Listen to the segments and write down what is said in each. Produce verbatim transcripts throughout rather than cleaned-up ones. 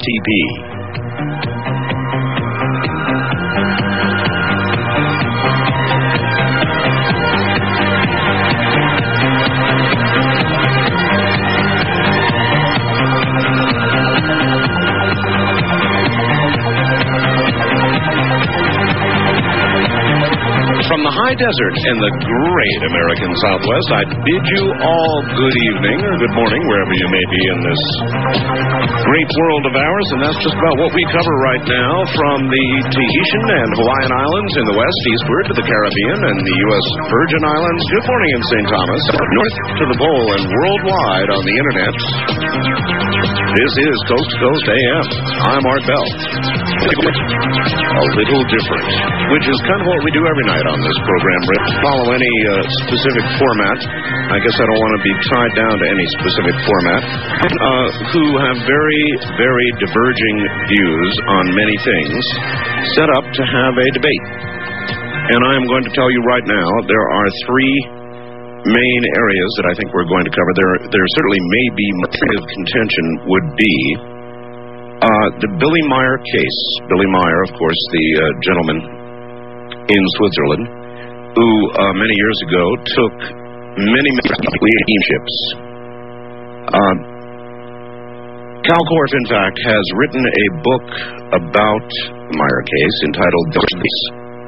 T P. From the high desert in the great American Southwest, I bid you all good evening or good morning, wherever you may be in this great world of ours. And that's just about what we cover right now, from the Tahitian and Hawaiian Islands in the west, eastward to the Caribbean and the U S Virgin Islands. Good morning in Saint Thomas, north to the pole and worldwide on the internet. This is Coast to Coast A M. I'm Art Bell. A little different, which is kind of what we do every night on this program. Follow any uh, specific format. I guess I don't want to be tied down to any specific format. Uh, who have very, very diverging views on many things, set up to have a debate. And I am going to tell you right now, there are three main areas that I think we're going to cover. There, there certainly may be much of contention would be uh, the Billy Meier case. Billy Meier, of course, the uh, gentleman in Switzerland, who uh, many years ago took many, many steamships. Uh, Kal Korff, in fact, has written a book about the Meier case entitled The Case.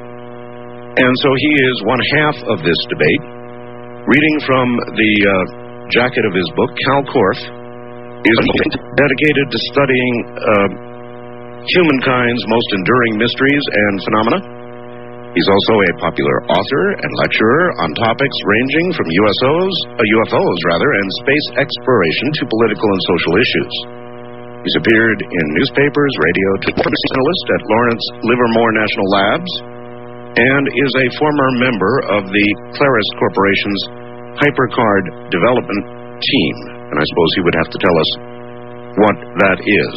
And so he is one half of this debate. Reading from the uh, jacket of his book, Kal Korff is dedicated to studying uh, humankind's most enduring mysteries and phenomena. He's also a popular author and lecturer on topics ranging from U S Os, uh, U F Os rather, and space exploration to political and social issues. He's appeared in newspapers, radio, journalist at Lawrence Livermore National Labs, and is a former member of the Claris Corporation's Hypercard Development Team. And I suppose he would have to tell us what that is.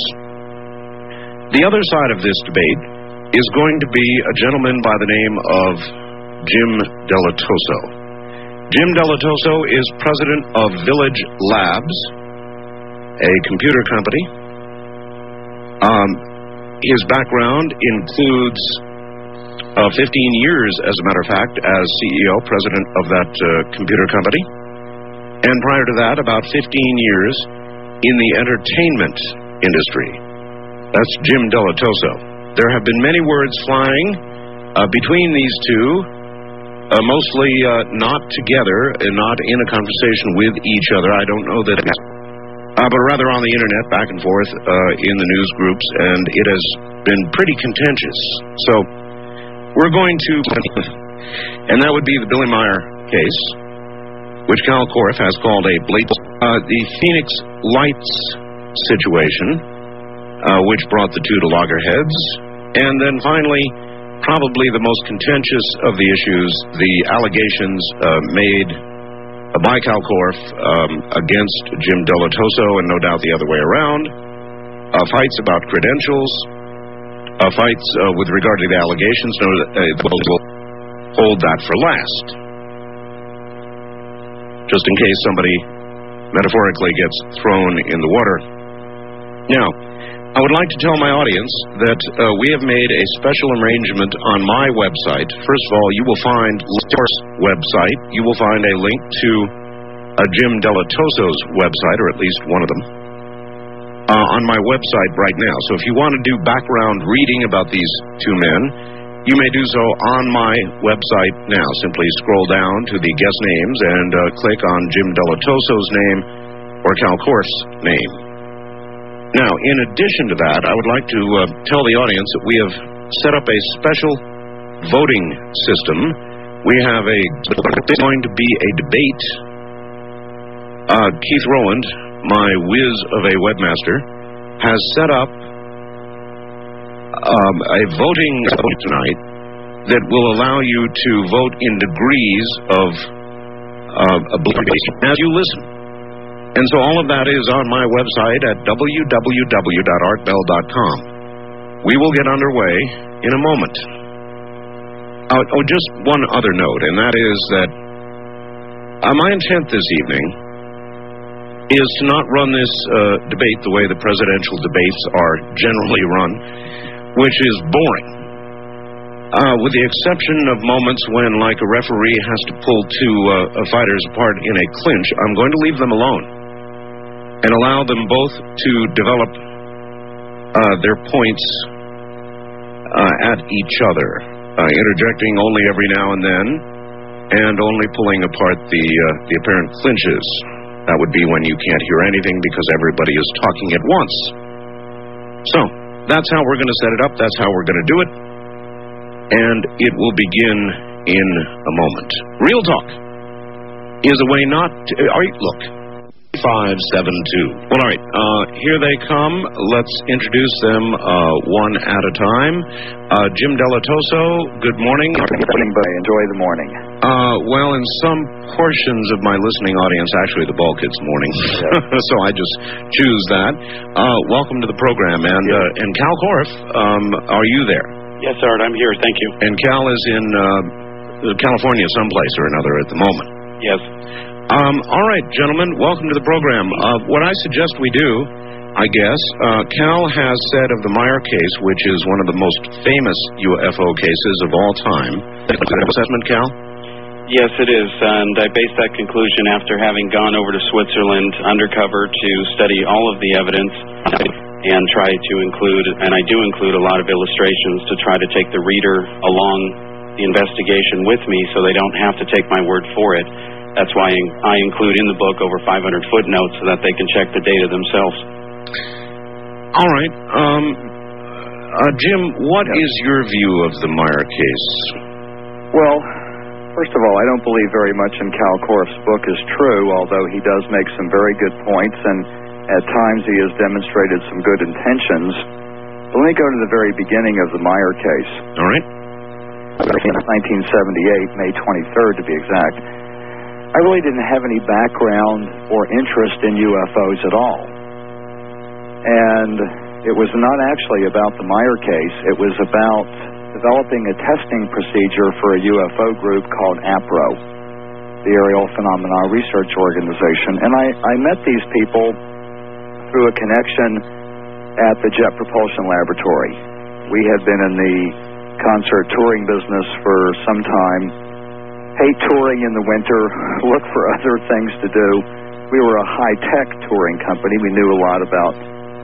The other side of this debate is going to be a gentleman by the name of Jim Dilettoso. Jim Dilettoso is president of Village Labs, a computer company. Um, his background includes uh, fifteen years, as a matter of fact, as C E O, president of that uh, computer company. And prior to that, about fifteen years in the entertainment industry. That's Jim Dilettoso. There have been many words flying uh, between these two, uh, mostly uh, not together and not in a conversation with each other. I don't know that, uh, but rather on the internet, back and forth uh, in the news groups, and it has been pretty contentious. So we're going to, and that would be the Billy Meier case, which Kal Korff has called a blatant, uh, the Phoenix Lights situation, Uh, which brought the two to loggerheads. And then finally, probably the most contentious of the issues, the allegations uh, made by Kal Korff um, against Jim Dilettoso, and no doubt the other way around, uh, fights about credentials, uh, fights uh, with regard to the allegations. No, uh, we'll hold that for last, just in case somebody metaphorically gets thrown in the water. Now, I would like to tell my audience that uh, we have made a special arrangement on my website. First of all, you will find Laur's website. You will find a link to uh, Jim Dilettoso's website, or at least one of them, uh, on my website right now. So if you want to do background reading about these two men, you may do so on my website now. Simply scroll down to the guest names and uh, click on Jim Dilettoso's name or Kal Korff's name. Now, in addition to that, I would like to uh, tell the audience that we have set up a special voting system. We have a, there's going to be a debate. Uh, Keith Rowland, my whiz of a webmaster, has set up um, a voting tonight that will allow you to vote in degrees of uh, oblivion as you listen. And so all of that is on my website at w w w dot art bell dot com. We will get underway in a moment. Uh, oh, just one other note, and that is that uh, my intent this evening is to not run this uh, debate the way the presidential debates are generally run, which is boring. Uh, with the exception of moments when, like, a referee has to pull two uh, fighters apart in a clinch, I'm going to leave them alone and allow them both to develop uh, their points uh, at each other, uh, interjecting only every now and then and only pulling apart the, uh, the apparent clinches. That would be when you can't hear anything because everybody is talking at once. So, that's how we're going to set it up. That's how we're going to do it. And it will begin in a moment. Real talk is a way not to... Are you, look, five seven two. Well, all right, uh, here they come. Let's introduce them uh, one at a time. Uh, Jim Delatoso, good morning. Good morning, buddy. Enjoy the morning. Uh, well, in some portions of my listening audience, actually the bulk, it's morning. Yeah. So I just choose that. Uh, welcome to the program. And, yeah. uh, and Cal Korff, um, are you there? Yes, Art, I'm here. Thank you. And Cal is in uh, California someplace or another at the moment. Yes. Um, all right, gentlemen, welcome to the program. Uh, what I suggest we do, I guess, uh, Cal has said of the Meyer case, which is one of the most famous U F O cases of all time. Is that an assessment, Cal? Yes, it is. And I based that conclusion after having gone over to Switzerland undercover to study all of the evidence and try to include, and I do include a lot of illustrations to try to take the reader along the investigation with me so they don't have to take my word for it. That's why I include in the book over five hundred footnotes so that they can check the data themselves. All right. Um, uh, Jim, what is your view of the Meyer case? Well, first of all, I don't believe very much in Cal Korff's book is true, although he does make some very good points, and at times he has demonstrated some good intentions. But let me go to the very beginning of the Meyer case. All right. nineteen seventy-eight, May twenty-third to be exact. I really didn't have any background or interest in U F Os at all. And it was not actually about the Meyer case. It was about developing a testing procedure for a U F O group called APRO, the Aerial Phenomena Research Organization. And I, I met these people through a connection at the Jet Propulsion Laboratory. We had been in the concert touring business for some time. Hate touring in the winter, look for other things to do. We were a high-tech touring company. We knew a lot about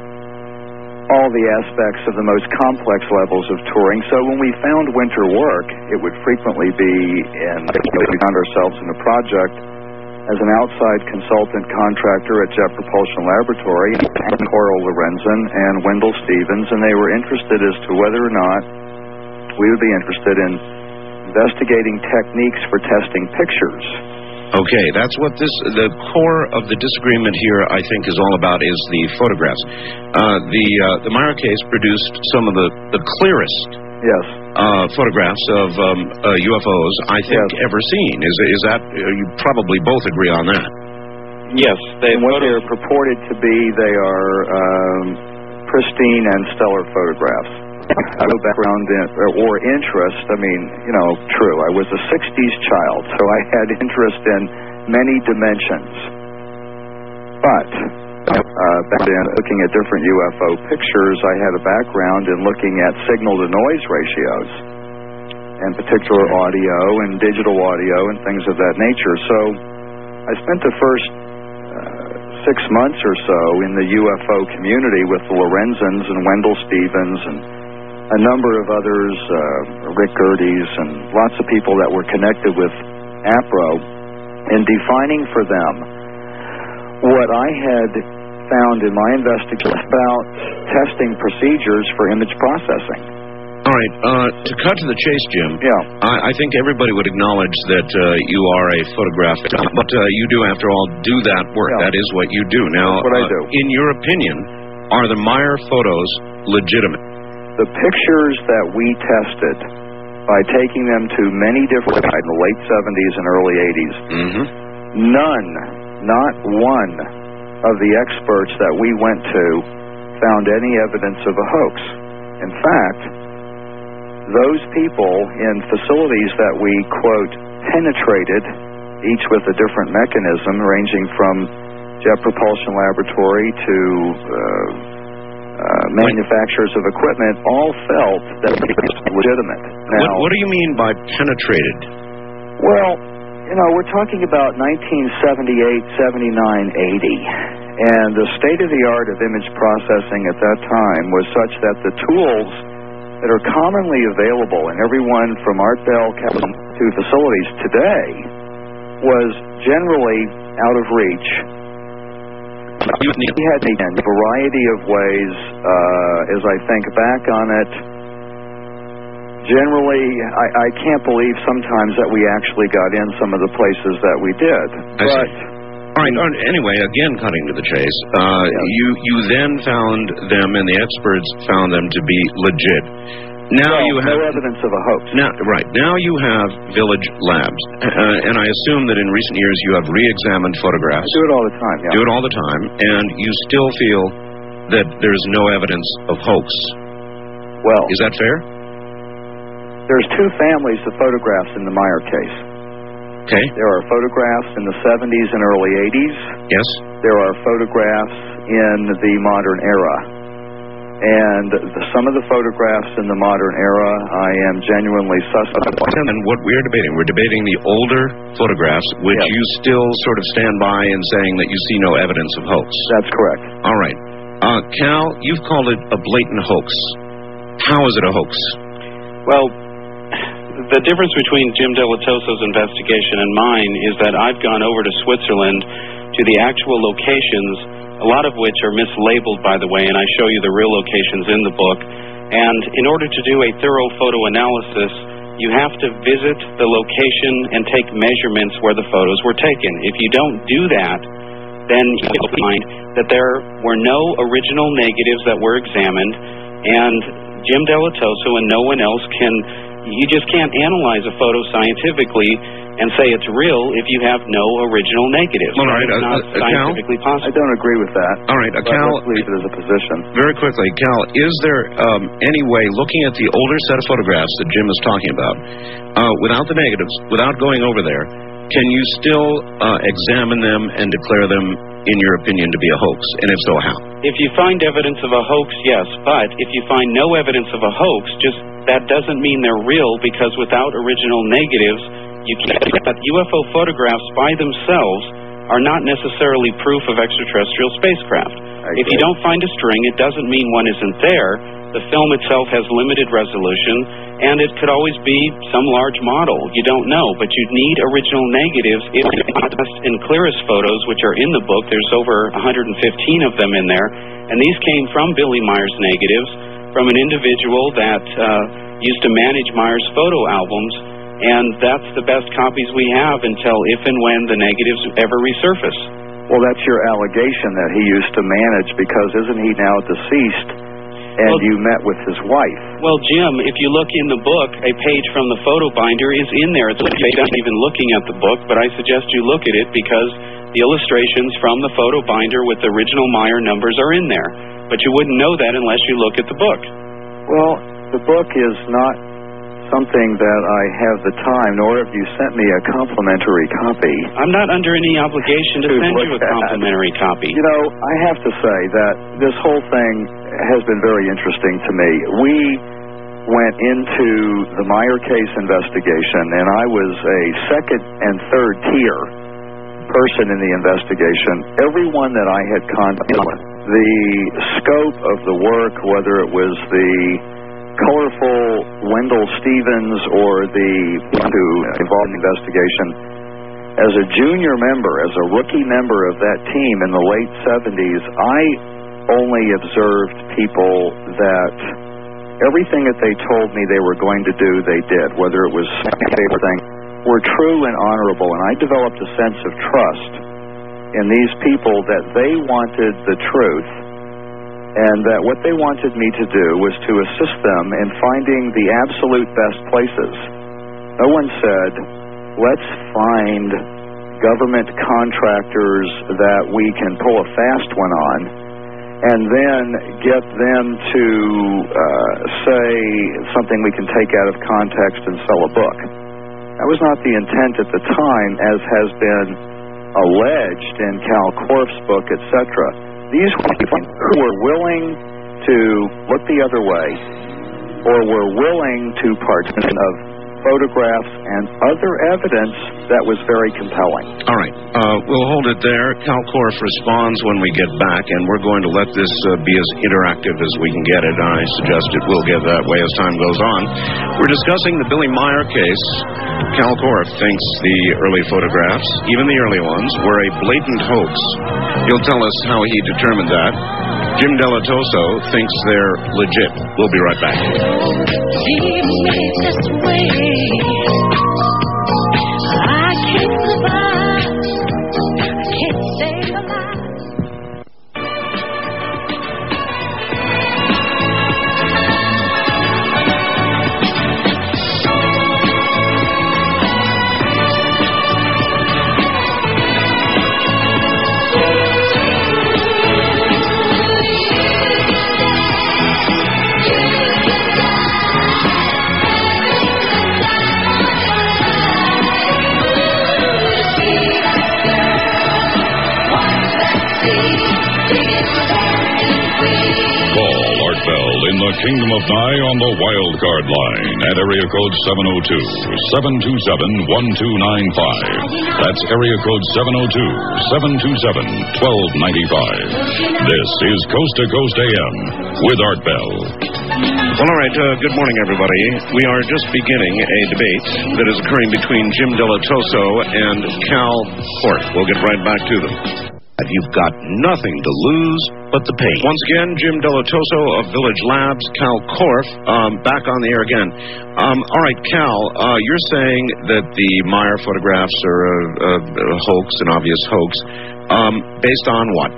all the aspects of the most complex levels of touring. So when we found winter work, it would frequently be in, we found ourselves in a project as an outside consultant contractor at Jet Propulsion Laboratory, and Coral Lorenzen and Wendell Stevens, and they were interested as to whether or not we would be interested in investigating techniques for testing pictures. Okay, that's what this, the core of the disagreement here, I think, is all about, is the photographs. Uh, the uh, the Meyer case produced some of the, the clearest yes. uh, photographs of um, uh, U F Os, I think, yes. ever seen. Is, is that, uh, you probably both agree on that? Yes. They and what they're purported to be, they are um, pristine and stellar photographs. No background in, or interest. I mean, you know, true. I was a sixties child, so I had interest in many dimensions. But uh, back then, looking at different U F O pictures, I had a background in looking at signal-to-noise ratios, and particular audio and digital audio and things of that nature. So I spent the first uh, six months or so in the U F O community with the Lorenzens and Wendell Stevens and a number of others, uh, Rick Gerdes, and lots of people that were connected with APRO, in defining for them what I had found in my investigation about testing procedures for image processing. All right, uh, to cut to the chase, Jim, yeah. I, I think everybody would acknowledge that uh, you are a photographer, but uh, you do, after all, do that work. Yeah. That is what you do. Now, That's what I uh, do. In your opinion, are the Meyer photos legitimate? The pictures that we tested by taking them to many different, in the late seventies and early eighties, mm-hmm. none, not one of the experts that we went to found any evidence of a hoax. In fact, those people in facilities that we, quote, penetrated, each with a different mechanism ranging from Jet Propulsion Laboratory to uh, uh, manufacturers of equipment, all felt that it was legitimate. Now, what, what do you mean by penetrated? Well, you know, we're talking about nineteen seventy-eight, seventy-nine, eighty, and the state-of-the-art of image processing at that time was such that the tools that are commonly available in everyone from Art Bell to facilities today was generally out of reach. We had a variety of ways, uh, as I think back on it. Generally, I, I can't believe sometimes that we actually got in some of the places that we did. I but see. All right. Anyway, again, cutting to the chase, uh, yes. you you then found them, and the experts found them to be legit. Now well, you have no evidence of a hoax. Now, right now you have Village Labs, uh, and I assume that in recent years you have re-examined photographs. I do it all the time. Yeah. Do it all the time, and you still feel that there's no evidence of hoax. Well, is that fair? There's two families of photographs in the Meyer case. Okay. There are photographs in the seventies and early eighties. Yes. There are photographs in the modern era. And the, some of the photographs in the modern era, I am genuinely suspect. And what we're debating, we're debating the older photographs, which yes. you still sort of stand by in saying that you see no evidence of hoax. That's correct. All right. Uh, Cal, you've called it a blatant hoax. How is it a hoax? Well, the difference between Jim Dilettoso's investigation and mine is that I've gone over to Switzerland to the actual locations, a lot of which are mislabeled, by the way, and I show you the real locations in the book. And in order to do a thorough photo analysis, you have to visit the location and take measurements where the photos were taken. If you don't do that, then you will find that there were no original negatives that were examined, and Jim Dilettoso and no one else can, you just can't analyze a photo scientifically and say it's real if you have no original negatives. All right, it's uh, not uh, scientifically Cal? possible. I don't agree with that. All right, uh, but Cal, let's leave it as a position. Very quickly, Cal, is there um, any way, looking at the older set of photographs that Jim is talking about, uh, without the negatives, without going over there, can you still uh, examine them and declare them, in your opinion, to be a hoax? And if so, how? If you find evidence of a hoax, yes. But if you find no evidence of a hoax, just that doesn't mean they're real, because without original negatives, you can't. U F O photographs by themselves are not necessarily proof of extraterrestrial spacecraft. If you don't find a string, it doesn't mean one isn't there. The film itself has limited resolution, and it could always be some large model. You don't know, but you need original negatives. In the best and clearest photos, which are in the book, there's over one hundred fifteen of them in there, and these came from Billy Meyer's negatives, from an individual that uh, used to manage Meyer's photo albums, and that's the best copies we have until if and when the negatives ever resurface. Well, that's your allegation that he used to manage, because isn't he now deceased? And well, you met with his wife. Well, Jim, if you look in the book, a page from the photo binder is in there. It's not even looking at the book, but I suggest you look at it, because the illustrations from the photo binder with the original Meyer numbers are in there. But you wouldn't know that unless you look at the book. Well, the book is not something that I have the time, nor have you sent me a complimentary copy. I'm not under any obligation to send you a complimentary copy. You know, I have to say that this whole thing has been very interesting to me. We went into the Meyer case investigation, and I was a second and third tier person in the investigation. Everyone that I had contacted, the scope of the work, whether it was the colorful Wendell Stevens or the who involved in the investigation, as a junior member, as a rookie member of that team in the late seventies, I only observed people that everything that they told me they were going to do, they did, whether it was everything, were true and honorable, and I developed a sense of trust in these people that they wanted the truth, and that what they wanted me to do was to assist them in finding the absolute best places. No one said, let's find government contractors that we can pull a fast one on, and then get them to uh, say something we can take out of context and sell a book. That was not the intent at the time, as has been alleged in Cal Korff's book, et cetera. These were people who were willing to look the other way or were willing to partake of photographs and other evidence that was very compelling. All right. Uh, we'll hold it there. Cal Korff responds when we get back, and we're going to let this uh, be as interactive as we can get it. I suggest it will get that way as time goes on. We're discussing the Billy Meier case. Cal Korff thinks the early photographs, even the early ones, were a blatant hoax. He'll tell us how he determined that. Jim Dilettoso thinks they're legit. We'll be right back. Leave me this way. I can't survive. I can't stay alive. In the Kingdom of Nye on the Wild Card line at area code seven oh two, seven two seven, one two nine five. That's area code seven oh two, seven two seven, one two nine five. This is Coast to Coast A M with Art Bell. Well, all right. Uh, good morning, everybody. We are just beginning a debate that is occurring between Jim Dilettoso and Cal Korff. We'll get right back to them. You've got nothing to lose but the pain. Once again, Jim Dilettoso of Village Labs, Cal Korff, um, back on the air again. Um, all right, Cal, uh, you're saying that the Meier photographs are a, a, a hoax, an obvious hoax, um, based on what?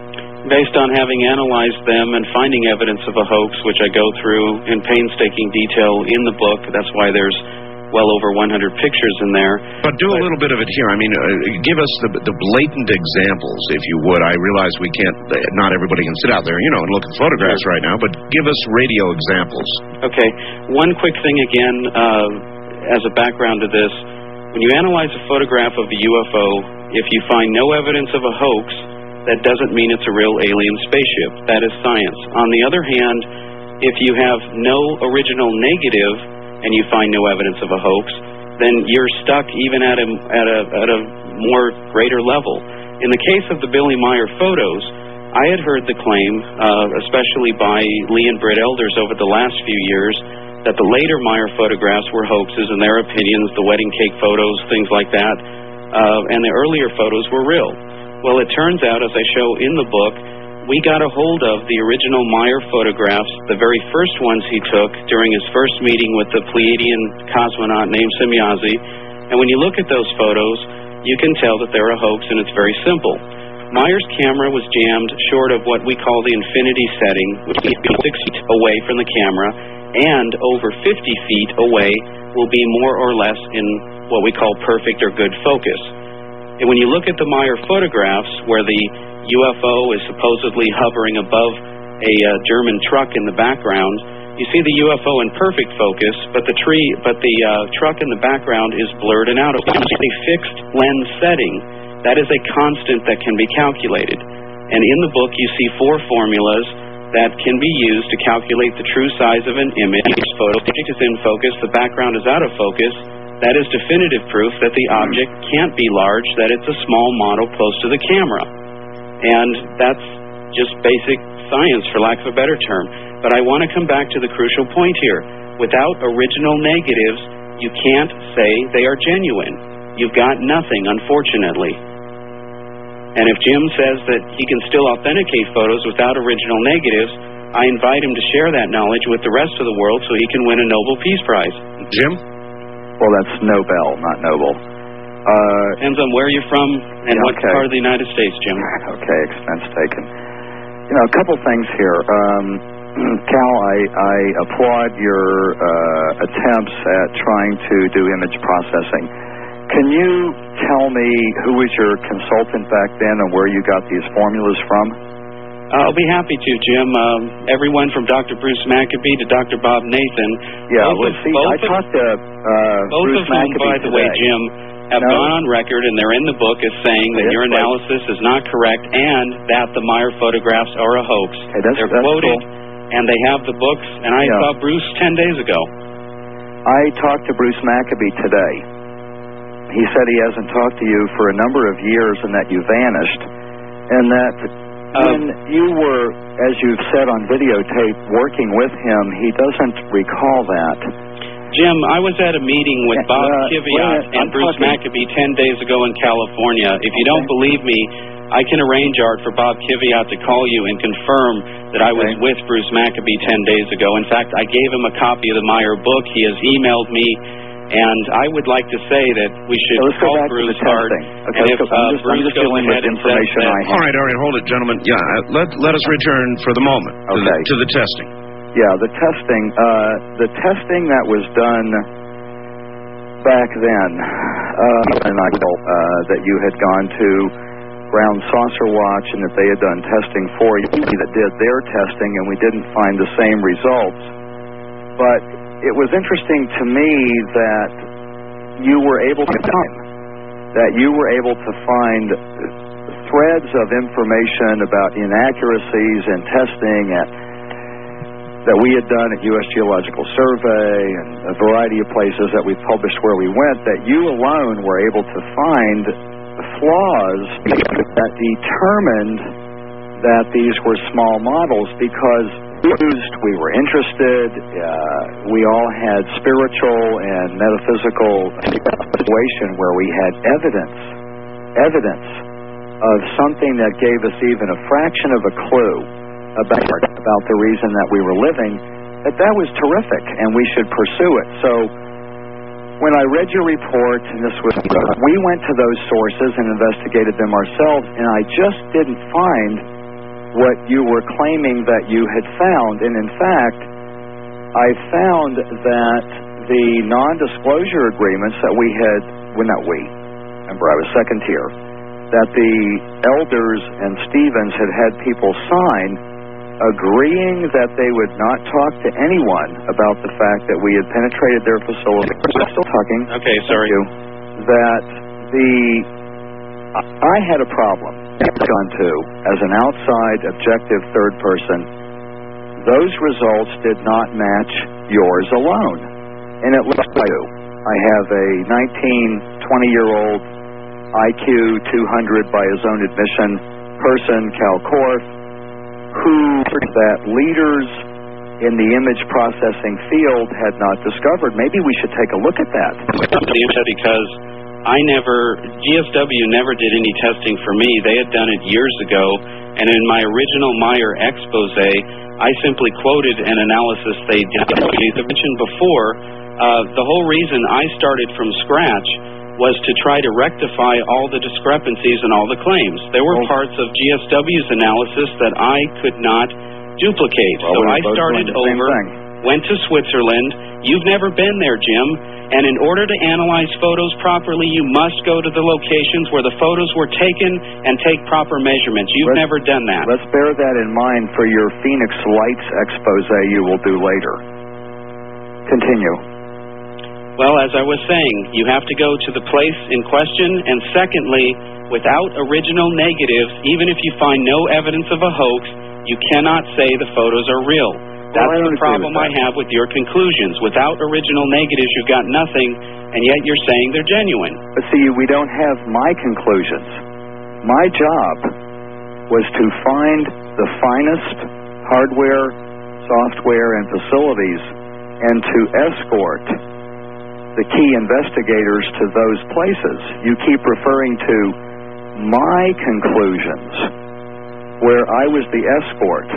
Based on having analyzed them and finding evidence of a hoax, which I go through in painstaking detail in the book. That's why there's well over one hundred pictures in there. But do a little bit of it here. I mean, uh, give us the, the blatant examples, if you would. I realize we can't, not everybody can sit out there, you know, and look at photographs sure. right now, but give us radio examples. Okay. One quick thing again, uh, as a background to this. When you analyze a photograph of a U F O, if you find no evidence of a hoax, that doesn't mean it's a real alien spaceship. That is science. On the other hand, if you have no original negative and you find no evidence of a hoax, then you're stuck even at a, at a, at a more greater level. In the case of the Billy Meier photos, I had heard the claim, uh, especially by Lee and Britt Elders over the last few years, that the later Meier photographs were hoaxes in their opinions, the wedding cake photos, things like that, uh, and the earlier photos were real. Well, it turns out, as I show in the book, we got a hold of the original Meier photographs, the very first ones he took during his first meeting with the Pleiadian cosmonaut named Semyazi. And when you look at those photos, you can tell that they're a hoax, and it's very simple. Meier's camera was jammed short of what we call the infinity setting, which is six feet away from the camera, and over fifty feet away will be more or less in what we call perfect or good focus. And when you look at the Meier photographs, where the U F O is supposedly hovering above a uh, German truck in the background, you see the U F O in perfect focus, but the tree, but the uh, truck in the background is blurred and out of focus. It's a fixed lens setting. That is a constant that can be calculated. And in the book, you see four formulas that can be used to calculate the true size of an image. The photo is in focus, the background is out of focus. That is definitive proof that the object can't be large, that it's a small model close to the camera. And that's just basic science, for lack of a better term. But I want to come back to the crucial point here. Without original negatives, you can't say they are genuine. You've got nothing, unfortunately. And if Jim says that he can still authenticate photos without original negatives, I invite him to share that knowledge with the rest of the world so he can win a Nobel Peace Prize. Jim? Well, that's Nobel, not Noble. Uh, Depends on where you're from and yeah, what okay. part of the United States, Jim. Okay, expense taken. You know, a couple things here. Um, Cal, I, I applaud your uh, attempts at trying to do image processing. Can you tell me who was your consultant back then and where you got these formulas from? I'll be happy to, Jim. Um, everyone from Doctor Bruce Maccabee to Doctor Bob Nathan. Yeah, both well, of, see, both I of, talked to uh, both Bruce of whom, Maccabee by the today. way, Jim, have no. gone on record, and they're in the book, as saying that Yes, your right. analysis is not correct and that the Meyer photographs are a hoax. Okay, that's, they're that's quoted, cool. and they have the books, and I Yeah. saw Bruce ten days ago. I talked to Bruce Maccabee today. He said he hasn't talked to you for a number of years and that you vanished, and that when Um, you were, as you've said on videotape, working with him, he doesn't recall that. Jim, I was at a meeting with Yeah, Bob uh, Kiviat wait, and I'm Bruce talking- Maccabee ten days ago in California. If you don't Okay. believe me, I can arrange, Art, for Bob Kiviat to call you and confirm that I was Okay. with Bruce Maccabee ten days ago. In fact, I gave him a copy of the Meyer book. He has emailed me, and I would like to say that we should So let's go call back to Bruce the Art. testing. Okay, and if so I'm uh, just, I'm Bruce just goes dealing ahead with and says information that, I All have. right, all right, hold it, gentlemen. Yeah, uh, let let us return for the moment to, the, Okay. to the testing. Yeah, the testing, uh, the testing that was done back then, uh, and I know uh, that you had gone to Ground Saucer Watch and that they had done testing for you that did their testing, and we didn't find the same results. But it was interesting to me that you were able to time, that you were able to find threads of information about inaccuracies in testing at that we had done at U S Geological Survey and a variety of places that we published where we went, that you alone were able to find flaws that determined that these were small models because we used, we were interested, uh, we all had spiritual and metaphysical situation where we had evidence, evidence of something that gave us even a fraction of a clue about about the reason that we were living, that that was terrific and we should pursue it. So when I read your report, and this was, we went to those sources and investigated them ourselves, and I just didn't find what you were claiming that you had found. And in fact, I found that the non-disclosure agreements that we had, well, not we, remember I was second tier, that the elders and Stevens had had people sign agreeing that they would not talk to anyone about the fact that we had penetrated their facility. I'm still talking. Okay, sorry. Thank you. That the I had a problem. Gone to as an outside, objective third person. Those results did not match yours alone, and it looks like you. I have a nineteen, twenty-year-old I Q two hundred by his own admission person, Cal Korff, who that leaders in the image processing field had not discovered. Maybe we should take a look at that. Because I never, G S W never did any testing for me. They had done it years ago, and in my original Meyer expose, I simply quoted an analysis they did. As I mentioned before, uh, the whole reason I started from scratch was to try to rectify all the discrepancies and all the claims. There were Oh. parts of G S W's analysis that I could not duplicate. Well, so we were I both started doing the same over, thing. went to Switzerland. You've never been there, Jim. And in order to analyze photos properly, you must go to the locations where the photos were taken and take proper measurements. You've Let's- never done that. Let's bear that in mind for your Phoenix Lights expose you will do later. Continue. Well, as I was saying, you have to go to the place in question, and secondly, without original negatives, even if you find no evidence of a hoax, you cannot say the photos are real. Well, I That's don't the agree problem with I that. have with your conclusions. Without original negatives, you've got nothing, and yet you're saying they're genuine. But see, we don't have my conclusions. My job was to find the finest hardware, software, and facilities, and to escort the key investigators to those places. You keep referring to my conclusions, where I was the escort.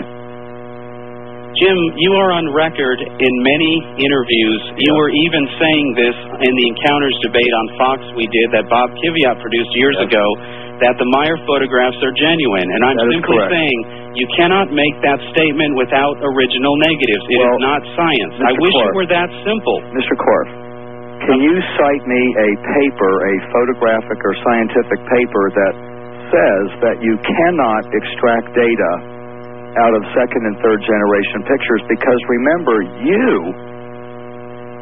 Jim, you are on record in many interviews. You Yeah. were even saying this in the Encounters debate on Fox we did that Bob Kiviat produced years Yes. ago, that the Meyer photographs are genuine. And I'm That is simply correct. saying you cannot make that statement without original negatives. It Well, is not science. I Mister wish Clark. it were that simple. Mister Korff, can you cite me a paper, a photographic or scientific paper that says that you cannot extract data out of second and third generation pictures? Because remember, you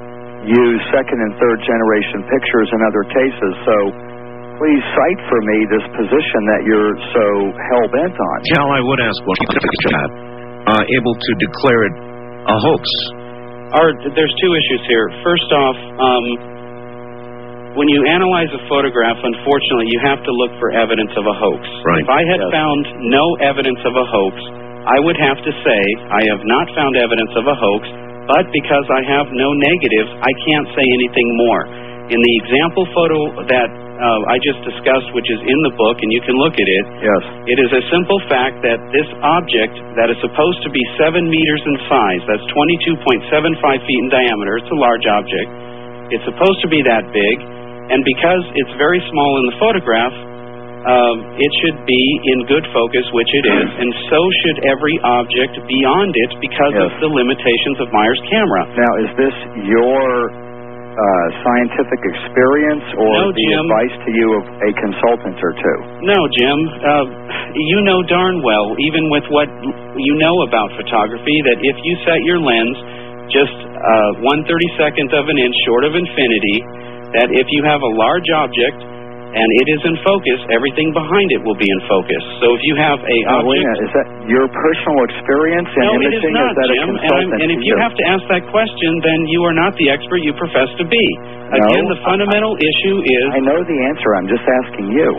use second and third generation pictures in other cases. So please cite for me this position that you're so hell-bent on. Cal, I would ask what that uh, able to declare it a hoax. Our, there's two issues here. First off, um, when you analyze a photograph, unfortunately, you have to look for evidence of a hoax. Right. If I had Yes. found no evidence of a hoax, I would have to say I have not found evidence of a hoax, but because I have no negatives, I can't say anything more. In the example photo that uh, I just discussed, which is in the book, and you can look at it, Yes. it is a simple fact that this object that is supposed to be seven meters in size, that's twenty-two point seven five feet in diameter, it's a large object, it's supposed to be that big, and because it's very small in the photograph, um, it should be in good focus, which it is, and so should every object beyond it because Yes. of the limitations of Meyer's camera. Now, is this your uh, scientific experience or No, the Jim. advice to you of a consultant or two? No, Jim. Uh, you know darn well, even with what you know about photography, that if you set your lens just uh, one thirty-second of an inch short of infinity, that if you have a large object and it is in focus, everything behind it will be in focus. So if you have a Now, wait a object... minute, is that your personal experience in No, it is imaging? not, that Jim. a And, I'm, consultant and if to you have to ask that question, then you are not the expert you profess to be. Again, No, the fundamental issue is... I know the answer. I'm just asking you.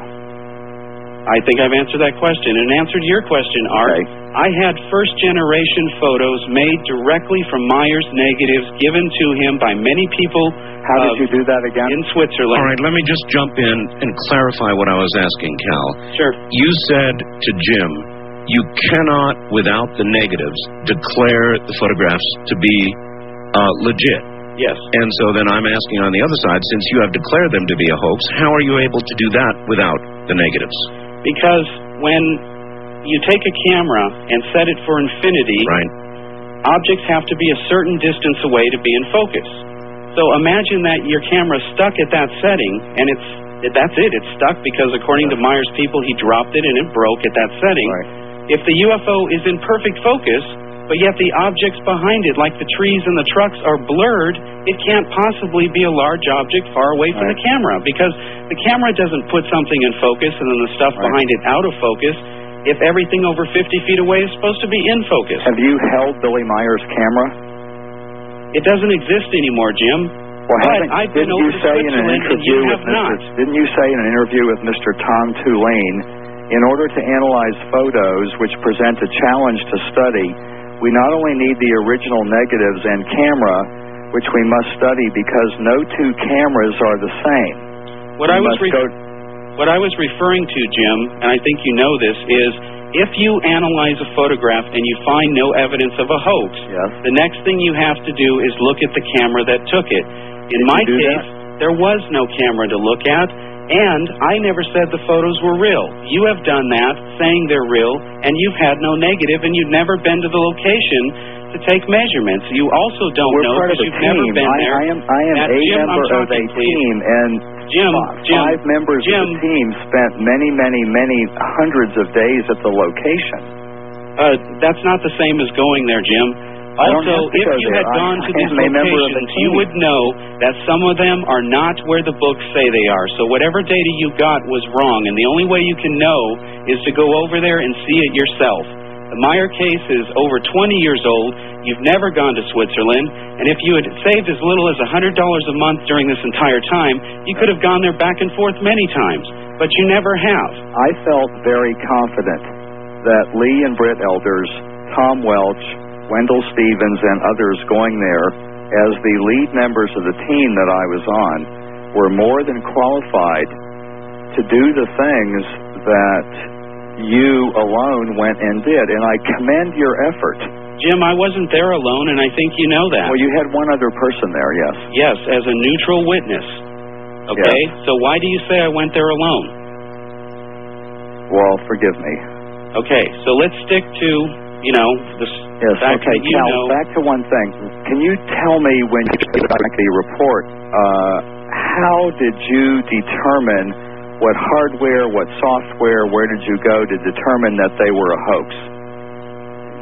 I think I've answered that question. And answered your question, Art, Okay. I had first-generation photos made directly from Meyer's negatives given to him by many people How uh, did you do that again? in Switzerland. All right, let me just jump in and clarify what I was asking, Cal. Sure. You said to Jim, you cannot, without the negatives, declare the photographs to be uh, legit. Yes. And so then I'm asking on the other side, since you have declared them to be a hoax, how are you able to do that without the negatives? Because when you take a camera and set it for infinity, Right. objects have to be a certain distance away to be in focus. So imagine that your camera's stuck at that setting, and it's that's it. It's stuck because, according to Meyer's people, he dropped it and it broke at that setting. Right. If the U F O is in perfect focus, but yet the objects behind it, like the trees and the trucks, are blurred, it can't possibly be a large object far away from Right. the camera, because the camera doesn't put something in focus and then the stuff Right. behind it out of focus if everything over fifty feet away is supposed to be in focus. Have you held Billy Meyer's camera? It doesn't exist anymore, Jim. Well, But haven't- I've been didn't over you to say in an Switzerland and interview you with have not. Mister Didn't you say in an interview with Mister Tom Tulane, in order to analyze photos which present a challenge to study, we not only need the original negatives and camera, which we must study because no two cameras are the same. What We I was must re- go, what I was referring to, Jim, and I think you know this, is if you analyze a photograph and you find no evidence of a hoax, yes. the next thing you have to do is look at the camera that took it. In Did my you do case, there was no camera to look at, and I never said the photos were real. You have done that, saying they're real, and you've had no negative, and you've never been to the location to take measurements. You also don't We're know part of because a you've never team. been I, there. I am, I am Now, a Jim, I'm member of a talking, please. team, and Jim, fi- Jim, five members Jim, of the team spent many, many, many hundreds of days at the location. Uh, that's not the same as going there, Jim. I don't Also, have to if go you there. had I- gone to I these am a member of the locations, you team. would know that some of them are not where the books say they are. So whatever data you got was wrong, and the only way you can know is to go over there and see it yourself. The Meyer case is over twenty years old. You've never gone to Switzerland, and if you had saved as little as one hundred dollars a month during this entire time, you could have gone there back and forth many times, but you never have. I felt very confident that Lee and Britt Elders, Tom Welch, Wendell Stevens, and others going there as the lead members of the team that I was on were more than qualified to do the things that you alone went and did, and I commend your effort. Jim, I wasn't there alone, and I think you know that. Well, you had one other person there, yes. Yes, as a neutral witness. Okay? So why do you say I went there alone? Well, forgive me. Okay, so let's stick to, you know, the s- Yes, fact okay, that you Cal, know. back to one thing. Can you tell me when you did the report, uh, how did you determine what hardware, what software, where did you go to determine that they were a hoax?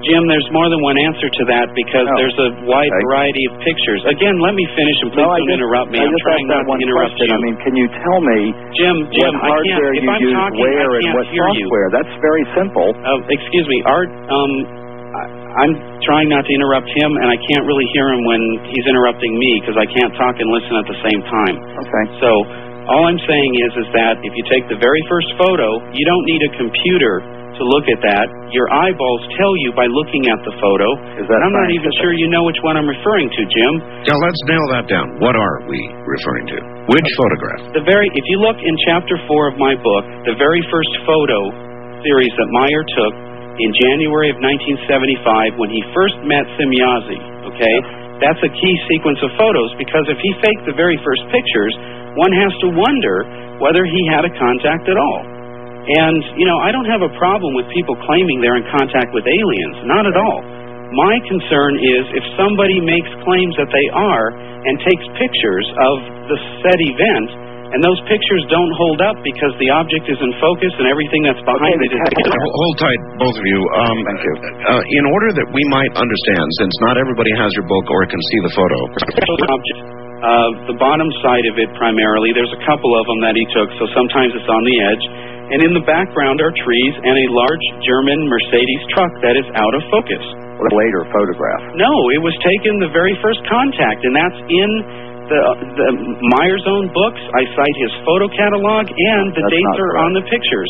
Jim, there's more than one answer to that because Oh, there's a wide okay. variety of pictures. Again, let me finish and please No, I don't just, interrupt me. I I'm just trying asked not that to one interrupt question. you. I mean, can you tell me Jim, Jim, what I can't. hardware If you I'm use talking, where I and can't what hear you. software? That's very simple. Uh, excuse me, Art. Um, I, I'm trying not to interrupt him, and I can't really hear him when he's interrupting me because I can't talk and listen at the same time. Okay. So all I'm saying is, is that if you take the very first photo, you don't need a computer to look at that. Your eyeballs tell you by looking at the photo. Is that and I'm not even scientific? sure you know which one I'm referring to, Jim. Now, let's nail that down. What are we referring to? Which photograph? The very, if you look in chapter four of my book, the very first photo series that Meyer took in January of nineteen seventy-five when he first met Semyazi, okay? That's a key sequence of photos because if he faked the very first pictures, one has to wonder whether he had a contact at all. And, you know, I don't have a problem with people claiming they're in contact with aliens. Not at all. My concern is if somebody makes claims that they are and takes pictures of the said event, and those pictures don't hold up because the object is in focus and everything that's behind Okay, it is... Hold hold tight, both of you. Um, Thank you. Uh, in order that we might understand, since not everybody has your book or can see the photo, object. Uh, the bottom side of it primarily, there's a couple of them that he took, so sometimes it's on the edge. And in the background are trees and a large German Mercedes truck that is out of focus. Or later photograph. No, it was taken the very first contact, and that's in the, the Meyer's own books. I cite his photo catalog, and the That's dates not are correct. on the pictures.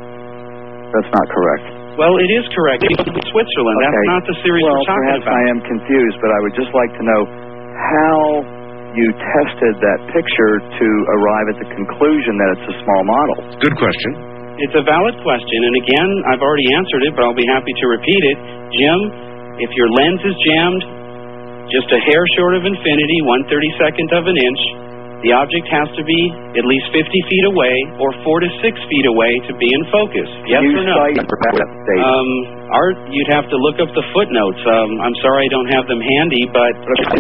That's not correct. Well, it is correct. It's in Switzerland. Okay. That's not the series well, we're talking perhaps about. I am confused, but I would just like to know how you tested that picture to arrive at the conclusion that it's a small model. good question. It's a valid question, and again, I've already answered it, but I'll be happy to repeat it. Jim, if your lens is jammed just a hair short of infinity, one thirty-second of an inch, the object has to be at least fifty feet away or four to six feet away to be in focus. Yes you or no? cite that date. Um, Art, you'd have to look up the footnotes. Um, I'm sorry I don't have them handy, but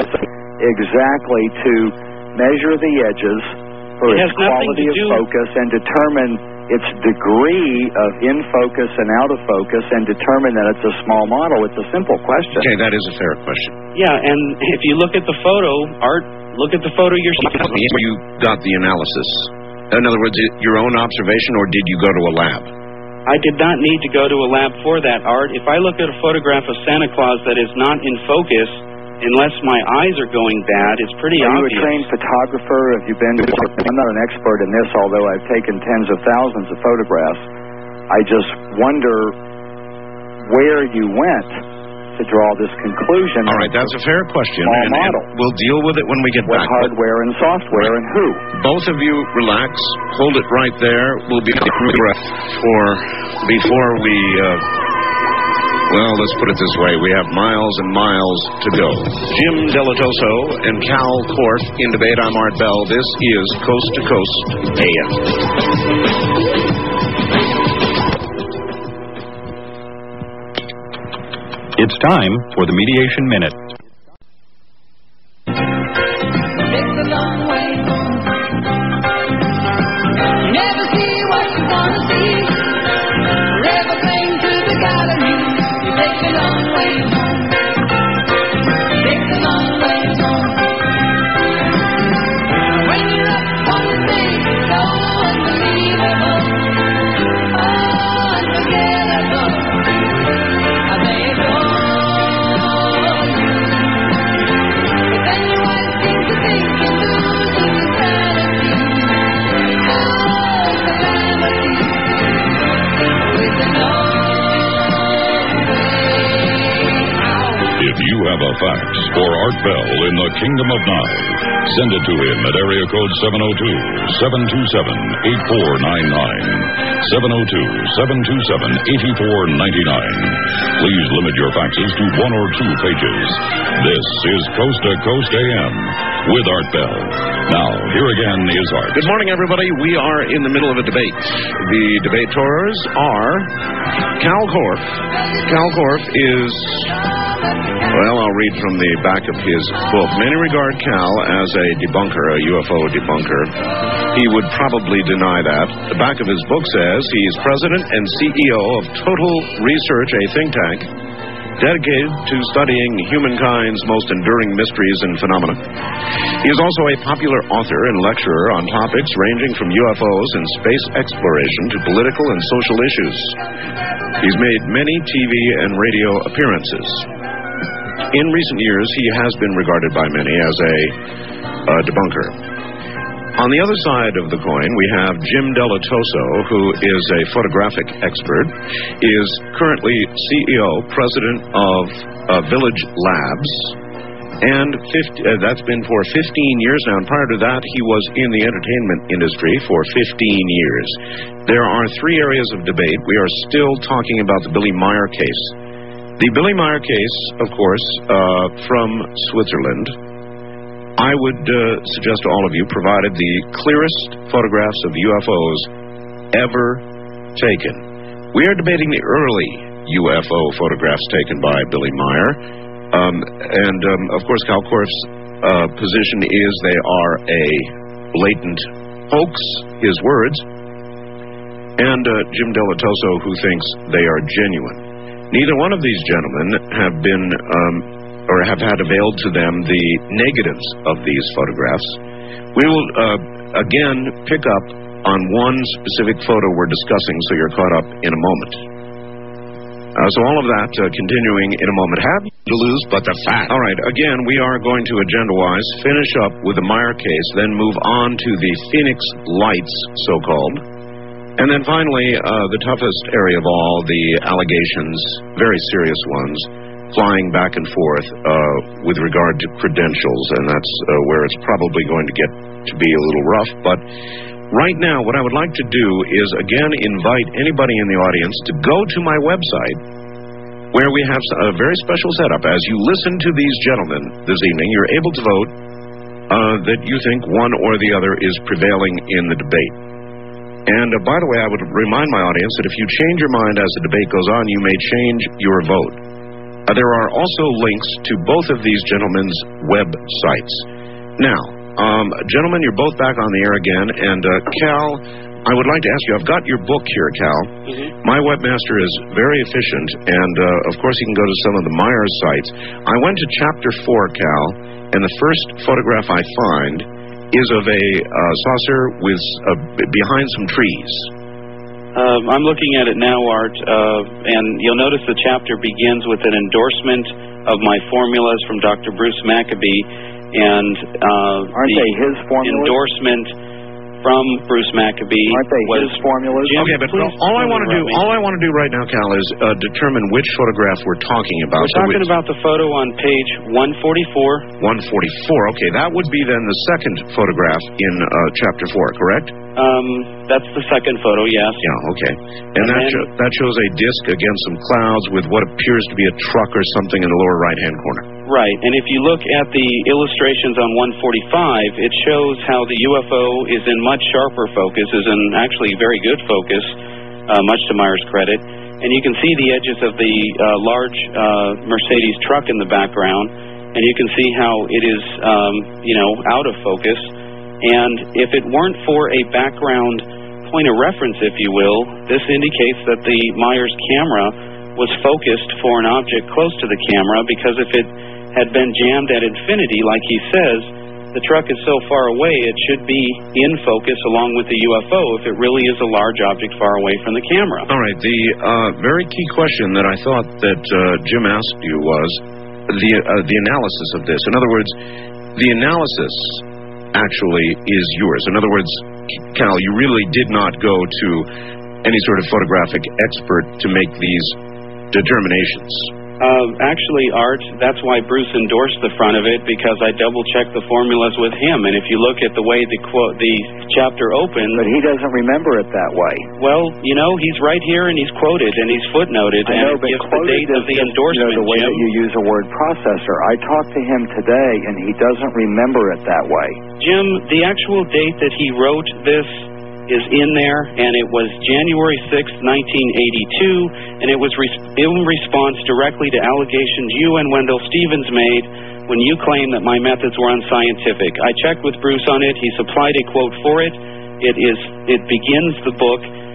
exactly to measure the edges for It its has nothing quality to of do- focus and determine its degree of in focus and out of focus and determine that it's a small model. It's a simple question. Okay, that is a fair question. yeah, and if you look at the photo, Art, look at the photo yourself. Where you got the analysis? In other words, i- your own observation, or did you go to a lab? I did not need to go to a lab for that, Art. If I look at a photograph of Santa Claus that is not in focus, unless my eyes are going bad, it's pretty Are you a obvious. trained photographer? Have you been? I'm not an expert in this, although I've taken tens of thousands of photographs. I just wonder where you went to draw this conclusion. All right, that's a fair question, Small and, and model. we'll deal with it when we get What back. But hardware and software and who? both of you relax, hold it right there. We'll be for before we. Uh, Well, let's put it this way. We have miles and miles to go. Jim Delatoso and Cal Korff in debate. I'm Art Bell. This is Coast to Coast A M. It's time for the Mediation Minute. It's a long way home. You never see what you want to see. Forever playing to the gallery. You take a long way home. Take a long way home. When you're up on the stage, it's so unbelievable. Oh, unforgettable. How they adore you. But then your eyes seem to think you lose insanity. Oh, calamity. With an If you have a fax for Art Bell in the Kingdom of Nye, send it to him at area code seven oh two, seven two seven, eight four nine nine. seven oh two, seven two seven, eight four nine nine. Please limit your faxes to one or two pages. This is Coast to Coast A M with Art Bell. Now, here again is Art. Good morning, everybody. We are in the middle of a debate. The debaters are Cal Korff. Cal Korff is, well, I'll read from the back of his book. Many regard Cal as a debunker, a U F O debunker. He would probably deny that. The back of his book says he is president and C E O of Total Research, a think tank, dedicated to studying humankind's most enduring mysteries and phenomena. He is also a popular author and lecturer on topics ranging from U F Os and space exploration to political and social issues. He's made many T V and radio appearances. In recent years, he has been regarded by many as a uh, debunker. On the other side of the coin, we have Jim Delatoso, who is a photographic expert, is currently C E O, president of uh, Village Labs, and fifty, uh, that's been for fifteen years now. And prior to that, he was in the entertainment industry for fifteen years. There are three areas of debate. We are still talking about the Billy Meier case. The Billy Meier case, of course, uh, from Switzerland, I would uh, suggest to all of you, provided the clearest photographs of U F Os ever taken. We are debating the early U F O photographs taken by Billy Meier. Um, and, um, of course, Kalkorff's uh, position is they are a blatant hoax, his words. And uh, Jim Delatoso, who thinks they are genuine. Neither one of these gentlemen have been... Um, or have had availed to them the negatives of these photographs. We will, uh, again, pick up on one specific photo we're discussing, so you're caught up in a moment. Uh, so all of that uh, continuing in a moment. Have to lose, but the fat. All right, again, we are going to, agenda-wise, finish up with the Meier case, then move on to the Phoenix Lights, so-called. And then finally, uh, the toughest area of all, the allegations, very serious ones, flying back and forth uh, with regard to credentials, and that's uh, where it's probably going to get to be a little rough. But right now, what I would like to do is, again, invite anybody in the audience to go to my website, where we have a very special setup. As you listen to these gentlemen this evening, you're able to vote uh, that you think one or the other is prevailing in the debate. And, uh, by the way, I would remind my audience that if you change your mind as the debate goes on, you may change your vote. Uh, there are also links to both of these gentlemen's websites. Now, um, gentlemen, you're both back on the air again, and uh, Cal, I would like to ask you, I've got your book here, Cal. Mm-hmm. My webmaster is very efficient, and uh, of course you can go to some of the Meier sites. I went to chapter four, Cal, and the first photograph I find is of a uh, saucer with uh, behind some trees. Uh, I'm looking at it now, Art, uh, and you'll notice the chapter begins with an endorsement of my formulas from Doctor Bruce Maccabee, and uh, aren't the they his formulas? Endorsement from Bruce Maccabee. Aren't they was his formulas? Jim, okay, but all I want to do, all I want to do right now, Cal, is uh, determine which photograph we're talking about. We're talking so about the photo on page one forty-four. one forty-four. Okay, that would be then the second photograph in uh, chapter four, correct? Um, that's the second photo, yes. Yeah, okay. And, And that then- sho- that shows a disc against some clouds with what appears to be a truck or something in the lower right-hand corner. Right, and if you look at the illustrations on one forty-five, it shows how the U F O is in much sharper focus, is in actually very good focus, uh, much to Meier's credit. And you can see the edges of the uh, large uh, Mercedes truck in the background, and you can see how it is, um, you know, out of focus. And if it weren't for a background point of reference, if you will, this indicates that the Meier's camera was focused for an object close to the camera, because if it had been jammed at infinity, like he says, the truck is so far away it should be in focus along with the U F O if it really is a large object far away from the camera. All right, the uh, very key question that I thought that uh, Jim asked you was the, uh, the analysis of this. In other words, the analysis actually is yours. In other words, Cal, you really did not go to any sort of photographic expert to make these determinations. Uh, actually, Art, that's why Bruce endorsed the front of it, because I double-checked the formulas with him. And if you look at the way the quote, the chapter opens... But he doesn't remember it that way. Well, you know, he's right here, and he's quoted, and he's footnoted, I know, and but it gives the quoted date of is the just, endorsement, you know, the way Jim. that you use a word processor. I talked to him today, and he doesn't remember it that way. Jim, the actual date that he wrote this is in there, and it was January sixth, nineteen eighty-two, and it was re- in response directly to allegations you and Wendell Stevens made when you claimed that my methods were unscientific. I checked with Bruce on it. He supplied a quote for it. It is. It begins the book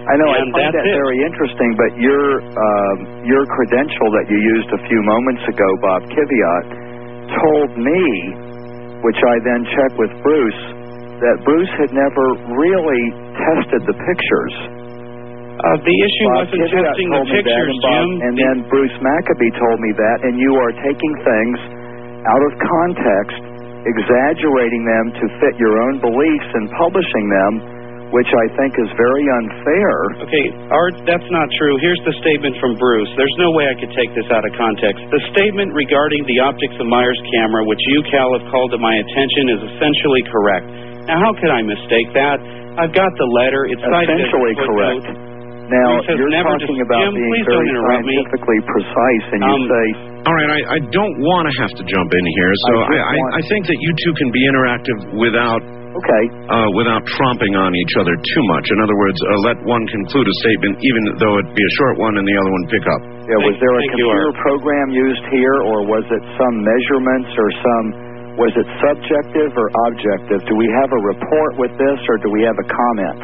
I know, and I find that's that it. very interesting, but your um, your credential that you used a few moments ago, Bob Kiviat, told me, which I then checked with Bruce, that Bruce had never really tested the pictures. Uh, the issue Bob wasn't Kiviat testing the told me that, pictures, and Bob, Jim. And The- then Bruce Maccabee told me that, and you are taking things out of context, exaggerating them to fit your own beliefs and publishing them, which I think is very unfair. Okay, Art, that's not true. Here's the statement from Bruce. There's no way I could take this out of context. The statement regarding the optics of Meyer's camera, which you, Cal, have called to my attention, is essentially correct. Now, how could I mistake that? I've got the letter. It's cited as a Essentially correct. footnote. Now, Bruce has you're never talking dis- about Jim, being please very don't interrupt me. scientifically precise, and you Um, say, All right, I, I don't want to have to jump in here, so I I, just I, want- I think that you two can be interactive without okay, uh, without tromping on each other too much. In other words, uh, let one conclude a statement, even though it be a short one, and the other one pick up. yeah, was Thank- there a thank you, computer Art. program used here, or was it some measurements, or some, was it subjective or objective? Do we have a report with this, or do we have a comment?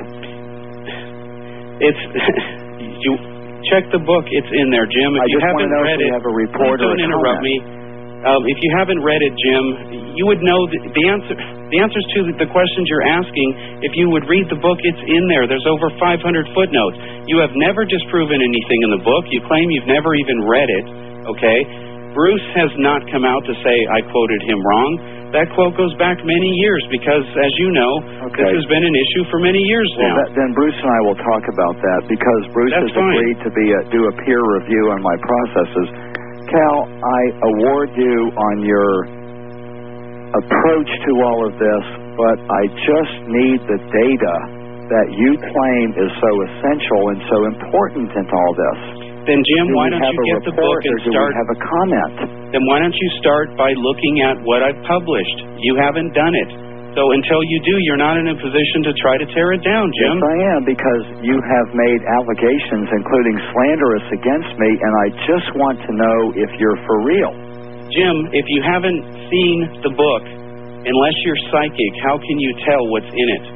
It's you check the book. It's in there, Jim. If I you just want to haven't know read if we it, have a report please or don't a interrupt comment. me. Um, if you haven't read it, Jim, you would know the, the answer. The answers to the questions you're asking. If you would read the book, it's in there. There's over five hundred footnotes. You have never disproven anything in the book. You claim you've never even read it. Okay, Bruce has not come out to say I quoted him wrong. That quote goes back many years because, as you know, Okay. this has been an issue for many years Well, now. that, then Bruce and I will talk about that, because Bruce That's has fine. agreed to be a, do a peer review on my processes. Cal, I award you on your approach to all of this, but I just need the data that you claim is so essential and so important in all this. Then, Jim, Do why we don't have you a get the book report, and or do start? we have a comment? Then why don't you start by looking at what I've published? You haven't done it. So until you do, you're not in a position to try to tear it down, Jim. Yes, I am, because you have made allegations, including slanderous, against me, and I just want to know if you're for real. Jim, if you haven't seen the book, unless you're psychic, how can you tell what's in it?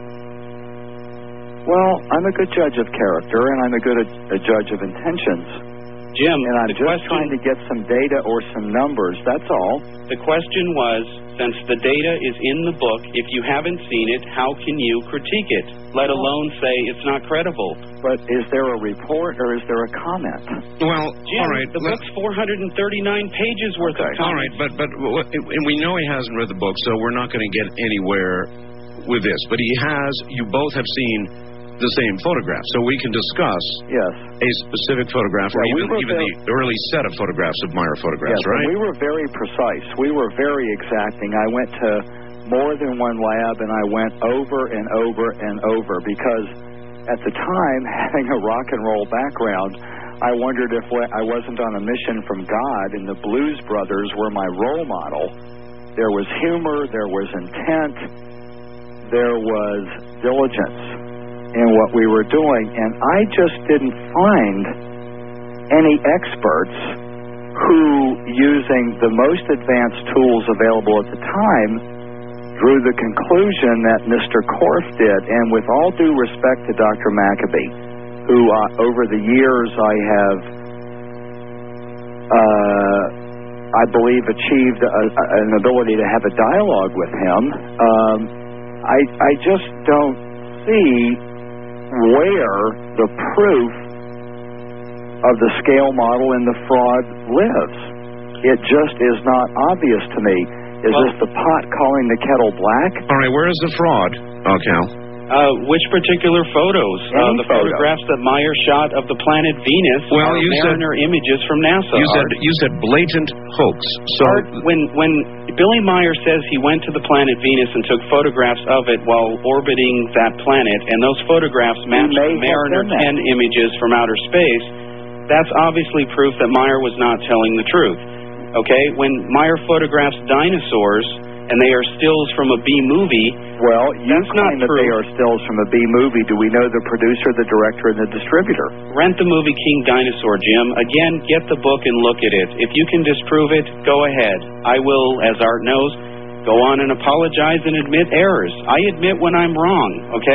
Well, I'm a good judge of character, and I'm a good a, a judge of intentions. Jim, And I'm the just question, trying to get some data or some numbers, that's all. the question was, since the data is in the book, if you haven't seen it, how can you critique it, let alone say it's not credible? But is there a report or is there a comment? Well, Jim, all right. the let- book's four hundred thirty-nine pages worth Okay. of all right, comments. but but what- and we know he hasn't read the book, so we're not going to get anywhere with this. But he has. You both have seen the same photograph, so we can discuss Yes. a specific photograph, or Yeah, we even were even very- the early set of photographs of Meyer photographs, Yes, and right? we were very precise. We were very exacting. I went to more than one lab, and I went over and over and over, because at the time, having a rock and roll background, I wondered if I wasn't on a mission from God, and the Blues Brothers were my role model. There was humor, there was intent, there was diligence in what we were doing, and I just didn't find any experts who, using the most advanced tools available at the time, drew the conclusion that Mister Korf did. And with all due respect to Doctor Maccabee, who uh, over the years I have, uh, I believe, achieved a, a, an ability to have a dialogue with him, um, I, I just don't see where the proof of the scale model and the fraud lives. It just is not obvious to me. Is Well- this the pot calling the kettle black? All right, where is the fraud? Oh, Cal. Uh, which particular photos? Uh, Any the photo. photographs that Meyer shot of the planet Venus Well, are you said- Mariner images from NASA. You said Art. you said blatant hoax. So Art, when when Billy Meyer says he went to the planet Venus and took photographs of it while orbiting that planet, and those photographs match may the have Mariner done that. ten images from outer space, that's obviously proof that Meyer was not telling the truth. Okay? When Meyer photographs dinosaurs and they are stills from a B movie, Well, you That's not claim that true. they are stills from a B movie. Do we know the producer, the director, and the distributor? rent the movie King Dinosaur, Jim. Again, get the book and look at it. If you can disprove it, go ahead. I will, as Art knows, go on and apologize and admit errors. I admit when I'm wrong, okay? Okay.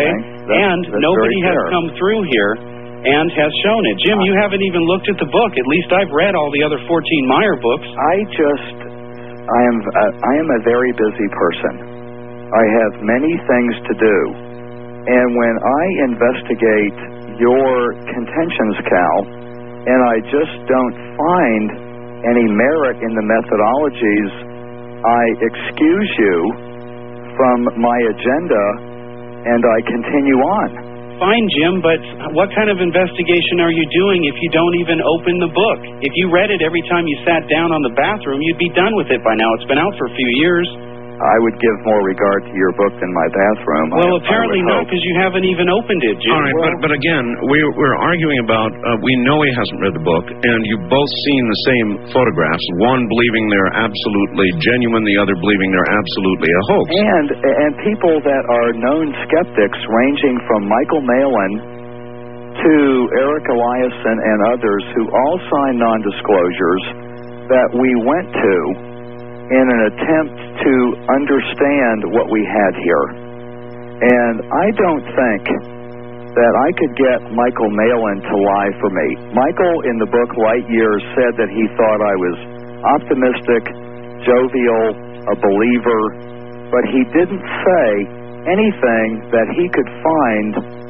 That's, and that's nobody very has fair. come through here and has shown it. Jim, you haven't even looked at the book. At least I've read all the other fourteen Meyer books. I just, I am, uh, I am a very busy person. I have many things to do. And when I investigate your contentions, Cal, and I just don't find any merit in the methodologies, I excuse you from my agenda and I continue on. Fine, Jim, but what kind of investigation are you doing if you don't even open the book? If you read it every time you sat down on the bathroom, you'd be done with it by now. It's been out for a few years. I would give more regard to your book than my bathroom. Well, I, apparently I not, because you haven't even opened it, Jim. All right, Well- but, but again, we're, we're arguing about, uh, we know he hasn't read the book, and you've both seen the same photographs, one believing they're absolutely genuine, the other believing they're absolutely a hoax. And and people that are known skeptics, ranging from Michael Malin to Eric Eliason and others, who all signed non-disclosures that we went to in an attempt to understand what we had here. And I don't think that I could get Michael Malin to lie for me. Michael, in the book Light Years, said that he thought I was optimistic, jovial, a believer, but he didn't say anything that he could find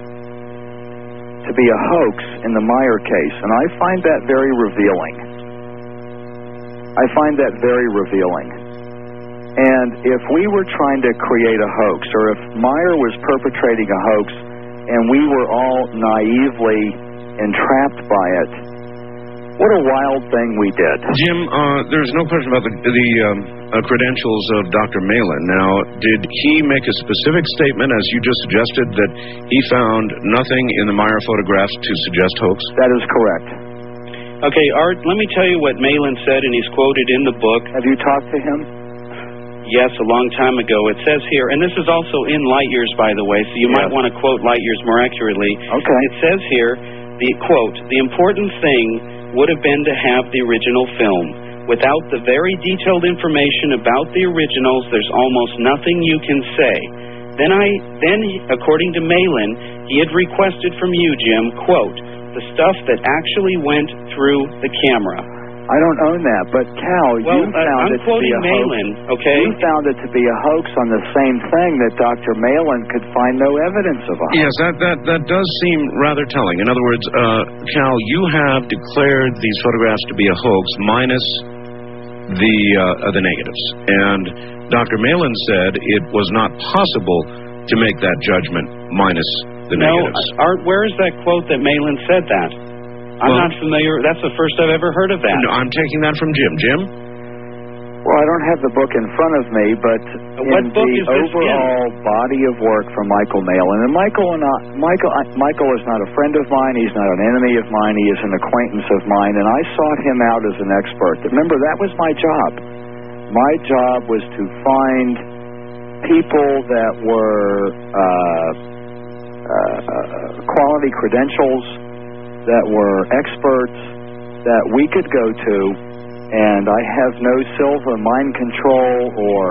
to be a hoax in the Meyer case. And I find that very revealing. I find that very revealing. And if we were trying to create a hoax, or if Meyer was perpetrating a hoax, and we were all naively entrapped by it, what a wild thing we did. Jim, uh, there's no question about the, the um, uh, credentials of Doctor Malin. Now, did he make a specific statement, as you just suggested, that he found nothing in the Meyer photographs to suggest hoax? That is correct. Okay, Art, let me tell you what Malin said, and he's quoted in the book. Have you talked to him? Yes, a long time ago. It says here, and this is also in Light Years, by the way, so you Yes. might want to quote Light Years more accurately. Okay. It says here, the quote, "The important thing would have been to have the original film. Without the very detailed information about the originals, there's almost nothing you can say. Then I, then, according to Malin, he had requested from you, Jim, quote, the stuff that actually went through the camera." I don't own that, but Cal, Well, you uh, found I'm it to be quoting a Malin, hoax. okay? You found it to be a hoax on the same thing that Doctor Malin could find no evidence of a hoax. Yes, that, that, that does seem rather telling. In other words, uh, Cal, you have declared these photographs to be a hoax minus the, uh, uh, the negatives. And Doctor Malin said it was not possible to make that judgment minus the No, negatives. Art, where is that quote that Malin said that? I'm Well- not familiar. That's the first I've ever heard of that. No, I'm taking that from Jim. Jim? Well, I don't have the book in front of me, but what in book the is this overall body of work from Michael Malin, and Michael and I, Michael, I, Michael is not a friend of mine. He's not an enemy of mine. He is an acquaintance of mine, and I sought him out as an expert. Remember, that was my job. My job was to find people that were uh, uh, quality credentials, that were experts, that we could go to. And I have no silver mind control or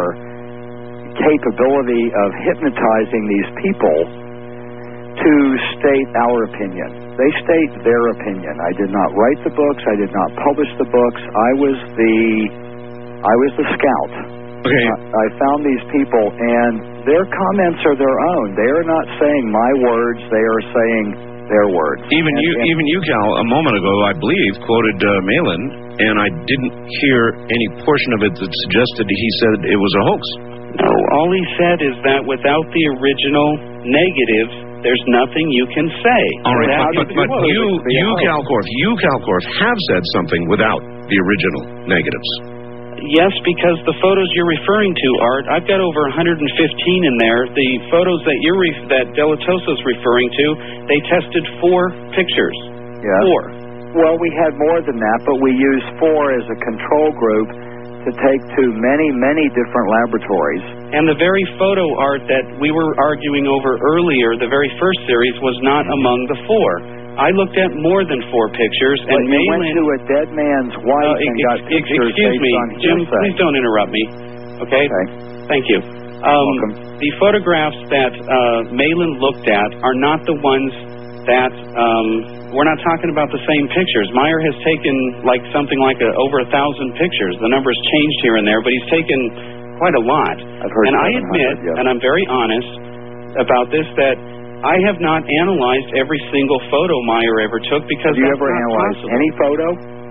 capability of hypnotizing these people to state our opinion. They state their opinion. I did not write the books. I did not publish the books. I was the I was the scout. Okay. I, I found these people, and their comments are their own. They are not saying my words. They are saying their words. Even And- you, and- even you, Cal, a moment ago, I believe, quoted uh, Malin, and I didn't hear any portion of it that suggested he said it was a hoax. No, all he said is that without the original negatives, there's nothing you can say. All right, How but, do but, but prove you, it to be a you, hoax? Calcorf, you, Calcorf, have said something without the original negatives. Yes, because the photos you're referring to, Art, I've got over one hundred fifteen in there. The photos that you're re- that Delatoso's referring to, they tested four pictures. Yes. Four. Well, we had more than that, but we used four as a control group to take to many, many different laboratories. And the very photo, Art, that we were arguing over earlier, the very first series, was not among the four. I looked at more than four pictures, But and you Malin... went to a dead man's Uh, wife ex- and got ex- pictures excuse based me, on Jim, hearsay. please don't interrupt me, okay? Okay. Thank you. Um, the photographs that uh, Malin looked at are not the ones that, um, we're not talking about the same pictures. Meyer has taken like something like a, over a thousand pictures. The number's changed here and there, but he's taken quite a lot. I've heard and I admit, yes. and I'm very honest about this, that I have not analyzed every single photo Meyer ever took because have you that's ever not analyzed possible. any photo?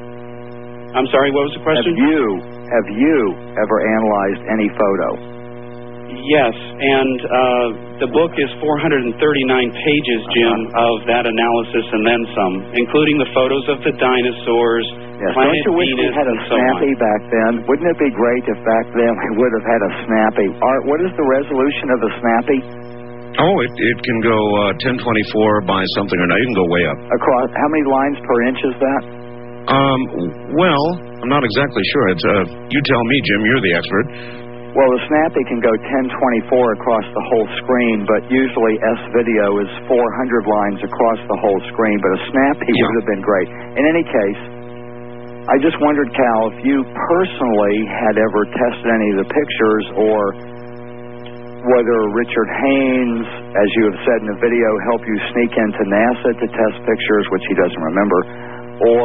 I'm sorry, what was the question? Have you, have you ever analyzed any photo? Yes, and uh, the book is four hundred thirty-nine pages, Jim, uh-huh. of that analysis and then some, including the photos of the dinosaurs, yes. planet Don't you wish Venus, we had a and so Snappy on. back then? Wouldn't it be great if back then we would have had a Snappy? Art, what is the resolution of the Snappy? Oh, it, it can go uh, ten twenty-four by something or not. You can go way up. Across, how many lines per inch is that? Um, well, I'm not exactly sure. It's uh, you tell me, Jim. You're the expert. Well, the Snappy can go ten twenty-four across the whole screen, but usually S-Video is four hundred lines across the whole screen, but a Snappy Yeah. would have been great. In any case, I just wondered, Cal, if you personally had ever tested any of the pictures, or whether Richard Haynes, as you have said in the video, helped you sneak into NASA to test pictures, which he doesn't remember, or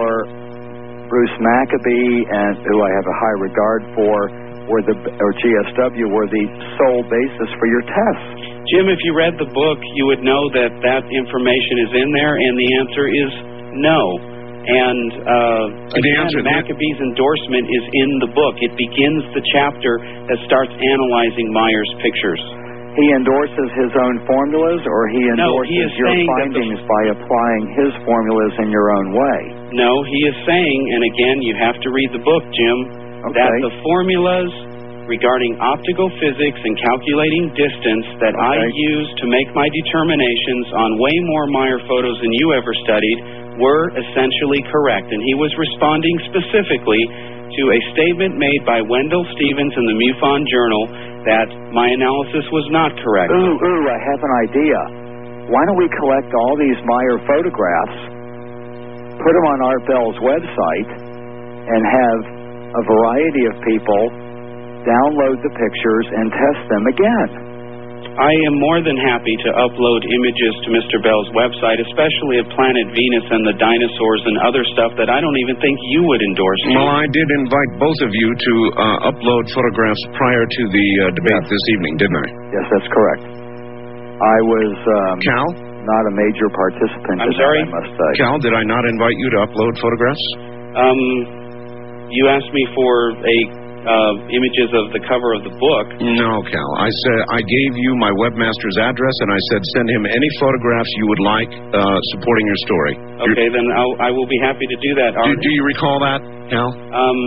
Bruce Maccabee, and who I have a high regard for, or the or G S W were the sole basis for your tests. Jim, if you read the book, you would know that that information is in there, and the answer is no. And uh, The again, answer- Maccabee's endorsement is in the book. It begins the chapter that starts analyzing Meyer's pictures. He endorses his own formulas, or he No, endorses he is your saying that the- findings by applying his formulas in your own way. No, he is saying, and again, you have to read the book, Jim, Okay. that the formulas regarding optical physics and calculating distance that I Okay. used to make my determinations on way more Meyer photos than you ever studied were essentially correct. And he was responding specifically to a statement made by Wendell Stevens in the MUFON Journal that my analysis was not correct. Ooh, ooh, I have an idea. Why don't we collect all these Meyer photographs, put them on Art Bell's website, and have a variety of people download the pictures and test them again? I am more than happy to upload images to Mister Bell's website, especially of planet Venus and the dinosaurs and other stuff that I don't even think you would endorse. Well, I did invite both of you to uh, upload photographs prior to the uh, debate Yes. this evening, didn't I? Yes, that's correct. I was um, Cal? not a major participant I'm in sorry? that, I must say. Cal, did I not invite you to upload photographs? Um, you asked me for a uh, images of the cover of the book. No, Cal. I said I gave you my webmaster's address, and I said send him any photographs you would like uh, supporting your story. Okay, then I'll, I will be happy to do that. Do, Art. do you recall that, Cal? Um,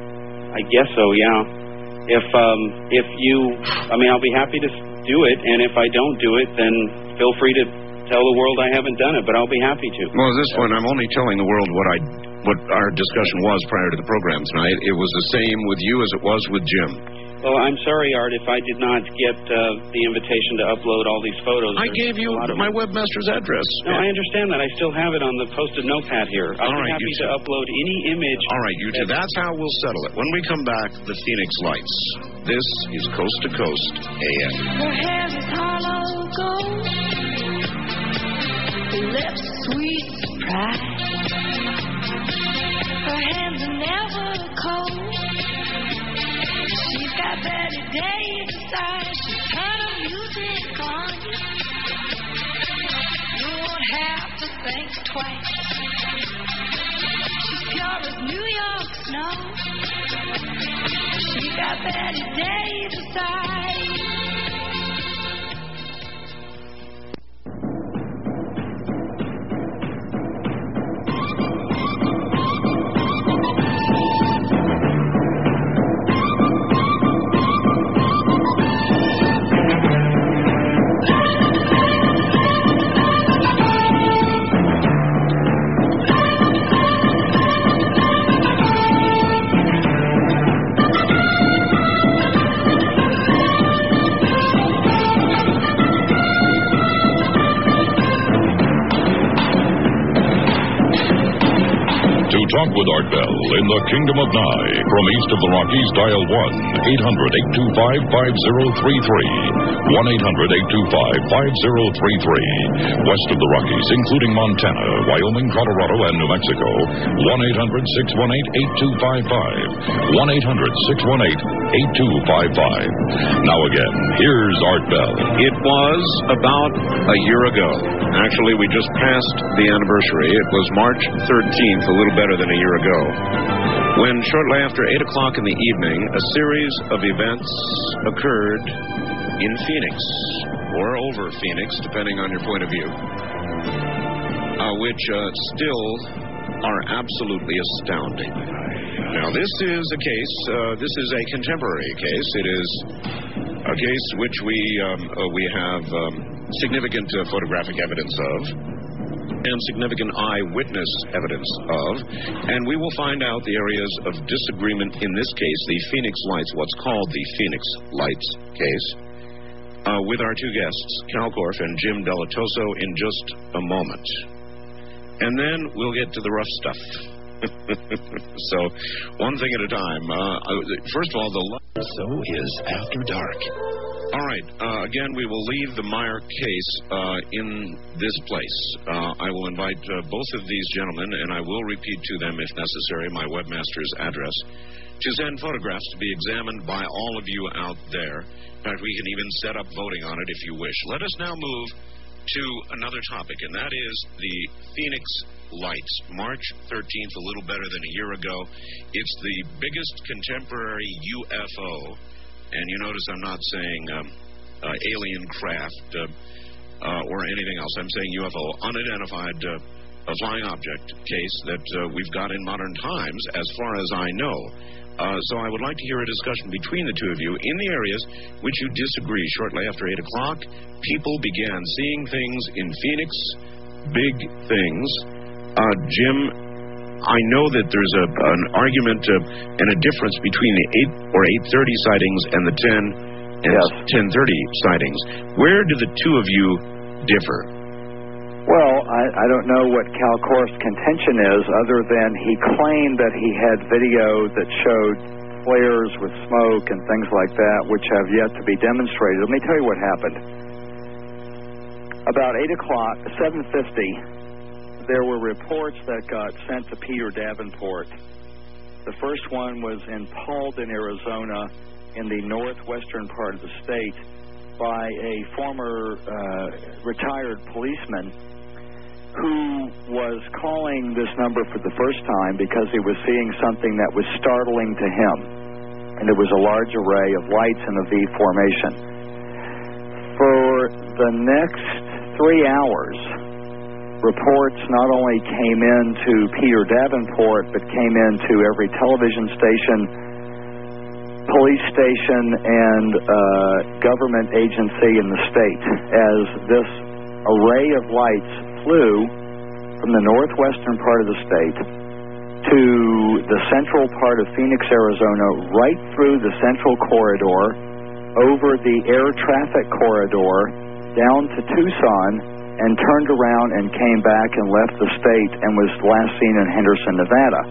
I guess so. Yeah. If um, if you, I mean, I'll be happy to do it, and if I don't do it, then feel free to tell the world I haven't done it. But I'll be happy to. Well, this one, I'm only telling the world what I, what our discussion was prior to the program tonight. It was the same with you as it was with Jim. Well, I'm sorry, Art, if I did not get uh, the invitation to upload all these photos. I There's gave you a lot of my them. webmaster's address. No, I understand that. I still have it on the posted notepad here. I'll All be right, happy you to two. upload any image. All right, you two. That's how we'll settle it. When we come back, the Phoenix Lights. This is Coast to Coast A M. Her hair is hollow gold, her lips sweet surprise. Her hands are never cold. She's got Betty Davis eyes. She turn her music on. You won't have to think twice. She's pure as New York snow. She got Betty Davis eyes. Talk with Art Bell in the Kingdom of Nye. From east of the Rockies, dial one eight hundred, eight two five, five zero three three. one eight hundred, eight two five, five zero three three. West of the Rockies, including Montana, Wyoming, Colorado, and New Mexico, one eight hundred, six one eight, eight two five five. one eight hundred, six one eight, eight two five five. Now again, here's Art Bell. It was about a year ago. Actually, we just passed the anniversary. It was March thirteenth, a little better than a year ago, when shortly after eight o'clock in the evening, a series of events occurred in Phoenix, or over Phoenix, depending on your point of view, uh, which uh, still are absolutely astounding. Now, this is a case, uh, this is a contemporary case. It is a case which we, um, uh, we have um, significant uh, photographic evidence of, and significant eyewitness evidence of, and we will find out the areas of disagreement in this case, the Phoenix Lights, what's called the Phoenix Lights case, uh, with our two guests, Cal Korff and Jim Delatoso, in just a moment. And then we'll get to the rough stuff. So, one thing at a time. Uh, first of all, the... So is After Dark. All right. Uh, again, we will leave the Meyer case uh, in this place. Uh, I will invite uh, both of these gentlemen, and I will repeat to them, if necessary, my webmaster's address, to send photographs to be examined by all of you out there. In fact, we can even set up voting on it if you wish. Let us now move to another topic, and that is the Phoenix Lights. March thirteenth, a little better than a year ago. It's the biggest contemporary U F O. And you notice I'm not saying um, uh, alien craft uh, uh, or anything else. I'm saying U F O, unidentified uh, a flying object case that uh, we've got in modern times, as far as I know. Uh, so I would like to hear a discussion between the two of you in the areas which you disagree. Shortly after eight o'clock, people began seeing things in Phoenix, big things. Uh, Jim, I know that there's a, an argument uh, and a difference between the eight or eight thirty sightings and the ten and yes. ten thirty sightings. Where do the two of you differ? Well, I, I don't know what Cal Korff's contention is, other than he claimed that he had video that showed flares with smoke and things like that, which have yet to be demonstrated. Let me tell you what happened. About eight o'clock, seven fifty, there were reports that got sent to Peter Davenport. The first one was in Paulden, Arizona, in the northwestern part of the state, by a former uh, retired policeman who was calling this number for the first time because he was seeing something that was startling to him. And it was a large array of lights in the V formation. For the next three hours, reports not only came in to Peter Davenport, but came into every television station, police station, and uh, government agency in the state, as this array of lights flew from the northwestern part of the state to the central part of Phoenix, Arizona, right through the central corridor, over the air traffic corridor, down to Tucson, and turned around and came back and left the state and was last seen in Henderson, Nevada.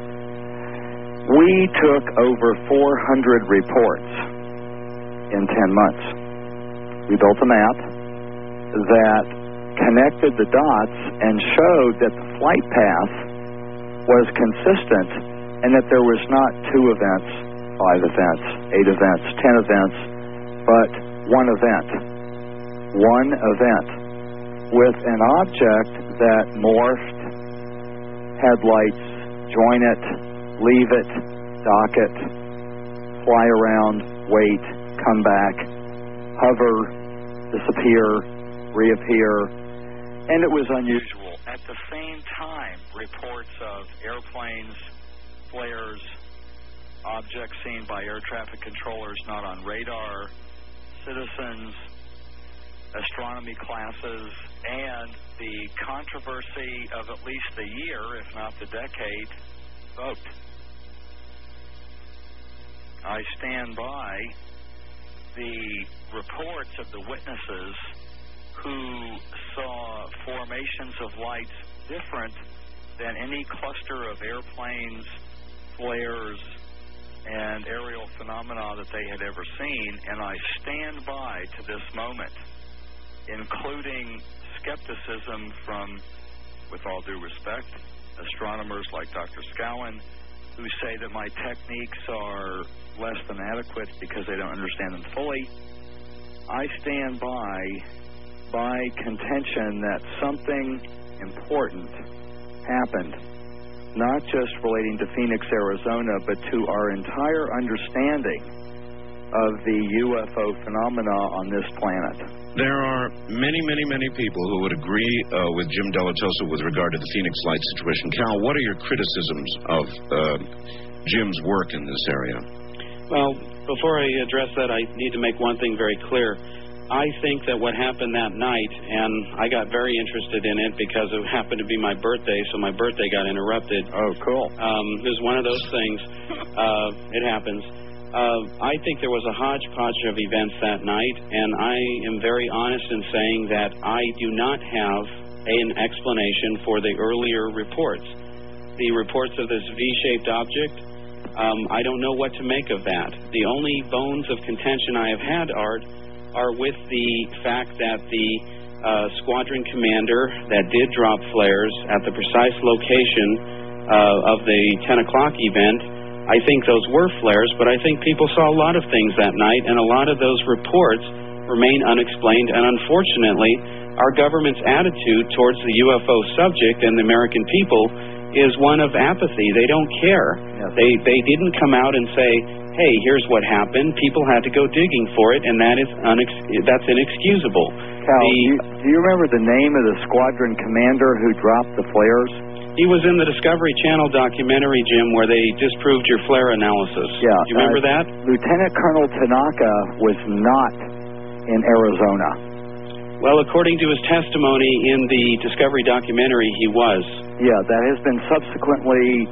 We took over four hundred reports in ten months. We built a map that connected the dots and showed that the flight path was consistent and that there was not two events, five events, eight events, ten events, but one event. One event with an object that morphed, had lights, join it, leave it, dock it, fly around, wait, come back, hover, disappear, reappear, and it was unusual. At the same time, reports of airplanes, flares, objects seen by air traffic controllers not on radar, citizens, astronomy classes, and the controversy of at least the year, if not the decade, vote. I stand by the reports of the witnesses who saw formations of lights different than any cluster of airplanes, flares, and aerial phenomena that they had ever seen, and I stand by to this moment, including skepticism from, with all due respect, astronomers like Doctor Scowen, who say that my techniques are less than adequate because they don't understand them fully. I stand by by contention that something important happened, not just relating to Phoenix, Arizona, but to our entire understanding of the U F O phenomena on this planet. There are many, many, many people who would agree uh, with Jim Delatosa with regard to the Phoenix Light situation. Cal, what are your criticisms of uh, Jim's work in this area? Well, before I address that, I need to make one thing very clear. I think that what happened that night, and I got very interested in it because it happened to be my birthday, so my birthday got interrupted. Oh, cool. Um, it was one of those things. Uh, it happens. Uh, I think there was a hodgepodge of events that night, and I am very honest in saying that I do not have an explanation for the earlier reports. The reports of this V-shaped object, um, I don't know what to make of that. The only bones of contention I have had, Art, are with the fact that the uh, squadron commander that did drop flares at the precise location uh, of the ten o'clock event, I think those were flares, but I think people saw a lot of things that night, and a lot of those reports remain unexplained, and unfortunately, our government's attitude towards the U F O subject and the American people is one of apathy. They don't care. Yes. They they didn't come out and say, hey, here's what happened. People had to go digging for it, and that is unex- that's inexcusable. Cal, the, do, you, do you remember the name of the squadron commander who dropped the flares? He was in the Discovery Channel documentary, Jim, where they disproved your flare analysis. Yeah. Do you remember uh, that? Lieutenant Colonel Tanaka was not in Arizona. Well, according to his testimony in the Discovery documentary, he was. Yeah, that has been subsequently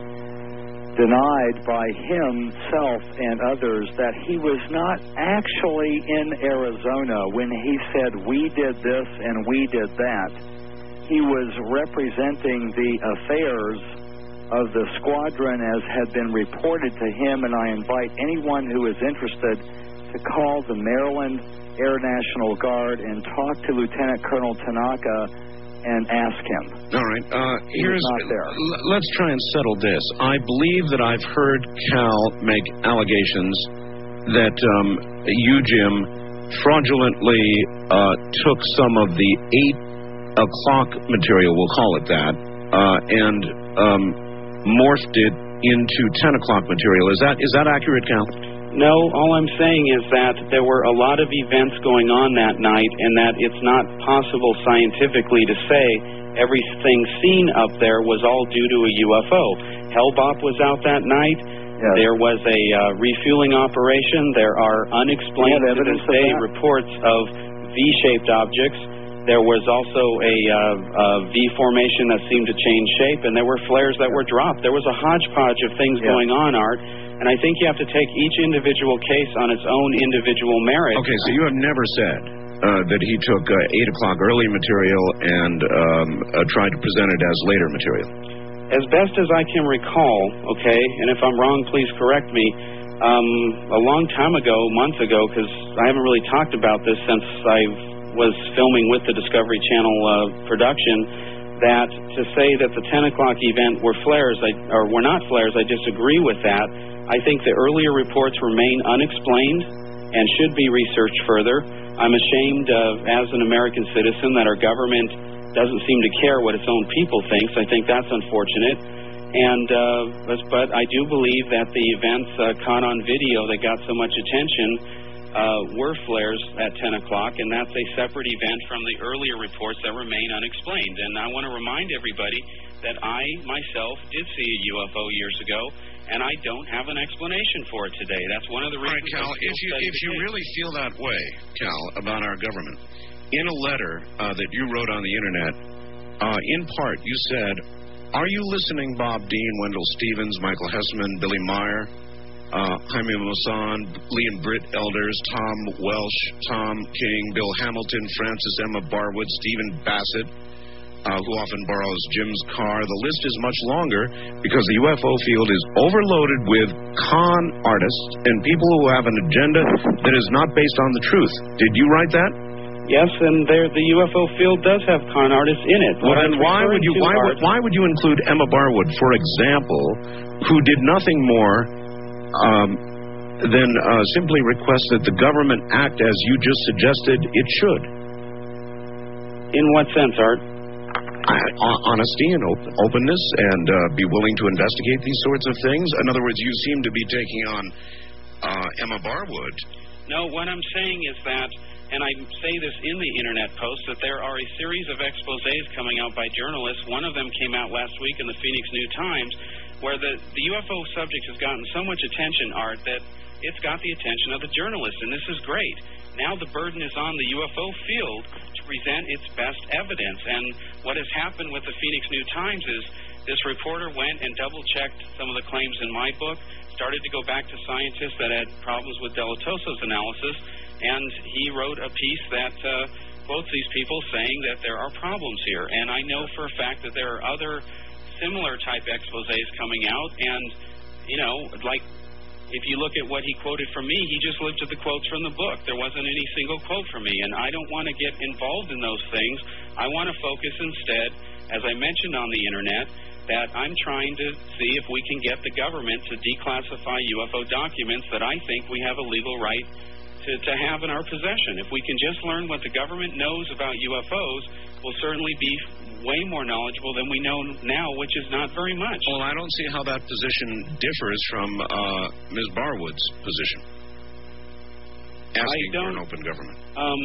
denied by himself and others that he was not actually in Arizona when he said, we did this and we did that. He was representing the affairs of the squadron as had been reported to him, and I invite anyone who is interested to call the Maryland Air National Guard and talk to Lieutenant Colonel Tanaka and ask him. All right. Uh, He here's was not there. l- let's try and settle this. I believe that I've heard Cal make allegations that um, you, Jim, fraudulently uh, took some of the eight o'clock material, we'll call it that, uh, and um, morphed it into ten o'clock material. Is that is that accurate, Cal? No, all I'm saying is that there were a lot of events going on that night, and that it's not possible scientifically to say everything seen up there was all due to a U F O. Hellbop was out that night. Yes. There was a uh, refueling operation. There are unexplained You have to evidence this of day that? reports of V-shaped objects. There was also a, uh, a V formation that seemed to change shape, and there were flares that were dropped. There was a hodgepodge of things Yeah. going on, Art, and I think you have to take each individual case on its own individual merit. Okay, so you have never said uh, that he took uh, eight o'clock early material and um, uh, tried to present it as later material. As best as I can recall, okay, and if I'm wrong, please correct me, um, a long time ago, months ago, because I haven't really talked about this since I was filming with the Discovery Channel uh, production, that to say that the ten o'clock event were flares, I, or were not flares, I disagree with that. I think the earlier reports remain unexplained and should be researched further. I'm ashamed, uh, as an American citizen, that our government doesn't seem to care what its own people thinks. I think that's unfortunate. And uh, but, but I do believe that the events uh, caught on video that got so much attention uh, were flares at ten o'clock, and that's a separate event from the earlier reports that remain unexplained. And I want to remind everybody that I, myself, did see a U F O years ago, and I don't have an explanation for it today. That's one of the All reasons. right, Cal, I still if you, study if the you case. really feel that way, Cal, about our government, in a letter uh, that you wrote on the Internet, uh, in part, you said, are you listening, Bob Dean, Wendell Stevens, Michael Hessman, Billy Meyer, uh, Jaime Maussan, Lee and Britt Elders, Tom Welsh, Tom King, Bill Hamilton, Francis Emma Barwood, Stephen Bassett, uh, who often borrows Jim's car. The list is much longer because the U F O field is overloaded with con artists and people who have an agenda that is not based on the truth. Did you write that? Yes, and there the U F O field does have con artists in it. Well, then why would you why would, why would you include Emma Barwood, for example, who did nothing more um, than uh, simply request that the government act as you just suggested it should? In what sense, Art? Honesty and op- openness, and uh, be willing to investigate these sorts of things. In other words, you seem to be taking on uh, Emma Barwood. No, what I'm saying is that, and I say this in the internet post, that there are a series of exposés coming out by journalists. One of them came out last week in the Phoenix New Times, where the, the U F O subject has gotten so much attention, Art, that it's got the attention of the journalists, and this is great. Now the burden is on the U F O field to present its best evidence, and what has happened with the Phoenix New Times is this reporter went and double-checked some of the claims in my book, started to go back to scientists that had problems with Delatoso's analysis, and he wrote a piece that uh, quotes these people saying that there are problems here. And I know for a fact that there are other similar type exposés coming out, and, you know, like, if you look at what he quoted from me, he just looked at the quotes from the book. There wasn't any single quote from me, and I don't want to get involved in those things. I want to focus instead, as I mentioned on the internet, that I'm trying to see if we can get the government to declassify U F O documents that I think we have a legal right to, to have in our possession. If we can just learn what the government knows about U F Os, we'll certainly be way more knowledgeable than we know now, which is not very much. Well, I don't see how that position differs from uh, Miz Barwood's position, asking for an open government. Um,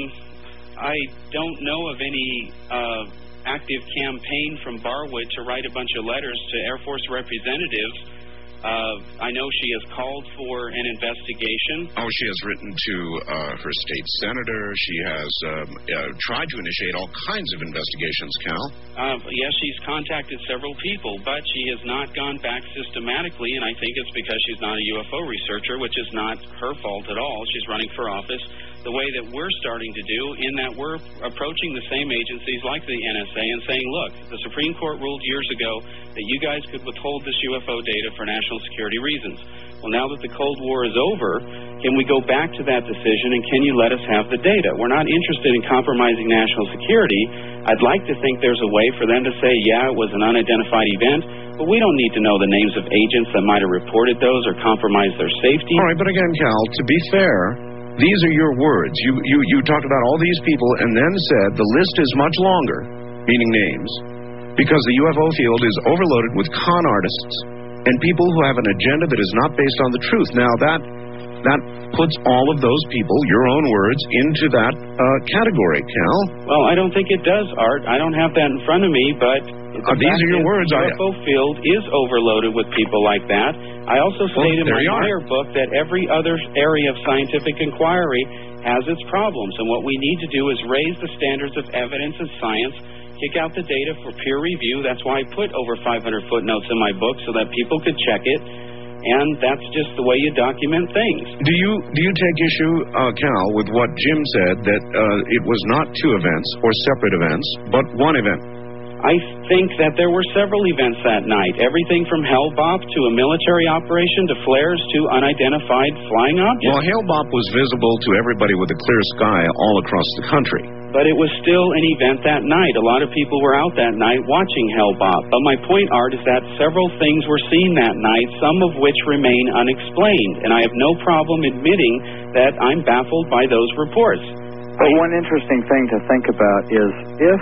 I don't know of any uh, active campaign from Barwood to write a bunch of letters to Air Force representatives. Uh, I know she has called for an investigation. Oh, she has written to uh, her state senator. She has um, uh, tried to initiate all kinds of investigations, Cal. Uh, yes, she's contacted several people, but she has not gone back systematically, and I think it's because she's not a U F O researcher, which is not her fault at all. She's running for office the way that we're starting to do, in that we're approaching the same agencies like the N S A and saying, look, the Supreme Court ruled years ago that you guys could withhold this U F O data for national security reasons. Well, now that the Cold War is over, can we go back to that decision, and can you let us have the data? We're not interested in compromising national security. I'd like to think there's a way for them to say, yeah, it was an unidentified event, but we don't need to know the names of agents that might have reported those or compromised their safety. All right, but again, Cal, to be fair, these are your words. You, you, you talked about all these people and then said the list is much longer, meaning names, because the U F O field is overloaded with con artists and people who have an agenda that is not based on the truth. Now, that that puts all of those people, your own words, into that uh, category, Cal. Well, I don't think it does, Art. I don't have that in front of me, but uh, these are your words. The U F O field is overloaded with people like that. I also state well, in my prior book that every other area of scientific inquiry has its problems, and what we need to do is raise the standards of evidence and science, kick out the data for peer review. That's why I put over five hundred footnotes in my book so that people could check it, and that's just the way you document things. Do you do you take issue, uh, Cal, with what Jim said, that uh, it was not two events or separate events, but one event? I think that there were several events that night, everything from Hale-Bopp to a military operation to flares to unidentified flying objects. Well, Hale-Bopp was visible to everybody with a clear sky all across the country. But it was still an event that night. A lot of people were out that night watching Hale-Bopp. But my point, Art, is that several things were seen that night, some of which remain unexplained. And I have no problem admitting that I'm baffled by those reports. But one interesting thing to think about is if,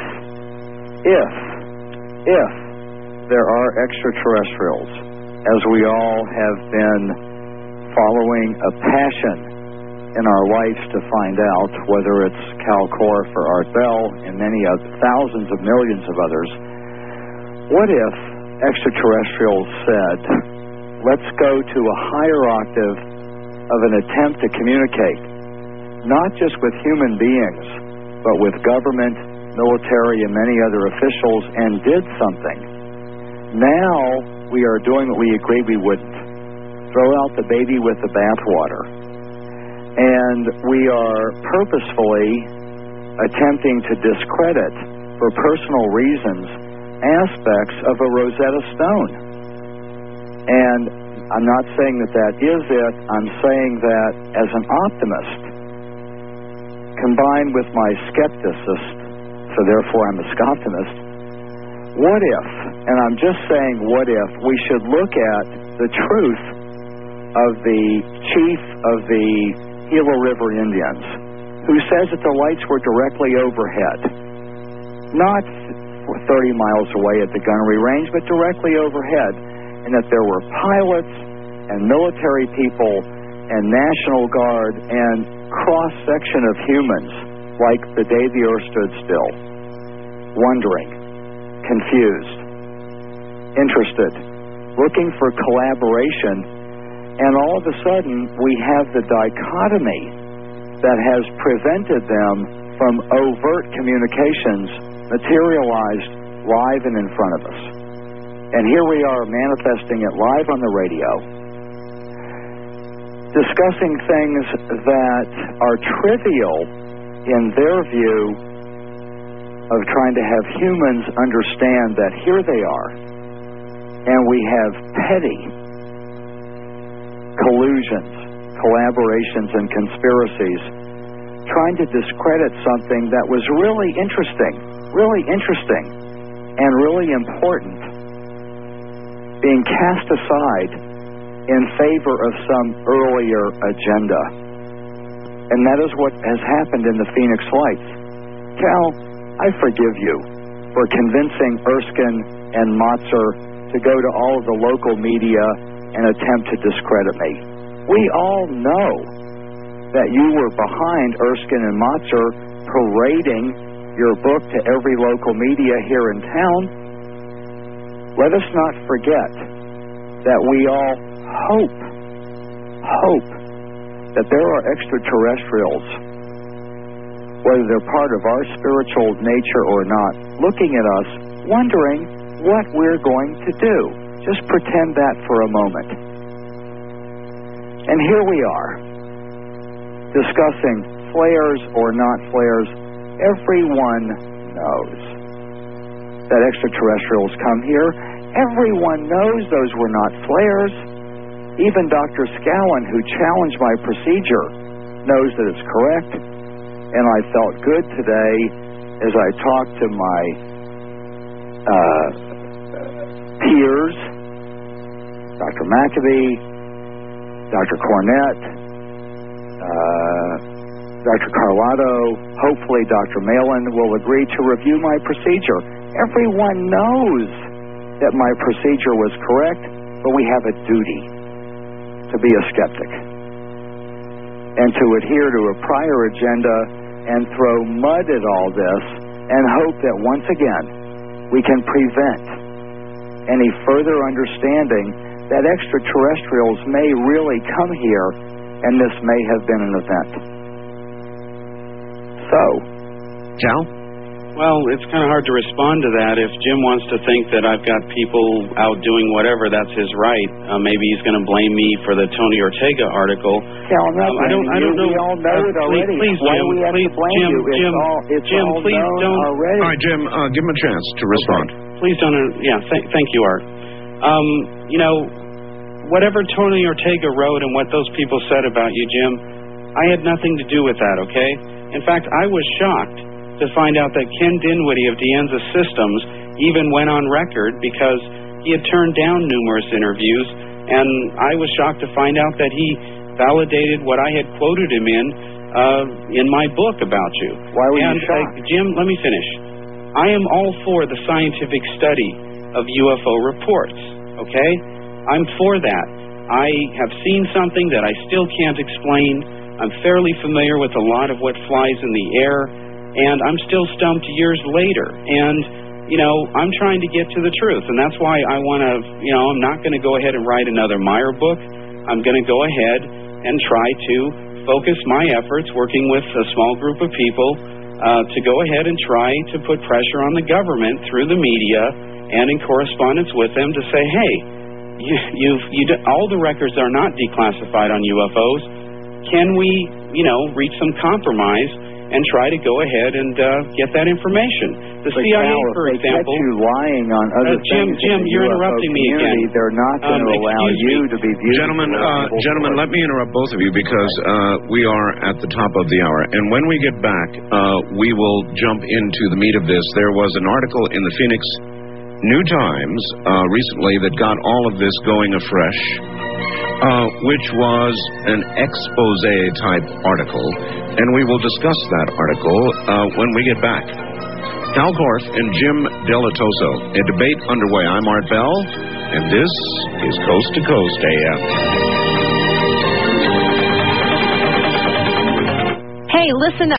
if, if there are extraterrestrials, as we all have been following a passion in our lives to find out, whether it's Cal Korff or Art Bell and many other thousands of millions of others, what if extraterrestrials said, let's go to a higher octave of an attempt to communicate, not just with human beings, but with government, military, and many other officials, and did something? Now we are doing what we agreed we wouldn't. Throw out the baby with the bathwater. And we are purposefully attempting to discredit for personal reasons, aspects of a Rosetta Stone. And I'm not saying that that is it. I'm saying that as an optimist, combined with my skepticist, so therefore I'm a skoptimist, what if, and I'm just saying what if, we should look at the truth of the chief of the Gila River Indians, who says that the lights were directly overhead, not thirty miles away at the gunnery range, but directly overhead, and that there were pilots and military people and National Guard and cross-section of humans like the day the earth stood still, wondering, confused, interested, looking for collaboration, and all of a sudden we have the dichotomy that has prevented them from overt communications materialized live and in front of us. And here we are manifesting it live on the radio, discussing things that are trivial in their view of trying to have humans understand that here they are, and we have petty collusions, collaborations, and conspiracies trying to discredit something that was really interesting, really interesting, and really important, being cast aside in favor of some earlier agenda. And that is what has happened in the Phoenix Lights. Cal, I forgive you for convincing Erskine and Motzer to go to all of the local media and attempt to discredit me. We all know that you were behind Erskine and Motzer parading your book to every local media here in town. Let us not forget that we all hope, hope that there are extraterrestrials, whether they're part of our spiritual nature or not, looking at us, wondering what we're going to do. Just pretend that for a moment. And here we are, discussing flares or not flares. Everyone knows that extraterrestrials come here. Everyone knows those were not flares. Even Doctor Scowen, who challenged my procedure, knows that it's correct. And I felt good today as I talked to my uh, peers, Doctor McAbee, Doctor Cornett, uh, Doctor Carlotto, hopefully Doctor Malin will agree to review my procedure. Everyone knows that my procedure was correct, but we have a duty to be a skeptic and to adhere to a prior agenda and throw mud at all this and hope that once again we can prevent any further understanding that extraterrestrials may really come here and this may have been an event. So, Cal? Well, it's kind of hard to respond to that. If Jim wants to think that I've got people out doing whatever, that's his right. Uh, maybe he's going to blame me for the Tony Ortega article. Cal, I'm not um, I don't, I don't you. know. We all know uh, it already. Please, please Why Jim, do we have please, to blame Jim, you? It's Jim, all, it's Jim, all please known don't. already. All right, Jim, uh, give him a chance to respond. Okay. Please don't. Uh, yeah, th- thank you, Art. Um, you know, whatever Tony Ortega wrote and what those people said about you, Jim, I had nothing to do with that, okay? In fact, I was shocked to find out that Ken Dinwiddie of Dianza Systems even went on record because he had turned down numerous interviews, and I was shocked to find out that he validated what I had quoted him in uh, in my book about you. Why were and, you shocked? Uh, Jim, let me finish. I am all for the scientific study of U F O reports, okay? I'm for that. I have seen something that I still can't explain. I'm fairly familiar with a lot of what flies in the air, and I'm still stumped years later. And, you know, I'm trying to get to the truth, and that's why I want to, you know, I'm not going to go ahead and write another Meyer book. I'm going to go ahead and try to focus my efforts working with a small group of people uh, to go ahead and try to put pressure on the government through the media and in correspondence with them to say, hey, you, you've, you, all the records are not declassified on U F Os. Can we, you know, reach some compromise and try to go ahead and uh, get that information. The but C I A, Cal, for if they example, catch you lying on other uh, Jim, things Jim, in the you're U F O interrupting me community, again. they're not going Um, to allow excuse you me. to be viewed. Gentlemen, as a uh, reliable gentlemen, source. let me interrupt both of you because uh, we are at the top of the hour. And when we get back, uh, we will jump into the meat of this. There was an article in the Phoenix New Times uh, recently that got all of this going afresh, uh, which was an expose-type article. And we will discuss that article uh, when we get back. Cal Korff and Jim Dilettoso. A debate underway. I'm Art Bell, and this is Coast to Coast A M. Hey, listen up.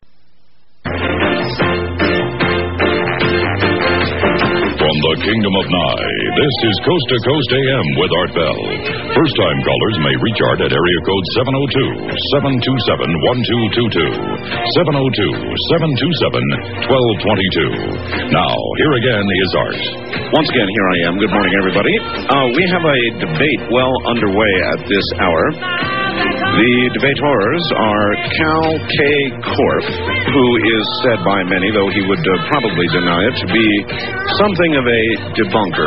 From the Kingdom of Nye, this is Coast to Coast A M with Art Bell. First-time callers may reach Art at area code seven oh two, seven two seven, one two two two, seven oh two, seven two seven, one two two two. Now, here again is Art. Once again, here I am. Good morning, everybody. Uh, we have a debate well underway at this hour. The debaters are Cal K. Korff, who is said by many, though he would uh, probably deny it, to be something of a debunker.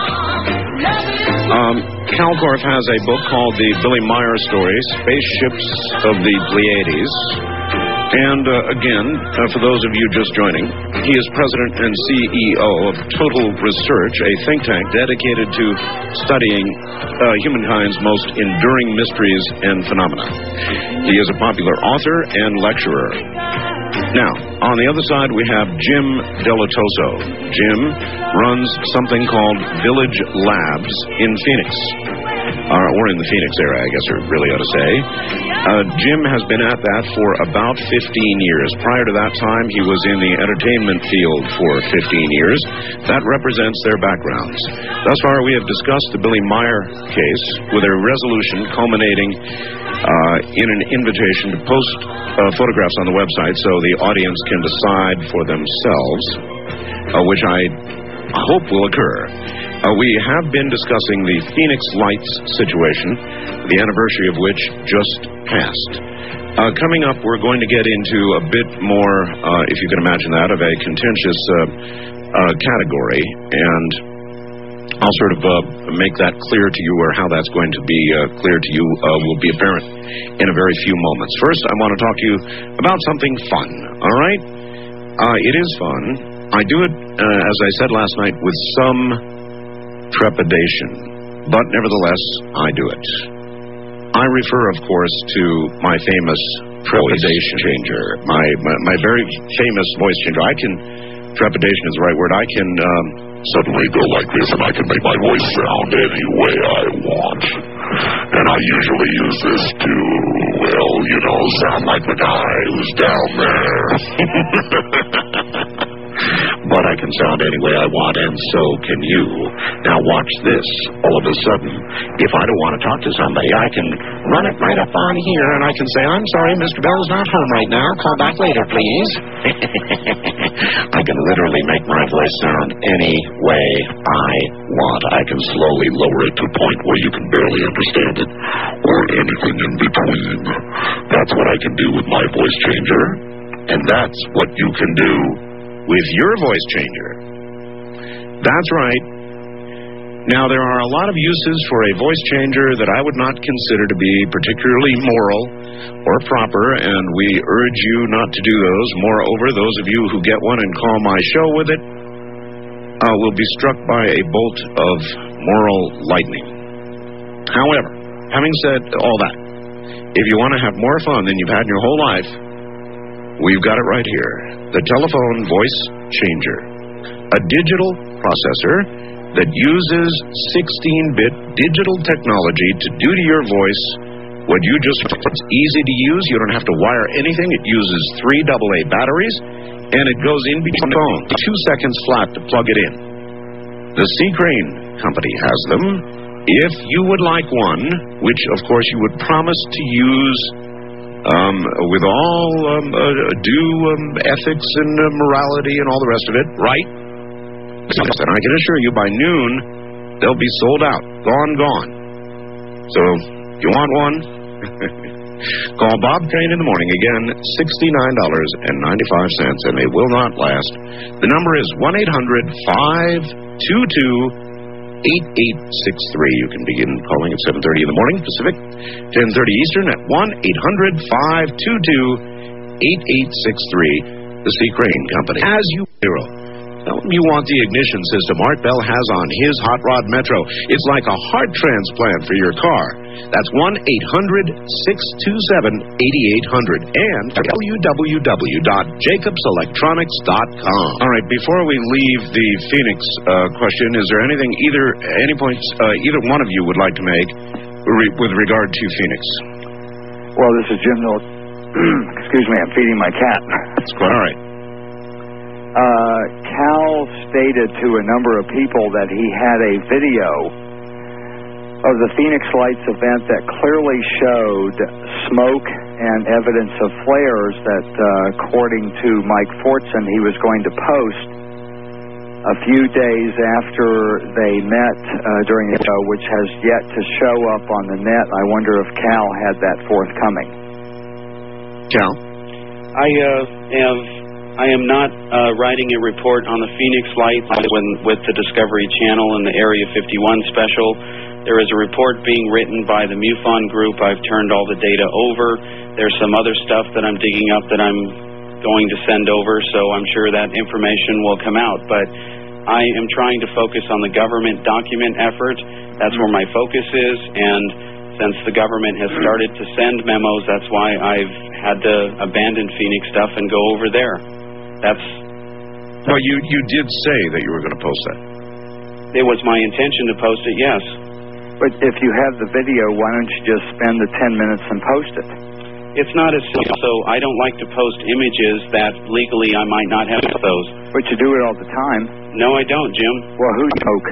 Um, Cal Korff has a book called The Billy Meyer Story, Spaceships of the Pleiades. And uh, again, uh, for those of you just joining, he is president and C E O of Total Research, a think tank dedicated to studying uh, humankind's most enduring mysteries and phenomena. He is a popular author and lecturer. Now, on the other side, we have Jim Dilettoso. Jim runs something called Village Labs in Phoenix. Uh, or in the Phoenix area, I guess I really ought to say. Uh, Jim has been at that for about fifteen years. Prior to that time, he was in the entertainment field for fifteen years. That represents their backgrounds. Thus far, we have discussed the Billy Meyer case with a resolution culminating uh, in an invitation to post uh, photographs on the website so the audience can decide for themselves, uh, which I hope will occur. Uh, we have been discussing the Phoenix Lights situation, the anniversary of which just passed. Uh, coming up, we're going to get into a bit more, uh, if you can imagine that, of a contentious uh, uh, category, and I'll sort of uh, make that clear to you, or how that's going to be uh, clear to you uh, will be apparent in a very few moments. First, I want to talk to you about something fun, all right? Uh, it is fun. I do it, uh, as I said last night, with some trepidation, but nevertheless, I do it. I refer, of course, to my famous trepidation changer, my, my my very famous voice changer. I can, trepidation is the right word, I can um, suddenly go like this and I can make my voice sound any way I want. And I usually use this to, well, you know, sound like the guy who's down there. But I can sound any way I want, and so can you. Now watch this. All of a sudden, if I don't want to talk to somebody, I can run it right up on here, and I can say, I'm sorry, Mister Bell is not home right now. Call back later, please. I can literally make my voice sound any way I want. I can slowly lower it to a point where you can barely understand it, or anything in between. That's what I can do with my voice changer, and that's what you can do with your voice changer. That's right. Now, there are a lot of uses for a voice changer that I would not consider to be particularly moral or proper, and we urge you not to do those. Moreover, those of you who get one and call my show with it uh, will be struck by a bolt of moral lightning. However, having said all that, if you want to have more fun than you've had in your whole life, we've got it right here. The telephone voice changer. A digital processor that uses sixteen-bit digital technology to do to your voice what you just... It's easy to use. You don't have to wire anything. It uses three double A batteries, and it goes in between the phone. Two seconds flat to plug it in. The C. Crane Company has them. If you would like one, which, of course, you would promise to use... Um, with all um, uh, due um, ethics and uh, morality and all the rest of it, right? And I can assure you, by noon, they'll be sold out. Gone, gone. So, you want one? Call Bob Crane in the morning. Again, sixty-nine dollars and ninety-five cents, and they will not last. The number is one eight hundred five two two eight eight six three. You can begin calling at seven thirty in the morning Pacific, ten thirty Eastern at one eight hundred five two two eight eight six three. The C. Crane Company. As you hero. Tell them you want the ignition system Art Bell has on his Hot Rod Metro. It's like a heart transplant for your car. That's one eight hundred six two seven eight eight zero zero and w w w dot jacobs electronics dot com. All right, before we leave the Phoenix uh, question, is there anything either any points uh, either one of you would like to make re- with regard to Phoenix? Well, this is Jim Miller. Excuse me, I'm feeding my cat. That's quite all right. Uh, Cal stated to a number of people that he had a video of the Phoenix Lights event that clearly showed smoke and evidence of flares that, uh, according to Mike Fortson, he was going to post a few days after they met uh, during the show, which has yet to show up on the net. I wonder if Cal had that forthcoming. Cal? I uh, have... I am not uh, writing a report on the Phoenix Lights when, with the Discovery Channel and the Area fifty-one special. There is a report being written by the MUFON group. I've turned all the data over. There's some other stuff that I'm digging up that I'm going to send over, so I'm sure that information will come out. But I am trying to focus on the government document effort. That's where my focus is, and since the government has started to send memos, that's why I've had to abandon Phoenix stuff and go over there. That's... Well, you, you did say that you were going to post that. It was my intention to post it, yes. But if you have the video, why don't you just spend the ten minutes and post it? It's not as simple, so I don't like to post images that legally I might not have those. But you do it all the time. No, I don't, Jim. Well, who spoke?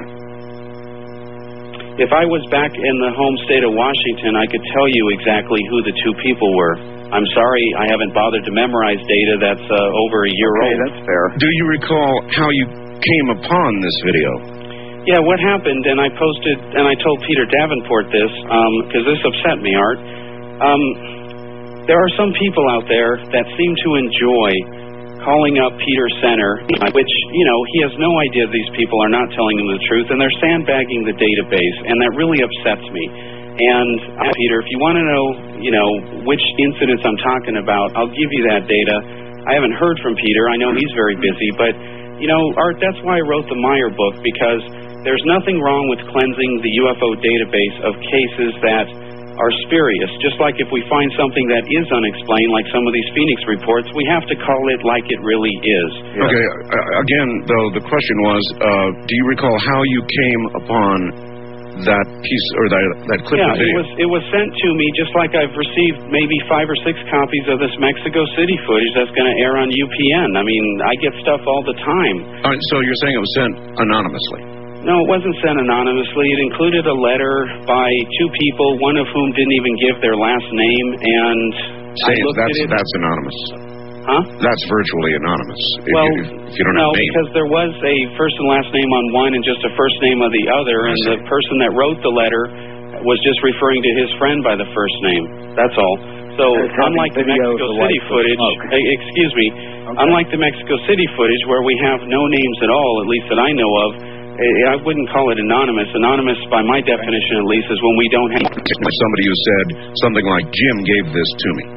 If I was back in the home state of Washington, I could tell you exactly who the two people were. I'm sorry I haven't bothered to memorize data that's uh, over a year okay, old. That's fair. Do you recall how you came upon this video? Yeah, what happened, and I posted, and I told Peter Davenport this, because um, this upset me, Art. Um, there are some people out there that seem to enjoy calling up Peter Center, which, you know, he has no idea these people are not telling him the truth, and they're sandbagging the database, and that really upsets me. And, uh, Peter, if you want to know, you know, which incidents I'm talking about, I'll give you that data. I haven't heard from Peter. I know he's very busy, but, you know, Art, that's why I wrote the Meyer book, because there's nothing wrong with cleansing the U F O database of cases that are spurious. Just like if we find something that is unexplained, like some of these Phoenix reports, we have to call it like it really is. Yeah. Okay, uh, again, though, the question was, uh, do you recall how you came upon that piece or that that clip yeah, of video? it was it was sent to me just like I've received maybe five or six copies of this Mexico City footage that's going to air on U P N. I mean, I get stuff all the time. All right, so you're saying it was sent anonymously? No, it wasn't sent anonymously. It included a letter by two people, one of whom didn't even give their last name, and Say I looked that's, at it. That's anonymous. Huh? That's virtually anonymous. If well, you, if you don't no, have names. because there was a first and last name on one and just a first name on the other, and the person that wrote the letter was just referring to his friend by the first name. That's all. So, unlike the Mexico City footage, uh, excuse me, okay. unlike the Mexico City footage where we have no names at all, at least that I know of, I wouldn't call it anonymous. Anonymous, by my definition at least, is when we don't have... Somebody who said something like, Jim gave this to me.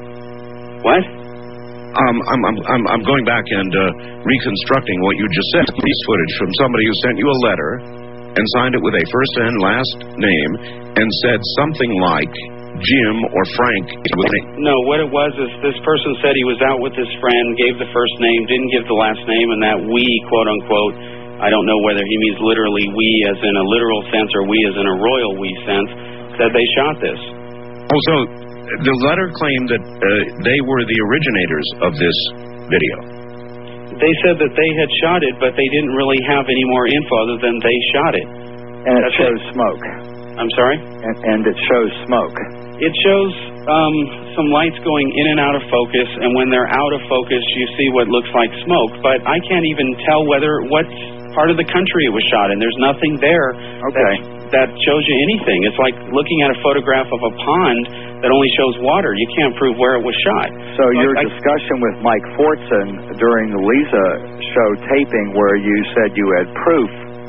What? Um, I'm, I'm, I'm, I'm going back and uh, reconstructing what you just said. Police footage from somebody who sent you a letter and signed it with a first and last name and said something like Jim or Frank. No, what it was is this person said he was out with his friend, gave the first name, didn't give the last name, and that we, quote unquote, I don't know whether he means literally we as in a literal sense or we as in a royal we sense, said they shot this. Oh, so the letter claimed that uh, they were the originators of this video. They said that they had shot it, but they didn't really have any more info other than they shot it. And it That's shows it. smoke. I'm sorry? And, and it shows smoke. It shows um, some lights going in and out of focus, and when they're out of focus, you see what looks like smoke. But I can't even tell whether what part of the country it was shot in. There's nothing there okay. that, that shows you anything. It's like looking at a photograph of a pond that only shows water. You can't prove where it was shot. So But your I, discussion with Mike Fortson during the Lisa show taping where you said you had proof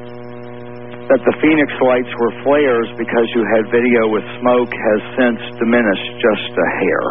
that the Phoenix lights were flares because you had video with smoke has since diminished just a hair.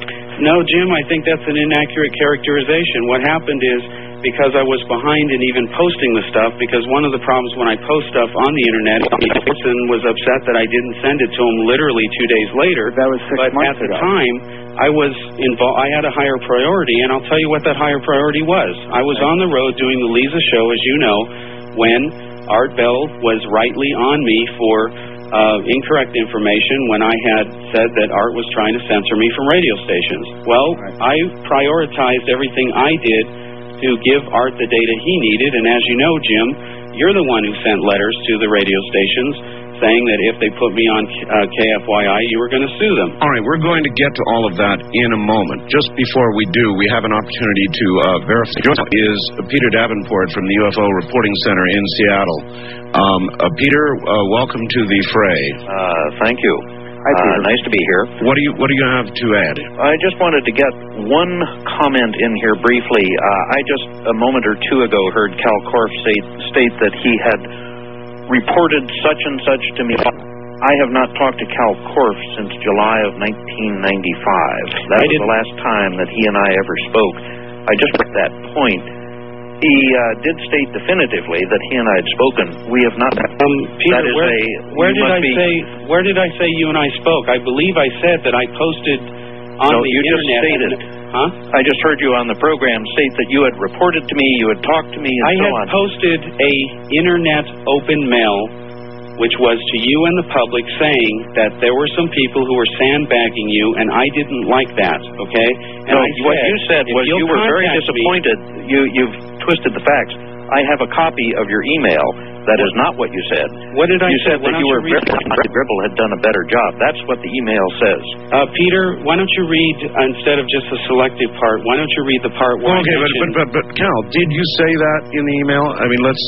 No, Jim, I think that's an inaccurate characterization. What happened is, because I was behind in even posting the stuff, because one of the problems when I post stuff on the internet, Fortson was upset that I didn't send it to him literally two days later. That was six but months at the ago. time, I was involved. I had a higher priority, and I'll tell you what that higher priority was. I was on the road doing the Lisa show, as you know, when Art Bell was rightly on me for uh, incorrect information when I had said that Art was trying to censor me from radio stations. Well, I prioritized everything I did to give Art the data he needed, and as you know, Jim, you're the one who sent letters to the radio stations saying that if they put me on uh, K F Y I, you were going to sue them. All right, we're going to get to all of that in a moment. Just before we do, we have an opportunity to uh, verify. Is Peter Davenport from the U F O Reporting Center in Seattle. Um, uh, Peter, uh, welcome to the fray. Uh, thank you. Hi, Peter. Uh, nice to be here. What do you What do you have to add? I just wanted to get one comment in here briefly. Uh, I just a moment or two ago heard Cal Korff state, state that he had reported such and such to me. I have not talked to Cal Korff since July of nineteen ninety-five. That I was didn't- the last time that he and I ever spoke. I just at that point. He uh, did state definitively that he and I had spoken. We have not. Um, Peter, that is where, a, where you did must I be, say? Where did I say you and I spoke? I believe I said that I posted on No, the you just internet. stated. Huh? I just heard you on the program state that you had reported to me, you had talked to me, and I so had on. posted a internet open mail, which was to you and the public, saying that there were some people who were sandbagging you, and I didn't like that. Okay? And No, I what said, you said if was you'll you were very contact me- disappointed. You, you've twisted the facts. I have a copy of your email. That is not what you said. What did I you say? said Why that don't you were read very, Gribble had done a better job. That's what the email says. Uh, Peter, why don't you read, uh, instead of just the selective part, why don't you read the part where Okay, I but, mentioned... but but but Cal, did you say that in the email? I mean, let's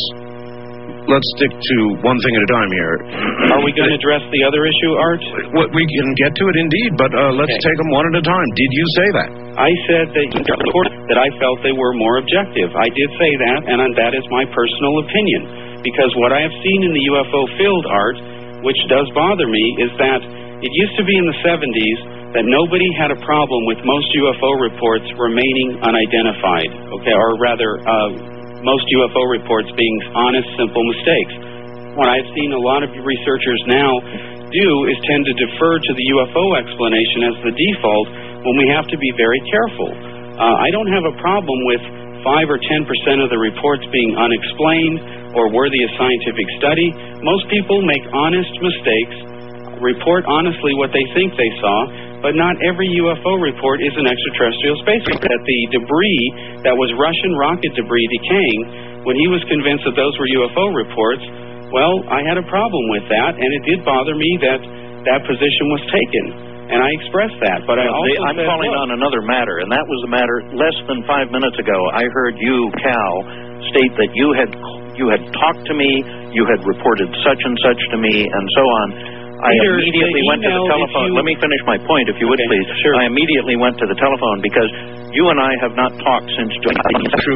let's stick to one thing at a time here. Are we going to address the other issue, Art? What we can get to it indeed, but uh, let's Okay. take them one at a time. Did you say that? I said that that I felt they were more objective. I did say that, and that is my personal opinion. Because what I have seen in the U F O field, Art, which does bother me, is that it used to be in the seventies that nobody had a problem with most U F O reports remaining unidentified, okay, or rather, uh, most U F O reports being honest, simple mistakes. What I've seen a lot of researchers now do is tend to defer to the U F O explanation as the default when we have to be very careful. Uh, I don't have a problem with five or ten percent of the reports being unexplained or worthy of scientific study. Most people make honest mistakes, report honestly what they think they saw, but not every U F O report is an extraterrestrial spacecraft. That the debris that was Russian rocket debris decaying, when he was convinced that those were U F O reports, well, I had a problem with that, and it did bother me that that position was taken. And I expressed that, but I Well, also the- I'm said, calling look, on another matter, and that was the matter less than five minutes ago. I heard you, Cal, state that you had you had talked to me, you had reported such and such to me, and so on. I Peter, immediately the went to the email, if telephone. you- Let me finish my point, if you would, Okay, please. sure. I immediately went to the telephone because you and I have not talked since July. True.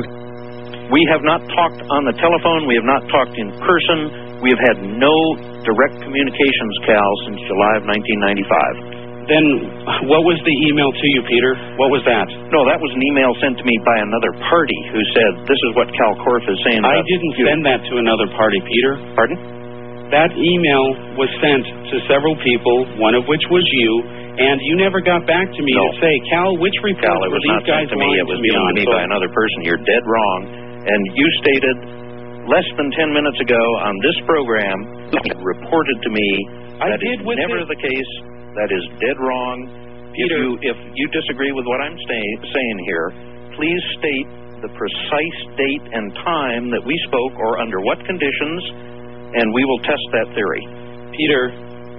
We have not talked on the telephone. We have not talked in person. We have had no direct communications, Cal, since July of nineteen ninety-five. Then what was the email to you, Peter? What was that? No, that was an email sent to me by another party who said, this is what Cal Korff is saying I about didn't you. send that to another party, Peter. Pardon? That email was sent to several people, one of which was you, and you never got back to me No. to say, Cal, which report Cal, it were was these not guys sent to me. lying It was to me given on? to me So- by another person. You're dead wrong. And you stated less than ten minutes ago on this program, reported to me I that is did with never it. the case. That is dead wrong. If Peter. you, if you disagree with what I'm stay, saying here, please state the precise date and time that we spoke or under what conditions, and we will test that theory. Peter,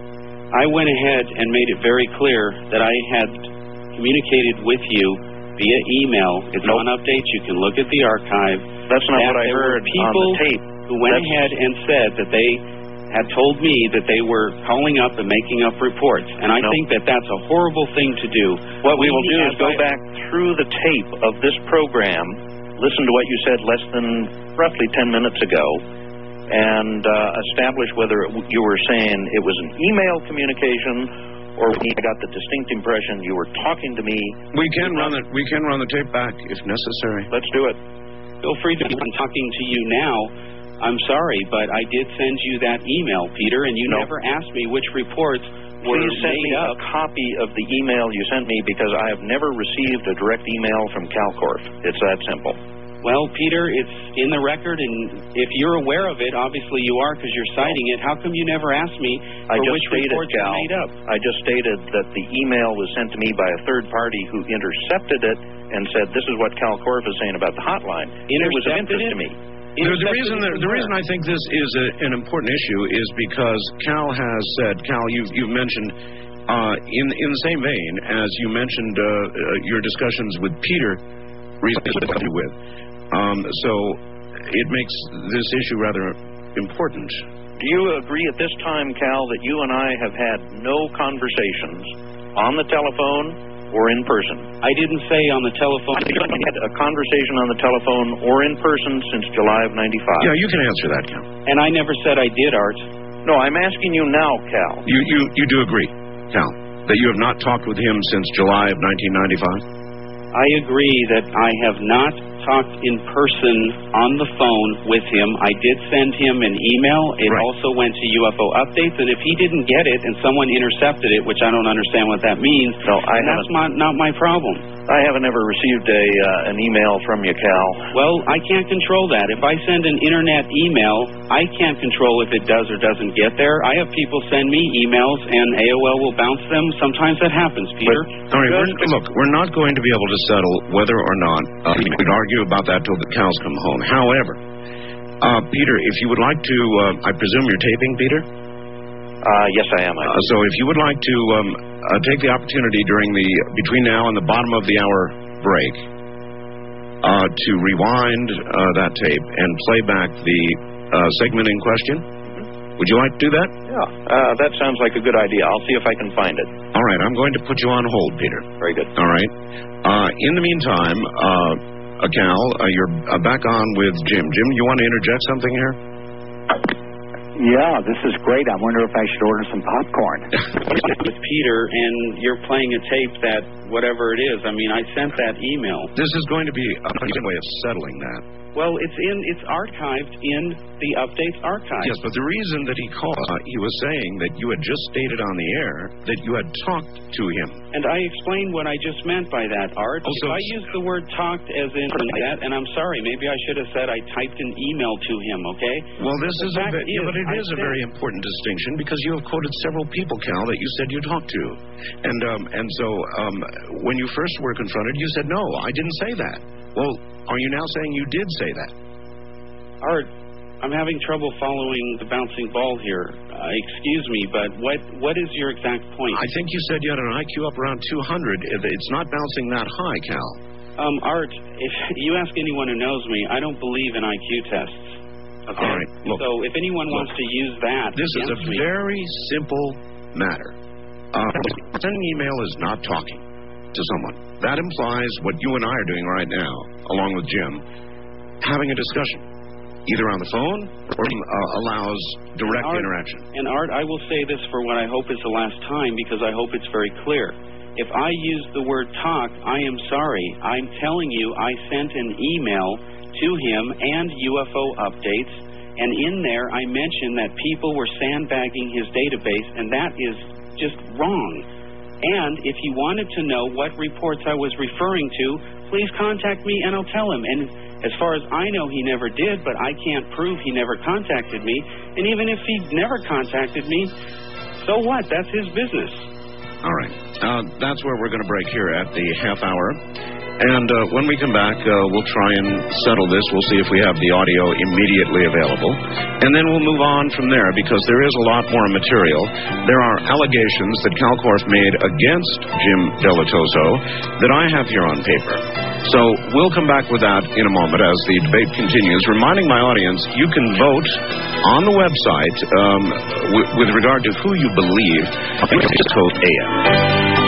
I went ahead and made it very clear that I had communicated with you via email. It's Nope. on updates. You can look at the archive. That's not that what I there were heard on people the tape. who went That's- ahead and said that they had told me that they were calling up and making up reports, and I No. think that that's a horrible thing to do. What we will do is as go I- back through the tape of this program, listen to what you said less than roughly ten minutes ago, and uh, establish whether it, you were saying it was an email communication or we got the distinct impression you were talking to me. We can run it. We can run the tape back if necessary. Let's do it. Feel free to. I'm talking to you now. I'm sorry, but I did send you that email, Peter, and you No. never asked me which reports were Please send made me up. a copy of the email you sent me because I have never received a direct email from CalCorp. It's that simple. Well, Peter, it's in the record, and if you're aware of it, obviously you are because you're citing it. How come you never asked me for I just which stated, reports Cal, were made up? I just stated that the email was sent to me by a third party who intercepted it and said, this is what CalCorp is saying about the hotline. It was of Intercepted interest it? to me. The, the Intercepted reason it that, from the where? reason I think this is a, an important issue is because Cal has said, Cal, you've you've mentioned uh, in in the same vein as you mentioned uh, uh, your discussions with Peter recently with. Um, so it makes this issue rather important. Do you agree at this time, Cal, that you and I have had no conversations on the telephone or in person? I didn't say on the telephone. We haven't had a conversation on the telephone or in person since July of ninety-five. Yeah, you can answer that, Cal. And I never said I did, Art. No, I'm asking you now, Cal. You you you do agree, Cal, that you have not talked with him since July of nineteen ninety-five? I agree that I have not talked in person on the phone with him. I did send him an email. It Right. also went to U F O Updates, and if he didn't get it and someone intercepted it, which I don't understand what that means, No, I then that's haven't. my, not my problem. I haven't ever received a uh, an email from you, Cal. Well, I can't control that. If I send an internet email, I can't control if it does or doesn't get there. I have people send me emails, and A O L will bounce them. Sometimes that happens, Peter. All right, we're, look, we're not going to be able to settle whether or not uh, we could argue about that till the cows come home. However, uh, Peter, if you would like to, uh, I presume you're taping, Peter? Uh, yes, I am. I Uh, so if you would like to um, uh, take the opportunity during the between now and the bottom of the hour break uh, to rewind uh, that tape and play back the uh, segment in question, would you like to do that? Yeah, uh, that sounds like a good idea. I'll see if I can find it. All right, I'm going to put you on hold, Peter. Very good. All right. Uh, in the meantime, uh, uh, Cal, uh, you're uh, back on with Jim. Jim, you want to interject something here? Yeah, this is great. I wonder if I should order some popcorn. With Peter, and you're playing a tape that whatever it is. I mean, I sent that email. This is going to be a good way of settling that. Well, it's in, it's archived in the Updates archive. Yes, but the reason that he called, uh, he was saying that you had just stated on the air that you had talked to him. And I explained what I just meant by that, Art. Oh, so if I it's- used the word talked as in that, and I'm sorry, maybe I should have said I typed an email to him, okay? Well, this The is a fact ve- yeah, is, but it I is a said- very important distinction because you have quoted several people, Cal, that you said you talked to, and um, and so um, when you first were confronted, you said no, I didn't say that. Well, are you now saying you did say that? Art, I'm having trouble following the bouncing ball here. Uh, excuse me, but what what is your exact point? I think you said you had an I Q up around two hundred. It's not bouncing that high, Cal. Um, Art, if you ask anyone who knows me, I don't believe in I Q tests. Okay? All right, look, so if anyone look, wants to use that This is a against me, very simple matter. Uh, sending email is not talking to someone. That implies what you and I are doing right now, along with Jim, having a discussion, either on the phone or uh, allows direct Art, interaction. And Art, I will say this for what I hope is the last time because I hope it's very clear. If I use the word talk, I am sorry. I'm telling you I sent an email to him and U F O Updates, and in there I mentioned that people were sandbagging his database, and that is just wrong. And if he wanted to know what reports I was referring to, please contact me and I'll tell him. And as far as I know, he never did, but I can't prove he never contacted me. And even if he never contacted me, so what? That's his business. All right. Uh, that's where we're going to break here at the half hour. And uh, when we come back, uh, we'll try and settle this. We'll see if we have the audio immediately available. And then we'll move on from there, because there is a lot more material. There are allegations that CalCorp made against Jim Dilettoso that I have here on paper. So we'll come back with that in a moment as the debate continues. Reminding my audience, you can vote on the website um, w- with regard to who you believe. Code A M.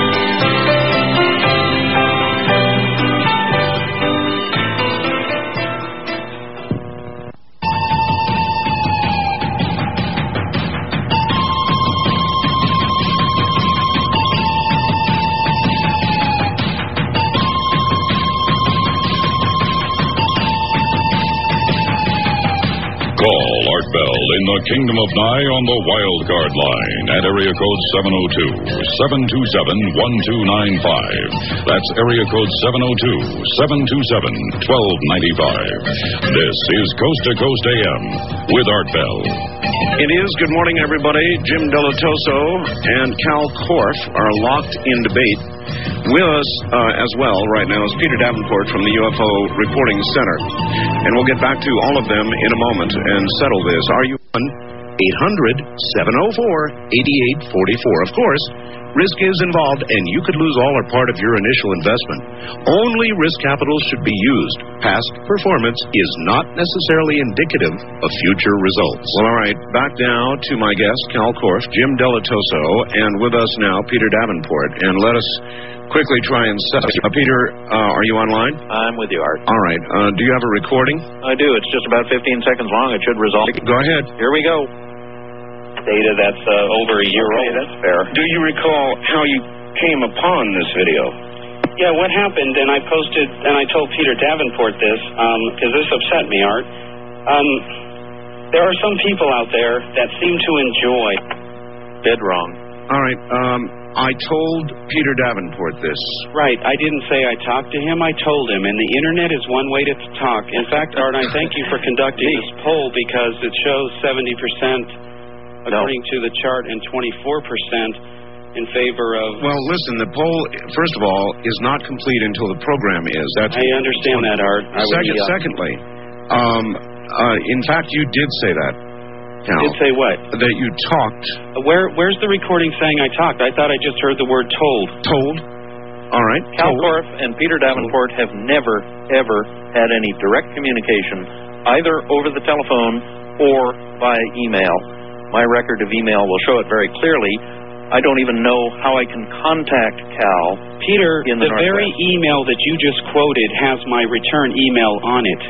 Call Art Bell in the Kingdom of Nye on the Wild Card line at area code seven oh two, seven two seven, one two nine five. That's area code seven oh two, seven two seven, one two nine five. This is Coast to Coast A M with Art Bell. It is. Good morning, everybody. Jim Dilettoso and Cal Korff are locked in debate. With us uh, as well right now is Peter Davenport from the U F O Reporting Center. And we'll get back to all of them in a moment and settle this. Are you on eight hundred, seven oh four, eight eight four four? Of course, risk is involved, and you could lose all or part of your initial investment. Only risk capital should be used. Past performance is not necessarily indicative of future results. Well, all right, back now to my guest, Cal Korff, Jim Dilettoso, and with us now, Peter Davenport. And let us quickly try and set up. Uh, Peter, uh, are you online? I'm with you, Art. All right. Uh, do you have a recording? I do. It's just about fifteen seconds long. It should resolve. Go ahead. Here we go. Data that's uh, over a year Okay, old. that's fair. Do you recall how you came upon this video? Yeah, what happened, and I posted, and I told Peter Davenport this, because this upset me, Art. Um, there are some people out there that seem to enjoy... Dead wrong. All right. Um, I told Peter Davenport this. Right. I didn't say I talked to him. I told him. And the Internet is one way to talk. In fact, Art, I thank you for conducting this poll, because it shows seventy percent according to the chart and twenty-four percent in favor of... Well, listen, the poll, first of all, is not complete until the program is. That's I understand that, Art. I would Second, be, uh, secondly, um, uh, in fact, you did say that, Cal. Did say what? That you talked. Uh, Where, where's the recording saying I talked? I thought I just heard the word told. Told. All right. Cal told. Korff and Peter Davenport have never, ever had any direct communication, either over the telephone or by email. My record of email will show it very clearly. I don't even know how I can contact Cal. Peter, in the, the very Northwest. email that you just quoted has my return email on it.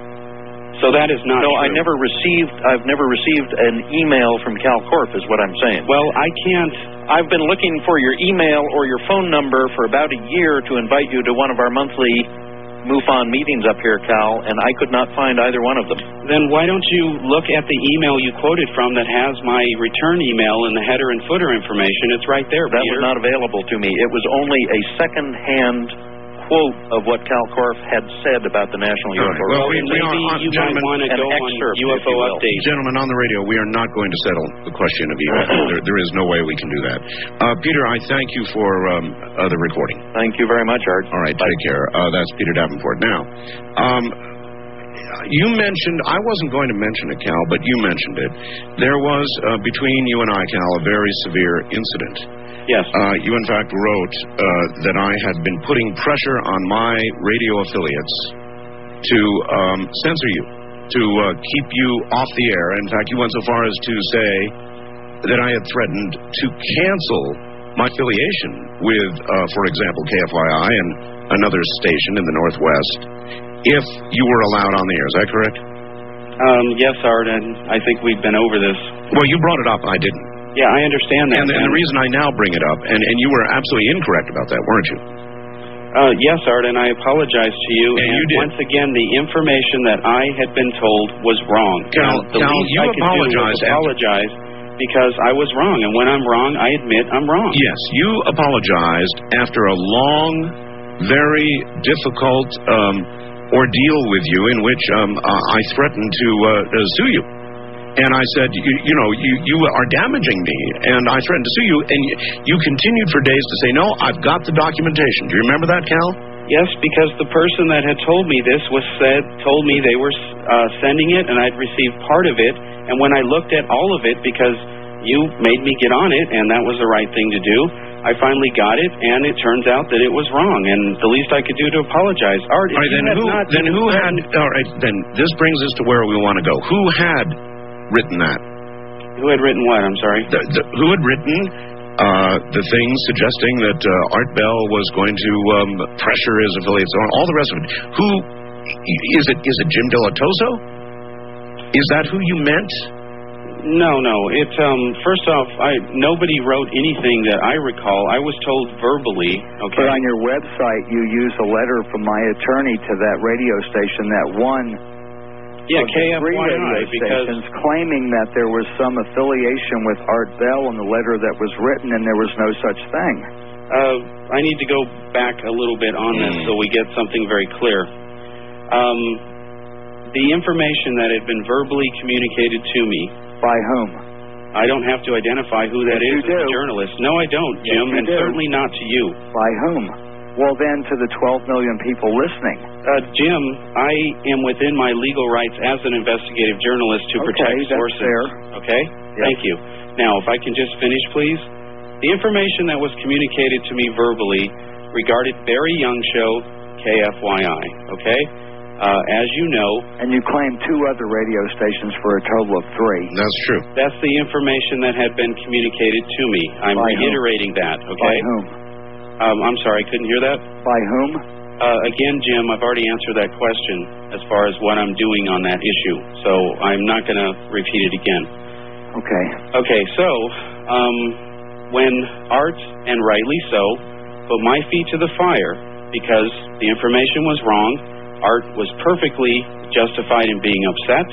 So that is not No, true. I never received, I've never received an email from Cal Korff, is what I'm saying. Well, I can't... I've been looking for your email or your phone number for about a year to invite you to one of our monthly MUFON meetings up here, Cal, and I could not find either one of them. Then why don't you look at the email you quoted from that has my return email and the header and footer information? It's right there, That Peter. was not available to me. It was only a second-hand quote of what Cal Korff had said about the National U F O. right. Well, we- And we maybe are on- you might gentlemen, want to an go on excerpt, U F if you O will. Update. Gentlemen, on the radio, we are not going to settle the question of U F O. there, there is no way we can do that. Uh, Peter, I thank you for um, uh, the recording. Thank you very much, Art. All right, take care. Uh, that's Peter Davenport. Now, um, you mentioned, I wasn't going to mention it, Cal, but you mentioned it. There was, uh, between you and I, Cal, a very severe incident. Yes. Uh, you, in fact, wrote uh, that I had been putting pressure on my radio affiliates to um, censor you, to uh, keep you off the air. In fact, you went so far as to say that I had threatened to cancel my affiliation with, uh, for example, K F Y I and another station in the Northwest if you were allowed on the air. Is that correct? Um, yes, Art, and I think we've been over this. Well, you brought it up. I didn't. Yeah, I understand that. And, and the reason I now bring it up, and, and you were absolutely incorrect about that, weren't you? Uh, yes, Art, and I apologize to you. And And you did. once again, the information that I had been told was wrong. Cal, And the Cal, least you I could apologized do was after- apologize because I was wrong. And when I'm wrong, I admit I'm wrong. Yes, you apologized after a long, very difficult um, ordeal with you in which um, uh, I threatened to uh, uh, sue you. And I said, you, you know, you, you are damaging me, and I threatened to sue you, and you, you continued for days to say, no, I've got the documentation. Do you remember that, Cal? Yes, because the person that had told me this was said told me they were uh, sending it, and I'd received part of it. And when I looked at all of it, because you made me get on it, and that was the right thing to do, I finally got it, and it turns out that it was wrong. And the least I could do to apologize. Art, all right, then who, not then who had? All right, then this brings us to where we want to go. Who had written that? Who had written what? I'm sorry. The, the, who had written uh, the things suggesting that uh, Art Bell was going to um, pressure his affiliates on all the rest of it? Who is it? Is it Jim Dilettoso? Is that who you meant? No, no. It um, first off, I nobody wrote anything that I recall. I was told verbally. Okay. But on your website, you use a letter from my attorney to that radio station that won. Yeah, K F Y I, radio stations claiming that there was some affiliation with Art Bell in the letter that was written, and there was no such thing. Uh, I need to go back a little bit on this so we get something very clear. Um, the information that had been verbally communicated to me. By whom? I don't have to identify who that yes, is as a journalist. No, I don't, Jim, yes, and do. certainly not to you. By whom? Well, then, to the twelve million people listening. Uh, Jim, I am within my legal rights as an investigative journalist to okay, protect that's sources. Fair. Okay? Yes. Thank you. Now, if I can just finish, please. The information that was communicated to me verbally regarded Barry Young Show, K F Y I. Okay? Uh, as you know... And you claim two other radio stations for a total of three. That's true. That's the information that had been communicated to me. I'm By reiterating whom? that, okay? By whom? Um, I'm sorry, I couldn't hear that. By whom? Uh, again, Jim, I've already answered that question as far as what I'm doing on that issue, so I'm not going to repeat it again. Okay. Okay, so um, when Art, and rightly so, put my feet to the fire because the information was wrong, Art was perfectly justified in being upset.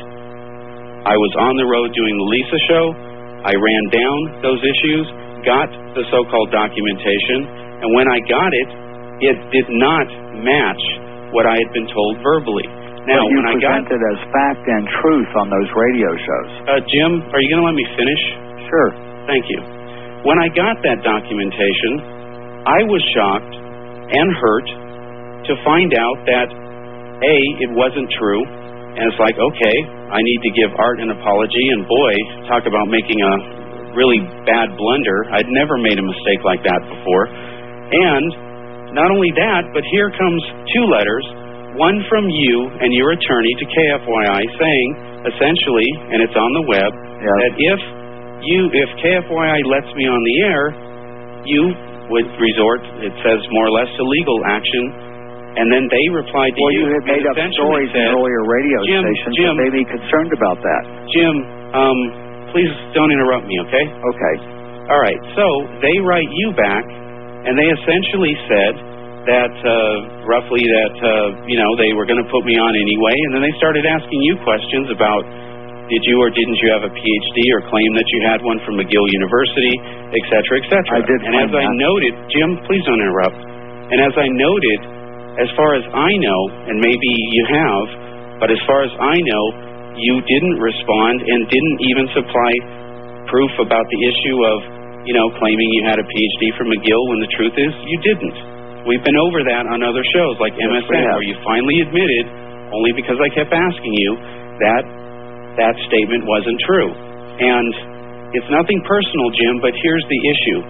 I was on the road doing the Lisa show. I ran down those issues, got the so-called documentation, and when I got it, it did not match what I had been told verbally. Now, but you when I got presented as fact and truth on those radio shows. Uh, Jim, are you going to let me finish? Sure. Thank you. When I got that documentation, I was shocked and hurt to find out that, A, it wasn't true, and it's like, okay, I need to give Art an apology, and boy, talk about making a really bad blunder. I'd never made a mistake like that before. And not only that, but here comes two letters, one from you and your attorney to K F Y I saying, essentially, and it's on the web, yes. that if you, if K F Y I lets me on the air, you would resort, it says more or less, to legal action. And then they replied to well, you. Well, you had made up stories said, in earlier radio Jim, stations Jim, that made me concerned about that. Jim, um, please don't interrupt me, okay? Okay. All right. So they write you back, and they essentially said that uh, roughly that, uh, you know, they were going to put me on anyway, and then they started asking you questions about did you or didn't you have a P H D or claim that you had one from McGill University, et cetera, et cetera. I did. And as that. I noted, Jim, please don't interrupt. And as I noted, as far as I know, and maybe you have, but as far as I know, you didn't respond and didn't even supply proof about the issue of, you know, claiming you had a P H D from McGill when the truth is you didn't. We've been over that on other shows like M S N, yes, where you finally admitted, only because I kept asking you, that that statement wasn't true. And it's nothing personal, Jim, but here's the issue.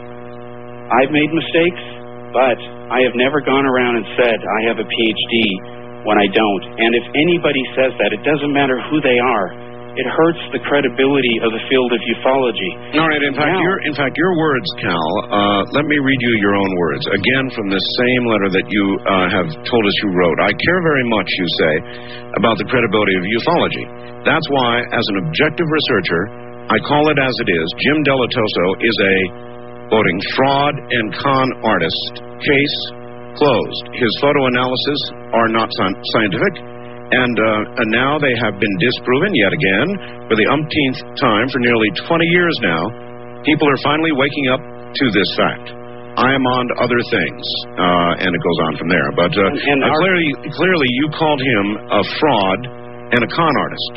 I've made mistakes, but I have never gone around and said I have a P H D when I don't. And if anybody says that, it doesn't matter who they are. It hurts the credibility of the field of ufology. All right. In fact, now, your in fact your words, Cal. Uh, let me read you your own words again from this same letter that you uh, have told us you wrote. I care very much, you say, about the credibility of ufology. That's why, as an objective researcher, I call it as it is. Jim Dilettoso is a quoting fraud and con artist. Case closed. His photo analysis are not scientific. And, uh, and now they have been disproven yet again for the umpteenth time for nearly twenty years now. People are finally waking up to this fact. I am on to other things, uh, and it goes on from there. But uh, and, and uh, clearly, clearly, you called him a fraud and a con artist.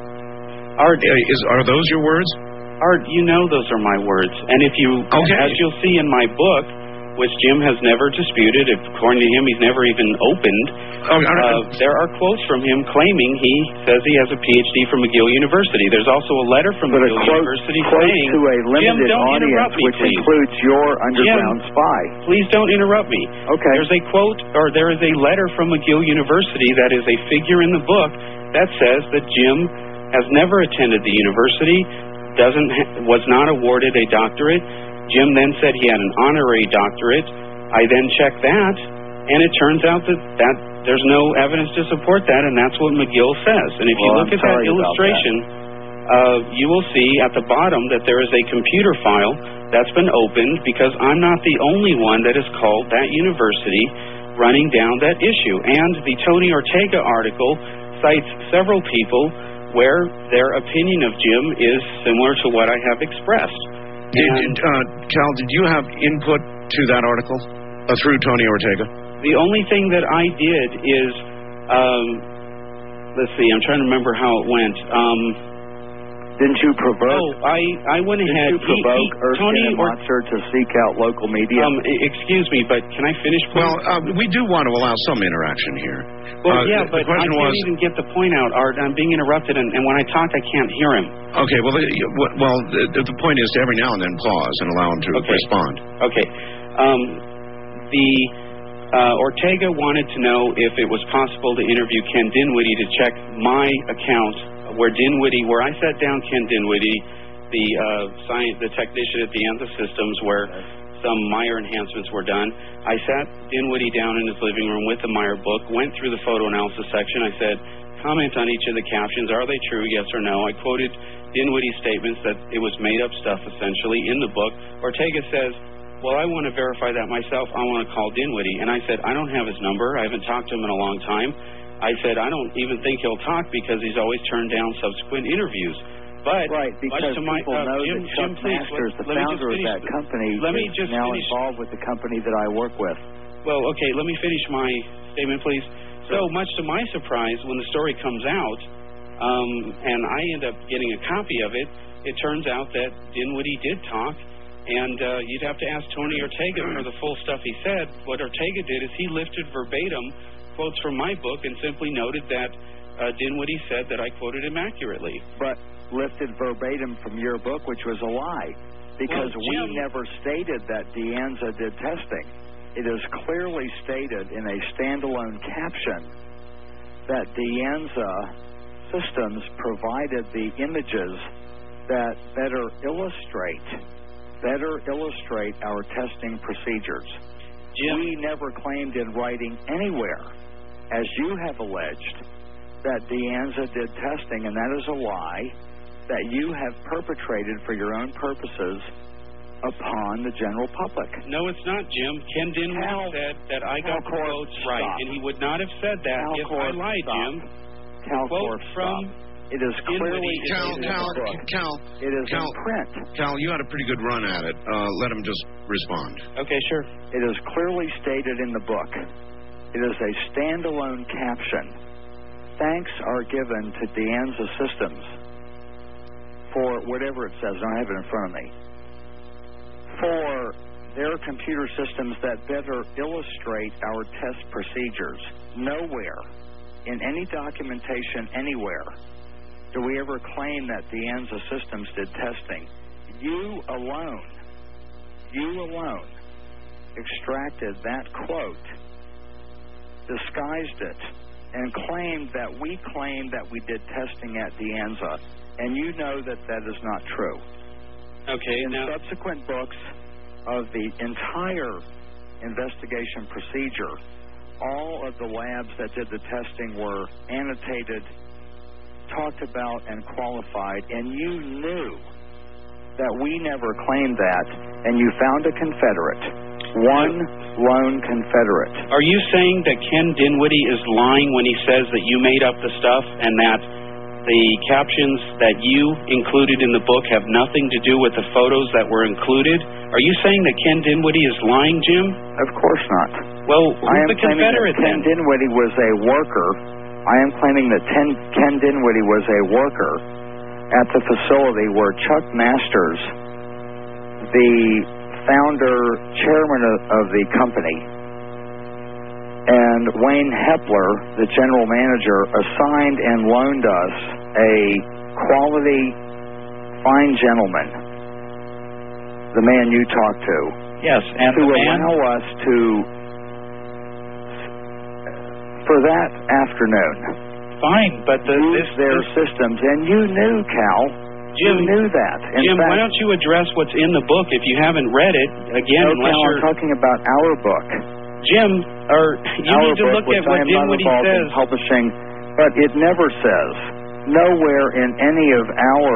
Art, uh, is are those your words? Art, you know those are my words. And if you, okay. as you'll see in my book, which Jim has never disputed. According to him, he's never even opened. Oh, uh, there are quotes from him claiming he says he has a P H D from McGill University. There's also a letter from but McGill a quote, University quote saying, to a limited Jim, don't audience, interrupt me, which please. includes your underground Jim, spy. Please don't interrupt me. Okay. There's a quote, or there is a letter from McGill University that is a figure in the book that says that Jim has never attended the university, doesn't ha- was not awarded a doctorate. Jim then said he had an honorary doctorate. I then checked that, and it turns out that, that there's no evidence to support that, and that's what McGill says. And if well, you look I'm at that sorry illustration, that. uh, you will see at the bottom that there is a computer file that's been opened because I'm not the only one that has called that university running down that issue. And the Tony Ortega article cites several people where their opinion of Jim is similar to what I have expressed. Did, did, uh, Cal, did you have input to that article uh, through Tony Ortega? The only thing that I did is, um, let's see, I'm trying to remember how it went. Um, Didn't you provoke? Oh, I, I went Didn't ahead. you provoke he, he, Erskine Tony and or, Monster to seek out local media? Um, excuse me, but can I finish, please? Well, uh, we do want to allow some interaction here. Well, uh, yeah, the, but the question I can't was, even get the point out, Art. I'm being interrupted, and, and when I talk, I can't hear him. Okay, well, the, well, the, the point is to every now and then pause and allow him to okay. respond. Okay. Um, the uh, Ortega wanted to know if it was possible to interview Ken Dinwiddie to check my account where Dinwiddie, where I sat down Ken Dinwiddie, the uh, science, the technician at the ANZA Systems, where some Meyer enhancements were done. I sat Dinwiddie down in his living room with the Meyer book, went through the photo analysis section. I said, comment on each of the captions. Are they true, yes or no? I quoted Dinwiddie's statements that it was made-up stuff, essentially, in the book. Ortega says, well, I want to verify that myself. I want to call Dinwiddie. And I said, I don't have his number. I haven't talked to him in a long time. I said, I don't even think he'll talk because he's always turned down subsequent interviews. But right, because much to my, people uh, know Jim, that Chuck Jim, please, Masters, let, the let founder of that company, let me is just now finish. involved with the company that I work with. Well, okay, let me finish my statement, please. So, much to my surprise, when the story comes out, um, and I end up getting a copy of it, it turns out that Dinwiddie did talk, and uh, you'd have to ask Tony Ortega for the full stuff he said. What Ortega did is he lifted verbatim quotes from my book and simply noted that uh, Dinwiddie said that I quoted him accurately. But lifted verbatim from your book, which was a lie, because well, we Jim, never stated that De Anza did testing. It is clearly stated in a standalone caption that De Anza Systems provided the images that better illustrate, better illustrate our testing procedures. Jim, we never claimed in writing anywhere, as you have alleged, that De Anza did testing, and that is a lie that you have perpetrated for your own purposes upon the general public. No, it's not, Jim. Ken Dinwiddie Cal, said that I got the quotes right, stop. and he would not have said that Cal if Corp, I lied, stop. Jim. Cal quote Corp, from stop. It is clearly Cal, in Cal, the book. Cal, it is Cal, in print. Cal, you had a pretty good run at it. Uh, let him just respond. Okay, sure. It is clearly stated in the book. It is a standalone caption. Thanks are given to De Anza Systems for whatever it says. I don't have it in front of me. For their computer systems that better illustrate our test procedures. Nowhere in any documentation anywhere do we ever claim that De Anza Systems did testing. You alone, you alone extracted that quote, disguised it, and claimed that we claimed that we did testing at De Anza, and you know that that is not true. Okay. In now, subsequent books of the entire investigation procedure, all of the labs that did the testing were annotated, talked about, and qualified, and you knew that we never claimed that, and you found a Confederate, one lone Confederate. Are you saying that Ken Dinwiddie is lying when he says that you made up the stuff and that the captions that you included in the book have nothing to do with the photos that were included? Are you saying that Ken Dinwiddie is lying, Jim? Of course not. Well, who's I am the claiming Confederate that Ken then? Dinwiddie was a worker. I am claiming that Ken, Ken Dinwiddie was a worker at the facility where Chuck Masters, the founder, chairman of, of the company, and Wayne Hepler, the general manager, assigned and loaned us a quality, fine gentleman, the man you talked to. Yes, and to the man... allow us to, for that afternoon, fine, but the, use this, their this... systems, and you knew, Cal, Jim, you knew that. In Jim, fact, why don't you address what's in the book if you haven't read it, again, no, unless Cal, you're... I'm talking about our book. Jim, or you our need to book, look at which what I am not Dinwiddie involved says. in publishing, but it never says, nowhere in any of our,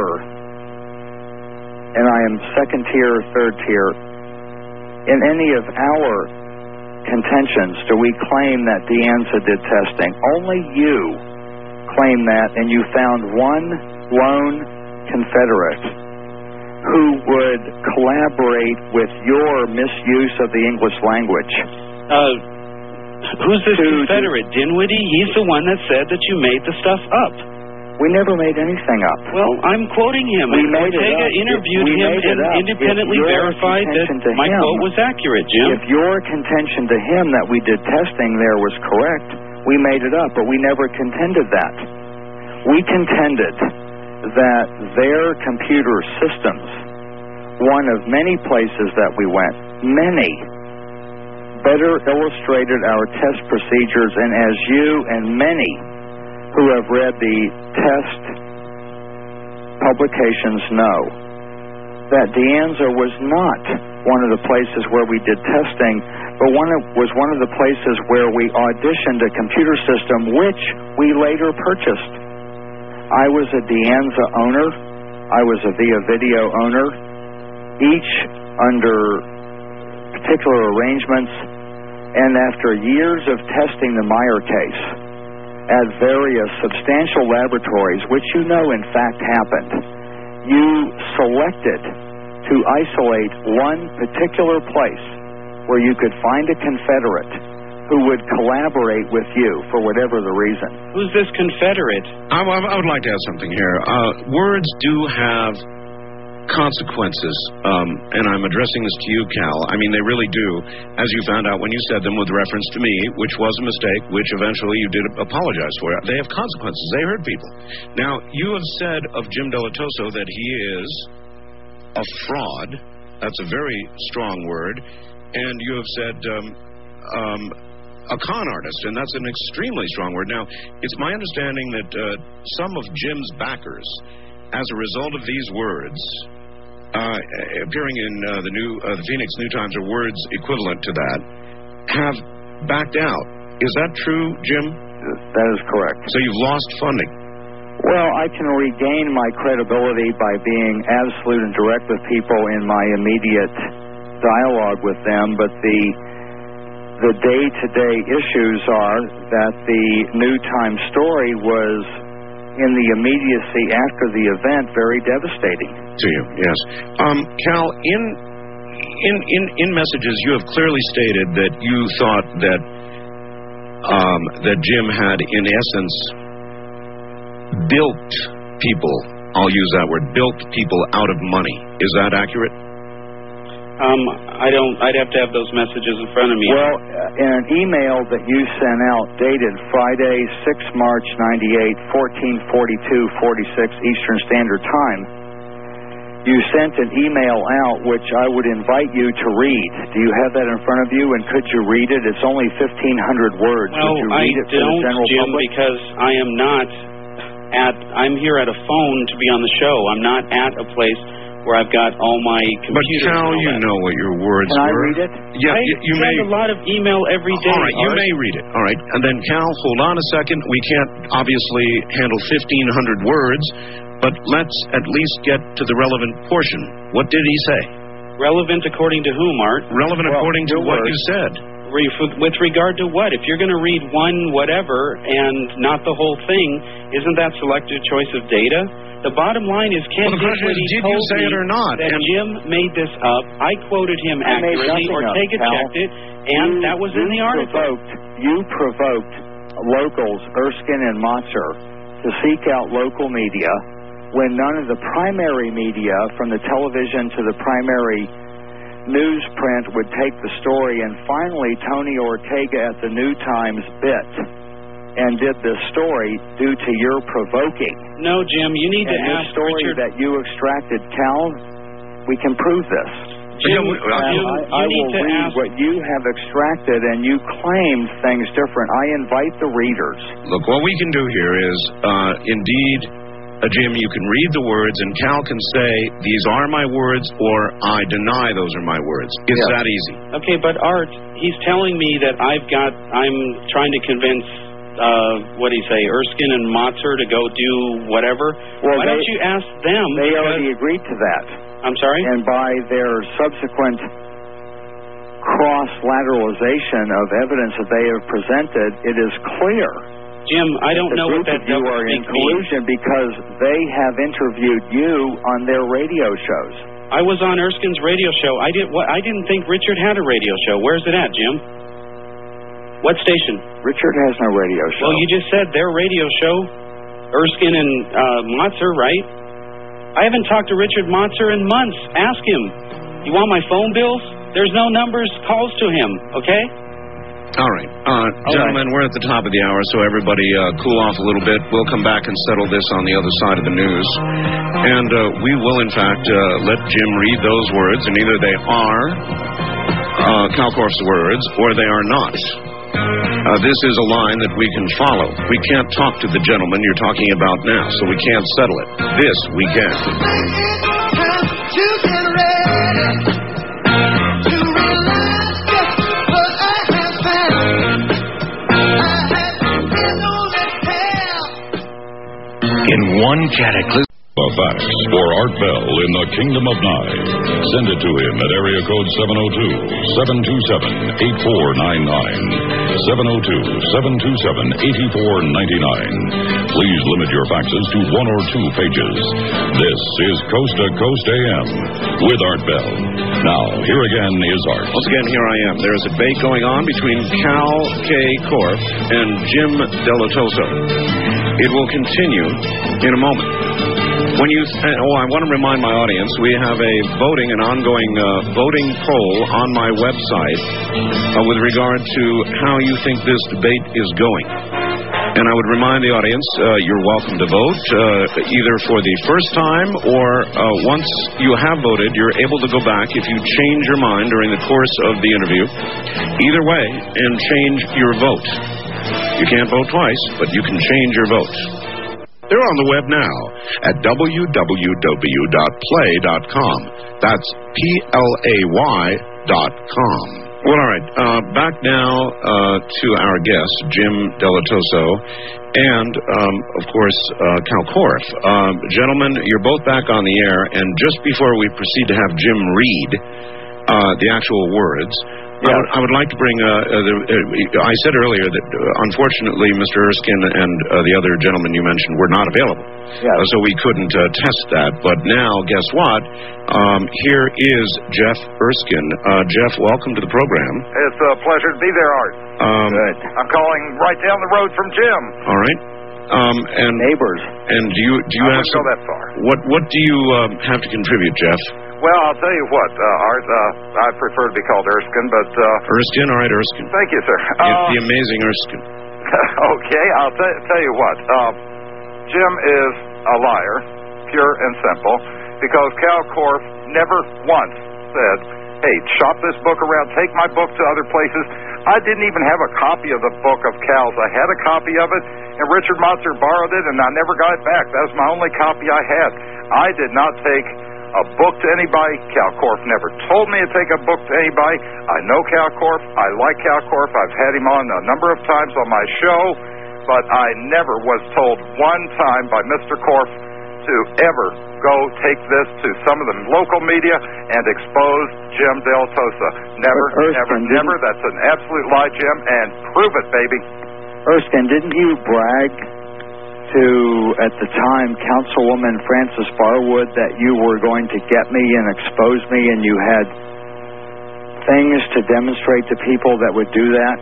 and I am second tier, third tier, in any of our contentions do we claim that De Anza did testing. Only you claim that, and you found one lone Confederate who would collaborate with your misuse of the English language. Uh, who's this to, Confederate? to, Dinwiddie? He's the one that said that you made the stuff up. We never made anything up. Well, I'm quoting him. We and made it Ortega up. interviewed we him made it and up. independently If your verified that contention to my him, quote was accurate, Jim. If your contention to him that we did testing there was correct, we made it up, but we never contended that. We contended that their computer systems, one of many places that we went, many, better illustrated our test procedures, and as you and many who have read the test publications know, that De Anza was not one of the places where we did testing, but one of, was one of the places where we auditioned a computer system which we later purchased. I was a De Anza owner. I was a Via Video owner, each under particular arrangements, and after years of testing the Meyer case at various substantial laboratories, which you know in fact happened, you selected to isolate one particular place where you could find a Confederate who would collaborate with you for whatever the reason. Who's this Confederate? I, I would like to add something here. Uh, words do have consequences, um, and I'm addressing this to you, Cal. I mean, they really do, as you found out when you said them with reference to me, which was a mistake, which eventually you did apologize for. They have consequences. They hurt people. Now, you have said of Jim Dilettoso that he is a fraud. That's a very strong word. And you have said um, um, a con artist, and that's an extremely strong word. Now, it's my understanding that uh, some of Jim's backers, as a result of these words, uh, appearing in uh, the new uh, the Phoenix New Times, or words equivalent to that, have backed out. Is that true, Jim? That is correct. So you've lost funding. Well, I can regain my credibility by being absolute and direct with people in my immediate dialogue with them, but the the day-to-day issues are that the New Times story was, in the immediacy after the event, very devastating to you. Yes, um, Cal. In in in in messages, you have clearly stated that you thought that um, that Jim had, in essence, built people. I'll use that word. Built people out of money. Is that accurate? Um, I don't. I'd have to have those messages in front of me. Well, in an email that you sent out dated Friday, sixth of March, ninety-eight, fourteen forty-two forty-six Eastern Standard Time, you sent an email out which I would invite you to read. Do you have that in front of you, and could you read it? It's only fifteen hundred words. Well, would you read I it for don't, the general Jim, public? because I am not at. I'm here at a phone to be on the show. I'm not at a place where I've got all my computers. But Cal, you that. know what your words Can were. I read it? Yeah, I you, you send may. a lot of email every day. All right, you Art. may read it. All right, and then Cal, hold on a second. We can't obviously handle fifteen hundred words, but let's at least get to the relevant portion. What did he say? Relevant according to whom, Art? Relevant well, according to what words. you said. With regard to what? If you're going to read one whatever and not the whole thing, isn't that selective choice of data? The bottom line is, Ken well, the question is, Dinwiddie did told you say me it or not? that And Jim made this up. I quoted him I made accurately. nothing Ortega up, Cal. checked it, and you, that was in the article. Provoked, you provoked locals, Erskine and Motzer, to seek out local media when none of the primary media, from the television to the primary newsprint would take the story, and finally Tony Ortega at the New Times bit and did this story due to your provoking. No, Jim, you need and to this ask story Richard. that you extracted, Cal, we can prove this. Jim, and Jim, I, I you need will to read ask. what you have extracted, and you claimed things different. I invite the readers. Look, what we can do here is, uh, indeed, uh, Jim, you can read the words, and Cal can say, these are my words, or I deny those are my words. It's Yes. that easy. Okay, but Art, he's telling me that I've got, I'm trying to convince, uh, what do you say, Erskine and Motzer to go do whatever. Well, Why they, don't you ask them? They because- already agreed to that. I'm sorry? And by their subsequent cross-lateralization of evidence that they have presented, it is clear Jim, I don't the know group what that of you double are in speak means. collusion because they have interviewed you on their radio shows. I was on Erskine's radio show. I didn't. What? I didn't think Richard had a radio show. Where's it at, Jim? What station? Richard has no radio show. Well, you just said their radio show, Erskine and uh, Motzer, right? I haven't talked to Richard Motzer in months. Ask him. You want my phone bills? There's no numbers, calls to him. Okay? All right. Uh, gentlemen, we're at the top of the hour, so everybody uh, cool off a little bit. We'll come back and settle this on the other side of the news. And uh, we will, in fact, uh, let Jim read those words, and either they are uh, Cal Korff's words or they are not. Uh, this is a line that we can follow. We can't talk to the gentleman you're talking about now, so we can't settle it. This we can. In one cataclysm. A fax for Art Bell in the Kingdom of Nye. Send it to him at area code seven oh two, seven two seven, eight four nine nine. seven oh two, seven two seven, eight four nine nine. Please limit your faxes to one or two pages. This is Coast to Coast A M with Art Bell. Now, here again is Art. Once again, here I am. There is a debate going on between Cal K. Korff and Jim Dilettoso. It will continue in a moment. When you, oh, I want to remind my audience, we have a voting, an ongoing uh, voting poll on my website uh, with regard to how you think this debate is going. And I would remind the audience, uh, you're welcome to vote, uh, either for the first time or uh, once you have voted, you're able to go back if you change your mind during the course of the interview. Either way, and change your vote. You can't vote twice, but you can change your vote. They're on the web now at w w w dot play dot com. That's P L A Y dot com. Well, all right. Uh, back now uh, to our guest, Jim Dilettoso, and, um, of course, uh, Cal Korff. Um, gentlemen, you're both back on the air, and just before we proceed to have Jim read uh, the actual words, I, would, I would like to bring, uh, uh, the, uh, I said earlier that, uh, unfortunately, Mister Erskine and uh, the other gentleman you mentioned were not available. Yes. Uh, so we couldn't uh, test that. But now, guess what? Um, here is Jeff Erskine. Uh, Jeff, welcome to the program. It's a pleasure to be there, Art. Um, Good. I'm calling right down the road from Jim. All right. Um, and Neighbors. and do you do you I have wouldn't go some, that far. what what do you um, have to contribute, Jeff? Well, I'll tell you what, uh, Art, uh, I prefer to be called Erskine, but... Uh, Erskine? All right, Erskine. thank you, sir. The, Uh, the amazing Erskine. okay, I'll t- tell you what. Uh, Jim is a liar, pure and simple, because Cal Korff never once said, hey, shop this book around, take my book to other places. I didn't even have a copy of the book of Cal's. I had a copy of it, and Richard Motzer borrowed it, and I never got it back. That was my only copy I had. I did not take a book to anybody. Cal Korff never told me to take a book to anybody. I know Cal Korff. I like Cal Korff. I've had him on a number of times on my show, but I never was told one time by Mister Korff to ever go take this to some of the local media and expose Jim Dilettoso. Never, Erskine, never, didn't- never. That's an absolute lie, Jim, and prove it, baby. Erskine, didn't you brag to, at the time, Councilwoman Frances Barwood that you were going to get me and expose me, and you had things to demonstrate to people that would do that?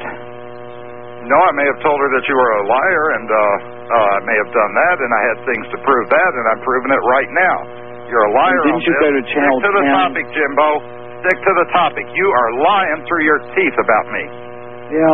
No, I may have told her that you were a liar, and uh, uh, I may have done that, and I had things to prove that, and I'm proving it right now. You're a liar. Didn't on you this. go to Channel Stick to the ten? topic, Jimbo. stick to the topic. You are lying through your teeth about me. Yeah.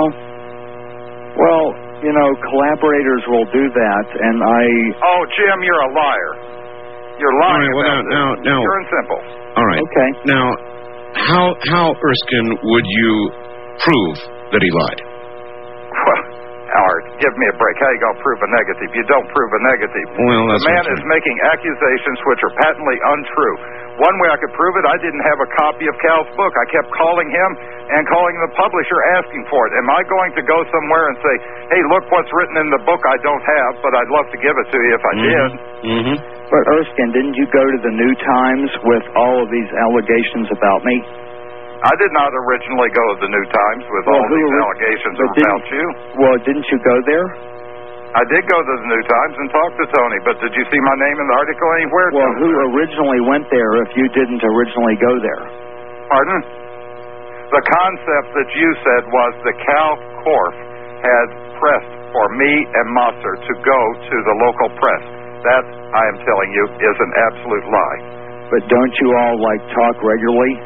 Well, you know, collaborators will do that, and I... Oh, Jim, you're a liar. You're lying All right, well, about now, this. now, now, Pure and simple. all right. Okay. Now, how how Erskine would you prove that he lied? Well, Howard, give me a break. How you going to prove a negative? You don't prove a negative. Well, that's the man what is making accusations which are patently untrue. One way I could prove it, I didn't have a copy of Cal's book. I kept calling him and calling the publisher asking for it. Am I going to go somewhere and say, hey, look what's written in the book I don't have, but I'd love to give it to you if I mm-hmm. did? Mm-hmm. But Erskine, didn't you go to the New Times with all of these allegations about me? I did not originally go to the New Times with well, all these ori- allegations but about you. Well, didn't you go there? I did go to the New Times and talk to Tony, but did you see my name in the article anywhere? Well, Tony? who originally went there if you didn't originally go there? Pardon? The concept that you said was that Cal Korff had pressed for me and Mosser to go to the local press. That, I am telling you, is an absolute lie. But don't you all, like, talk regularly?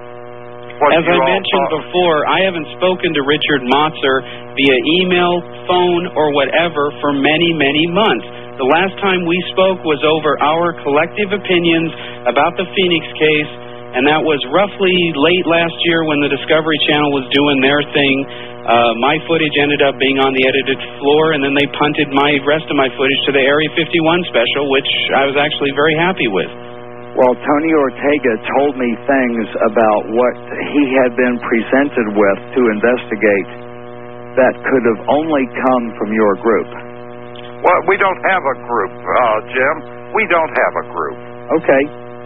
What As you I all mentioned talk- before, I haven't spoken to Richard Motzer via email, phone, or whatever for many, many months. The last time we spoke was over our collective opinions about the Phoenix case, and that was roughly late last year when the Discovery Channel was doing their thing. Uh, my footage ended up being on the edited floor, and then they punted my rest of my footage to the Area fifty-one special, which I was actually very happy with. Well, Tony Ortega told me things about what he had been presented with to investigate that could have only come from your group. Well, we don't have a group, uh, Jim. We don't have a group. Okay.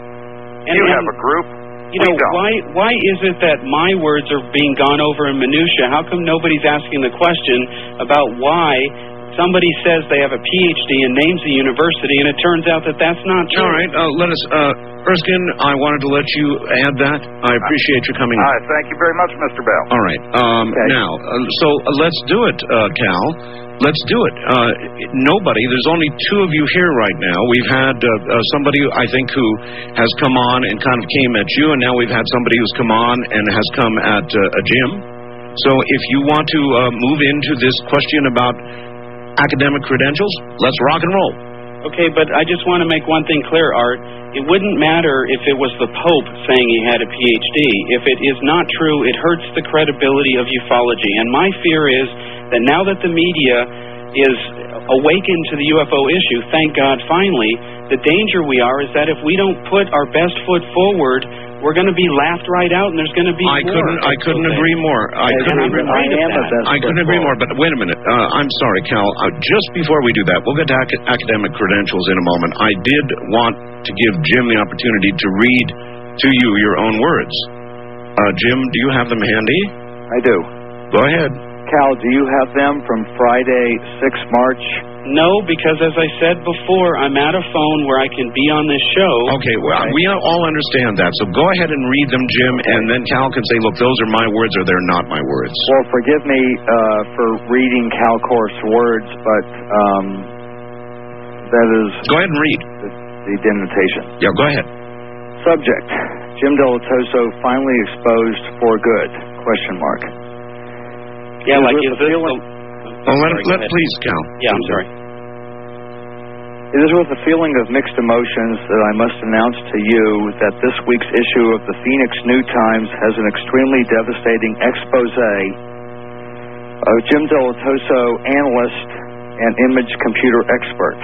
And, you and, have a group. You know, why why is it that my words are being gone over in minutia? How come nobody's asking the question about why somebody says they have a P H D and names the university, and it turns out that that's not true? All right, uh, let us, uh, Erskine, I wanted to let you add that. I appreciate you coming All in. right, thank you very much, Mister Bell. All right, um, Okay. now, uh, so uh, let's do it, uh, Cal. Let's do it. Uh, nobody, there's only two of you here right now. We've had uh, uh, somebody, I think, who has come on and kind of came at you, and now we've had somebody who's come on and has come at uh, a Jim. So if you want to uh, move into this question about academic credentials, let's rock and roll. Okay, but I just want to make one thing clear, Art. It wouldn't matter if it was the Pope saying he had a P H D. If it is not true, it hurts the credibility of ufology. And my fear is that now that the media is awakened to the U F O issue, thank God finally, the danger we are is that if we don't put our best foot forward, we're going to be laughed right out, and there's going to be I more. couldn't. I couldn't agree more. I And couldn't I'm agree. afraid of I am that. a best I couldn't foot agree more. forward. But wait a minute. Uh, I'm sorry, Cal. Uh, just before we do that, we'll get to ac- academic credentials in a moment. I did want to give Jim the opportunity to read to you your own words. Uh, Jim, do you have them handy? I do. Go ahead. Cal, do you have them from Friday, sixth of March? No, because as I said before, I'm at a phone where I can be on this show. Okay, well, we all understand that. So go ahead and read them, Jim, and then Cal can say, look, those are my words or they're not my words. Well, forgive me uh, for reading Cal Korff's words, but um, that is Go ahead and read. the, the denotation. Yeah, go ahead. Subject: Jim Delatoso finally exposed for good? Question mark. Yeah, like With is the this feeling- the- Oh, let, sorry, let go ahead. please, Cal. Yeah, I'm sorry. It is with a feeling of mixed emotions that I must announce to you that this week's issue of the Phoenix New Times has an extremely devastating expose of Jim Delatoso, analyst and image computer expert.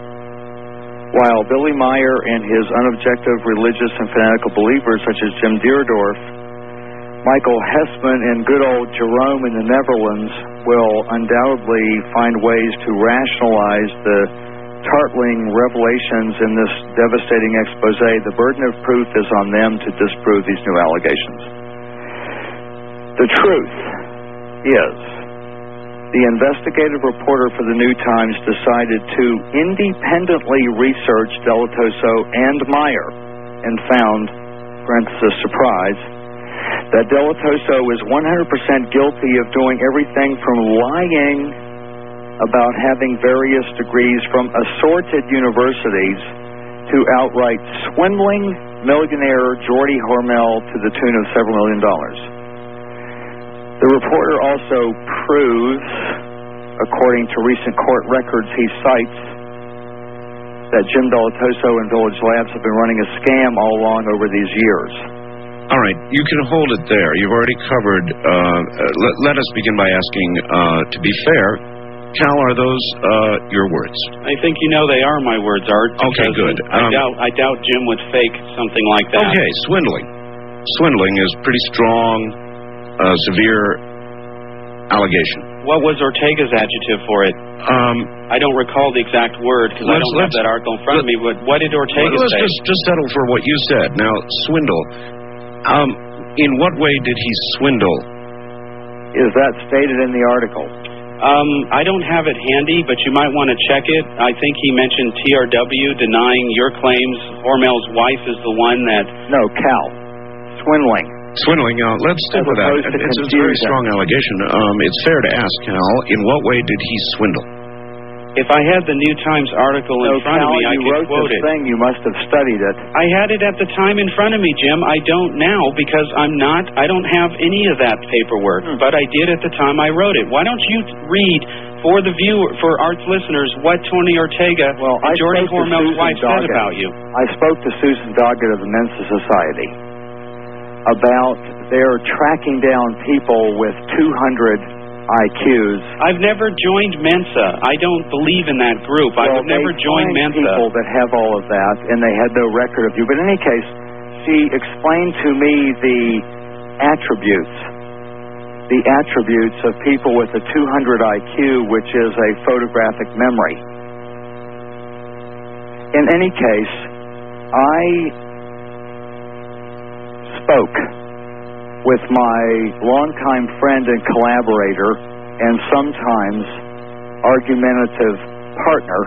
While Billy Meyer and his unobjective religious and fanatical believers such as Jim Deerdorf, Michael Hessman, and good old Jerome in the Netherlands will undoubtedly find ways to rationalize the startling revelations in this devastating expose, the burden of proof is on them to disprove these new allegations. The truth is, the investigative reporter for the New Times decided to independently research Delatoso and Meyer and found, parenthesis, surprise, that Delatoso is one hundred percent guilty of doing everything from lying about having various degrees from assorted universities to outright swindling millionaire Jordy Hormel to the tune of several million dollars. The reporter also proves, according to recent court records he cites, that Jim Delatoso and Village Labs have been running a scam all along over these years. All right, you can hold it there. You've already covered. Uh, let, let us begin by asking, uh, to be fair, Cal, are those uh, your words? I think you know they are my words, Art. Okay, good. I Um, doubt I doubt Jim would fake something like that. Okay, swindling. Swindling is pretty strong, uh, severe allegation. What was Ortega's adjective for it? Um, I don't recall the exact word because I let's- don't have let's- that article in front of me. But what did Ortega let's say? just, just settle for what you said. Now, swindle. Um, in what way did he swindle? Is that stated in the article? Um, I don't have it handy, but you might want to check it. I think he mentioned T R W denying your claims. Hormel's wife is the one that... No, Cal. Swindling. Swindling, uh, let's stick As with that. opposed to It's, it's a very confusion. strong allegation. Um, it's fair to ask, Cal, in what way did he swindle? If I had the New Times article in No, front Cal, of me, I you could wrote quote this it. thing. You must have studied it. I had it at the time in front of me, Jim. I don't now because I'm not, I don't have any of that paperwork, Hmm. but I did at the time I wrote it. Why don't you read for the viewer, for Art's listeners, what Tony Ortega Well, and I Jordy spoke to Hormel's Susan wife said Doggett. about you? I spoke to Susan Doggett of the Mensa Society about their tracking down people with two hundred I Qs. I've never joined Mensa. I don't believe in that group. I Well, would never they join find Mensa. people that have all of that, and they had no record of you. But in any case, she explained to me the attributes, the attributes of people with a two hundred I Q, which is a photographic memory. In any case, I spoke with my longtime friend and collaborator and sometimes argumentative partner,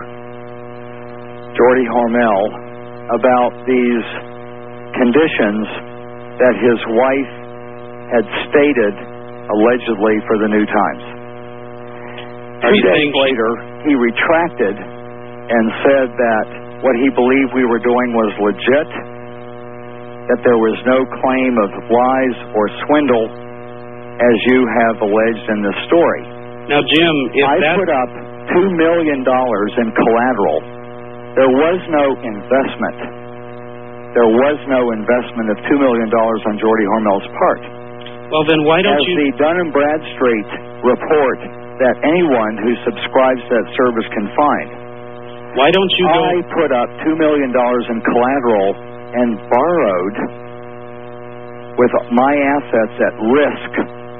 Jordy Hormel, about these conditions that his wife had stated allegedly for the New Times. Are Two you days saying she- later, he retracted and said that what he believed we were doing was legit, that there was no claim of lies or swindle, as you have alleged in this story. Now, Jim, if I that... put up two million dollars in collateral. There was no investment. There was no investment of two million dollars on Jordy Hormel's part. Well, then why don't As you... the Dun and Bradstreet report that anyone who subscribes to that service can find, Why don't you go... I put up two million dollars in collateral and borrowed with my assets at risk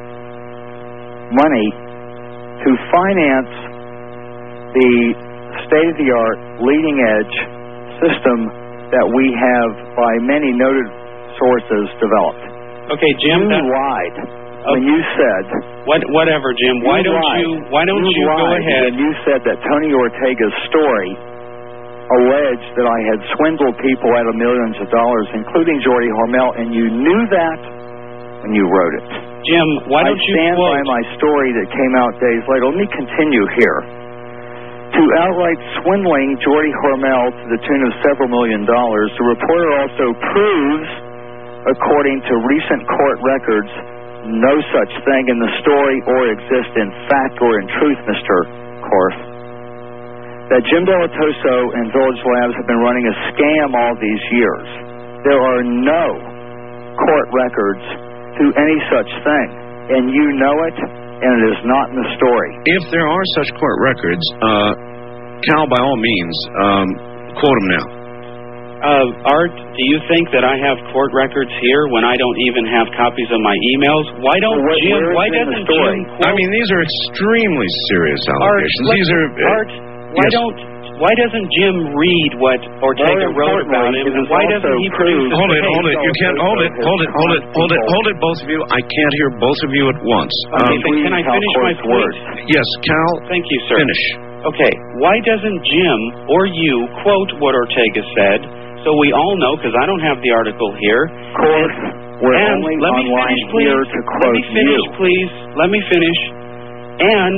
money to finance the state-of-the-art, leading-edge system that we have, by many noted sources, developed. Okay, Jim, You that... lied when you said... What, whatever, Jim. Why don't lied. you... Why don't you, go lied ahead... when you said that Tony Ortega's story alleged that I had swindled people out of millions of dollars, including Jordy Hormel, and you knew that when you wrote it. Jim, why don't I you stand quote... by my story that came out days later. Let me continue here. To outright swindling Jordy Hormel to the tune of several million dollars, the reporter also proves, according to recent court records, no such thing in the story or exist in fact or in truth, Mister Korf, that Jim Delatoso and Village Labs have been running a scam all these years. There are no court records to any such thing, and you know it, and it is not in the story. If there are such court records, uh, Cal, by all means, um, quote them now. Uh, Art, do you think that I have court records here when I don't even have copies of my emails? Why don't Well, what- Jim... where is Why it in the doesn't story? Jim quote... I mean, these are extremely serious Art, allegations. let's- These are... uh, Art, why yes. don't... Why doesn't Jim read what Ortega More wrote about importantly, him, it and is why also doesn't he produce... proved- Hold it, the hold it. tape? You can't... Hold it, hold it, hold it, hold it, hold it, both of you. I can't hear both of you at once. Okay, Um, then can I Cal finish my Korf's point? words. yes, Cal, Thank you, sir. finish. Okay, why doesn't Jim or you quote what Ortega said, so we all know, because I don't have the article here. Korf, we're and only let me online finish, please. here to Let quote me finish, you. please. Let me finish. And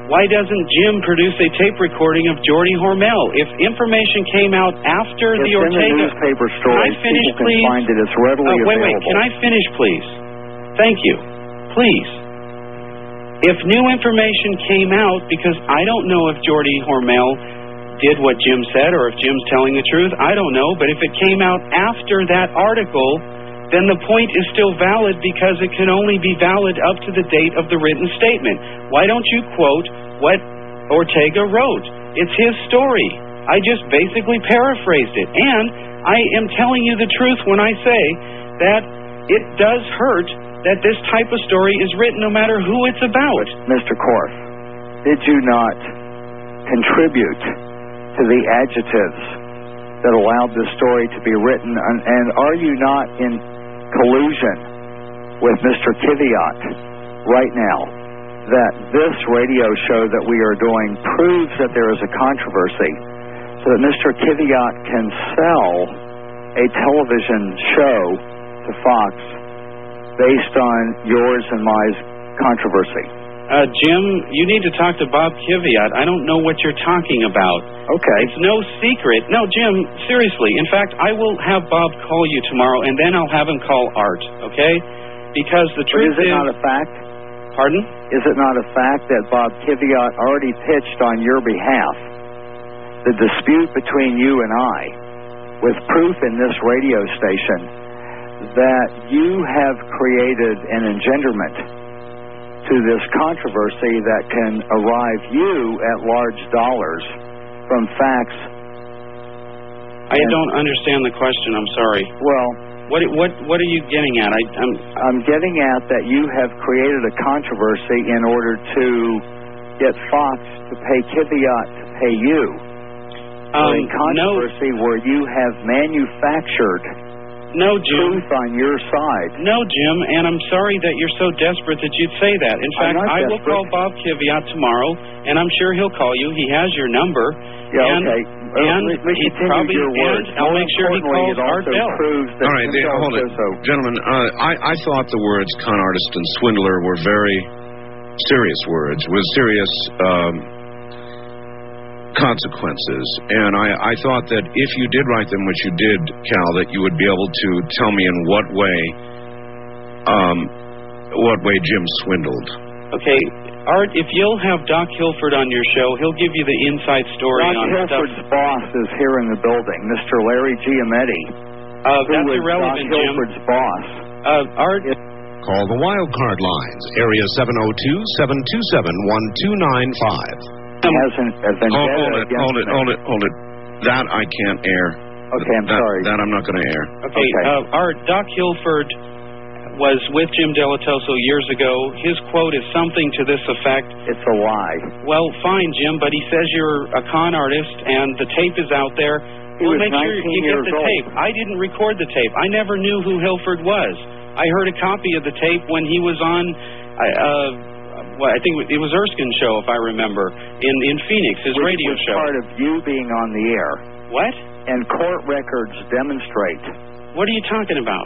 Why doesn't Jim produce a tape recording of Jordy Hormel? If information came out after it's the Ortega... in the newspaper stories. Can I finish, People please? can find it. It's readily uh, wait, available. wait. Can I finish, please? Thank you. Please. If new information came out, because I don't know if Jordy Hormel did what Jim said or if Jim's telling the truth, I don't know. But if it came out after that article, then the point is still valid because it can only be valid up to the date of the written statement. Why don't you quote what Ortega wrote? It's his story. I just basically paraphrased it. And I am telling you the truth when I say that it does hurt that this type of story is written no matter who it's about. Mister Korf, did you not contribute to the adjectives that allowed this story to be written? And, and are you not in collusion with Mister Kiviat right now that this radio show that we are doing proves that there is a controversy so that Mister Kiviat can sell a television show to Fox based on yours and my controversy? Uh, Jim, you need to talk to Bob Kiviat. I don't know what you're talking about. Okay. It's no secret. No, Jim, seriously. In fact, I will have Bob call you tomorrow, and then I'll have him call Art, okay? Because the truth is... Is it is, not a fact? Pardon? Is it not a fact that Bob Kiviat already pitched on your behalf the dispute between you and I, with proof in this radio station, that you have created an engenderment to this controversy that can arrive you at large dollars from facts? I don't understand the question. I'm sorry. Well, what what what are you getting at? I, I'm I'm getting at that you have created a controversy in order to get Fox to pay Kiviat to pay you. Um, a controversy no, where you have manufactured no, Jim. truth on your side. No, Jim, and I'm sorry that you're so desperate that you'd say that. In fact, I will call Bob Kiviat tomorrow, and I'm sure he'll call you. He has your number. Yeah, and, okay. And uh, we he probably, your words. and I'll More make sure he calls Art Bell. All right, they, hold it. Gentlemen, uh, I, I thought the words con artist and swindler were very serious words, with serious um, consequences. And I, I thought that if you did write them, which you did, Cal, that you would be able to tell me in what way, um, what way Jim swindled. Okay, Art, if you'll have Doc Hilford on your show, he'll give you the inside story Doc on Hilford's stuff. boss is here in the building, Mister Larry Giametti. Uh, who that's was irrelevant, Doc Jim. Hilford's boss. Uh, Art. It, Call the wild card lines, area seven oh two, seven two seven, one two nine five. Hasn't, hasn't oh, hold it, hold it, hold it, hold it. That I can't air. Okay, I'm that, sorry. That I'm not going to air. Okay, okay. Uh, Art, Doc Hilford was with Jim Delatoso years ago. His quote is something to this effect. It's a lie. Well, fine, Jim, but he says you're a con artist and the tape is out there. He well, was make sure you get the old. tape. I didn't record the tape. I never knew who Hilford was. I heard a copy of the tape when he was on, uh, well, I think it was Erskine's show, if I remember, in, in Phoenix, his Which radio was show. part of you being on the air. What? And court records demonstrate. What are you talking about?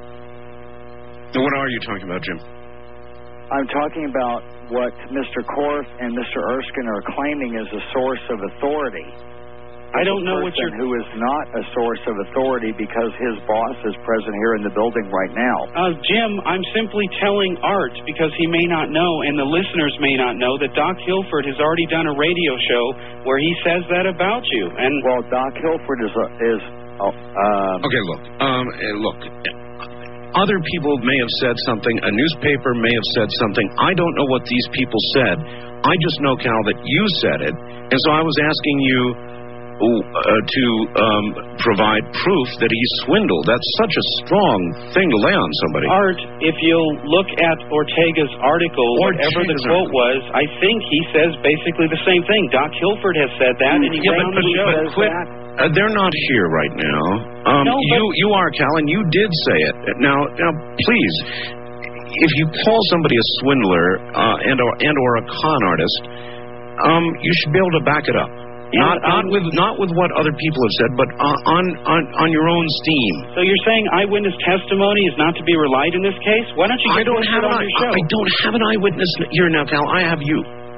What are you talking about, Jim? I'm talking about what Mister Korf and Mister Erskine are claiming is a source of authority. I don't know what you're... who is not a source of authority because his boss is present here in the building right now. Uh, Jim, I'm simply telling Art, because he may not know, and the listeners may not know, that Doc Hilford has already done a radio show where he says that about you. And well, Doc Hilford is... A, is uh, um, okay, look. Um, look. Other people may have said something. A newspaper may have said something. I don't know what these people said. I just know, Cal, that you said it. And so I was asking you... Uh, to um, provide proof that he swindled. That's such a strong thing to lay on somebody. Art, if you'll look at Ortega's article, Ortega's whatever the quote was, I think he says basically the same thing. Doc Hilford has said that, and he yeah, went but, on the but, show. But quit. Uh, they're not here right now. Um, no, but... You you are, Cal, and you did say it. Now, now, please, if you call somebody a swindler uh, and or and or a con artist, um, you should be able to back it up. Not not um, with not with what other people have said, but uh, on on on your own steam. So you're saying eyewitness testimony is not to be relied in this case? Why don't you get I don't have on an your show? I don't have an eyewitness here now, Cal. I have you.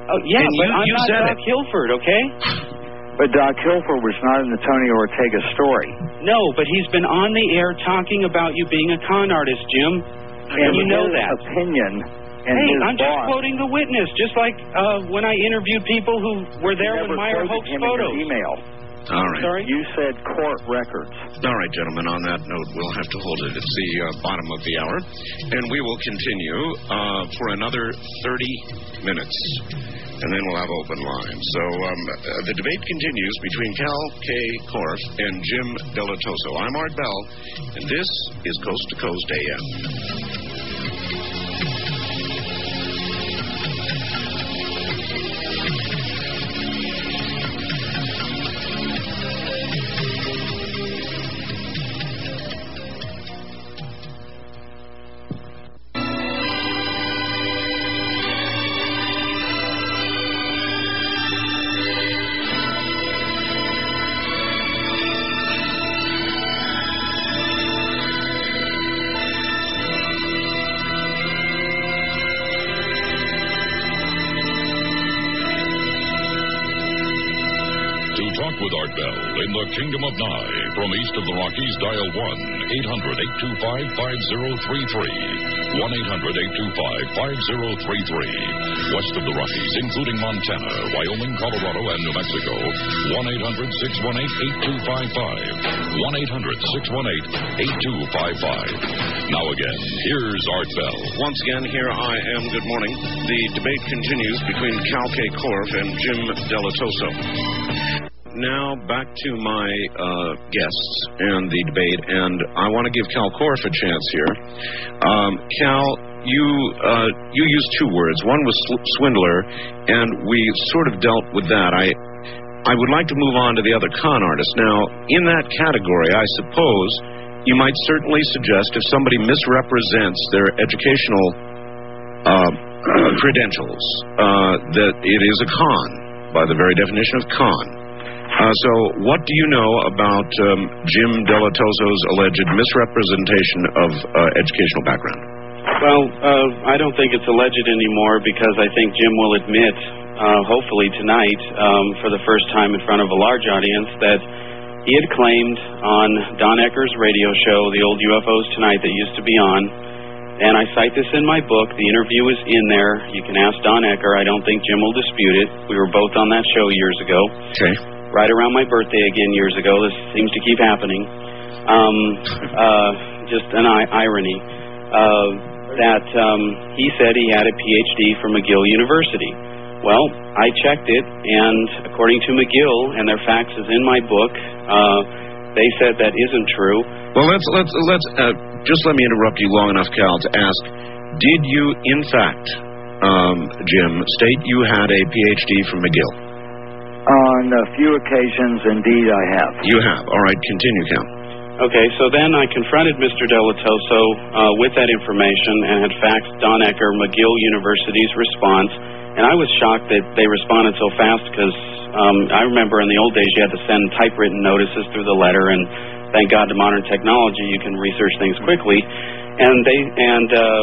Oh, yeah, And but you- I'm you not said Doc Hilford, okay? But Doc Hilford was not in the Tony Ortega story. No, but he's been on the air talking about you being a con artist, Jim. And you know his that. opinion and Hey, his I'm just boss, quoting the witness, just like uh, when I interviewed people who were there you when never Meyer quoted hoaxed him in your photos. email. All right. Sorry? You said court records. All right, gentlemen, on that note, we'll have to hold it. It's the uh, bottom of the hour, and we will continue uh, for another thirty minutes, and then we'll have open lines. So um, uh, the debate continues between Cal K. Korff and Jim Delatoso. I'm Art Bell, and this is Coast to Coast A M. With Art Bell in the Kingdom of Nye. From east of the Rockies, dial one eight hundred, eight two five, five zero three three. one eight hundred, eight two five, five zero three three. West of the Rockies, including Montana, Wyoming, Colorado, and New Mexico, one eight hundred, six one eight, eight two five five. one eight hundred, six one eight, eight two five five. Now again, here's Art Bell. Once again, here I am. Good morning. The debate continues between Cal K. Korff and Jim Delatoso. Now back to my uh, guests and the debate, and I want to give Cal Korff a chance here. Um, Cal, you uh, you used two words. One was sw- swindler, and we sort of dealt with that. I I would like to move on to the other con artist. Now, in that category, I suppose you might certainly suggest if somebody misrepresents their educational uh, credentials, uh, that it is a con by the very definition of con. Uh, so what do you know about um, Jim Delatoso's alleged misrepresentation of uh, educational background? Well, uh, I don't think it's alleged anymore because I think Jim will admit, uh, hopefully tonight, um, for the first time in front of a large audience, that he had claimed on Don Ecker's radio show, the old U F Os Tonight that used to be on, and I cite this in my book. The interview is in there. You can ask Don Ecker. I don't think Jim will dispute it. We were both on that show years ago. Okay. Right around my birthday again years ago. This seems to keep happening. Um, uh, just an I- irony. Uh, that um, he said he had a P H D from McGill University. Well, I checked it, and according to McGill, and their facts is in my book, uh, they said that isn't true. Well, let's let's let's uh, just let me interrupt you long enough, Cal, to ask: did you, in fact, um, Jim, state you had a P H D from McGill? On a few occasions, indeed, I have. You have. All right, continue, Cal. Okay, so then I confronted Mister Delatoso uh, with that information and had faxed Don Ecker, McGill University's response, and I was shocked that they responded so fast because um, I remember in the old days you had to send typewritten notices through the letter, and thank God to modern technology you can research things quickly. And they and uh,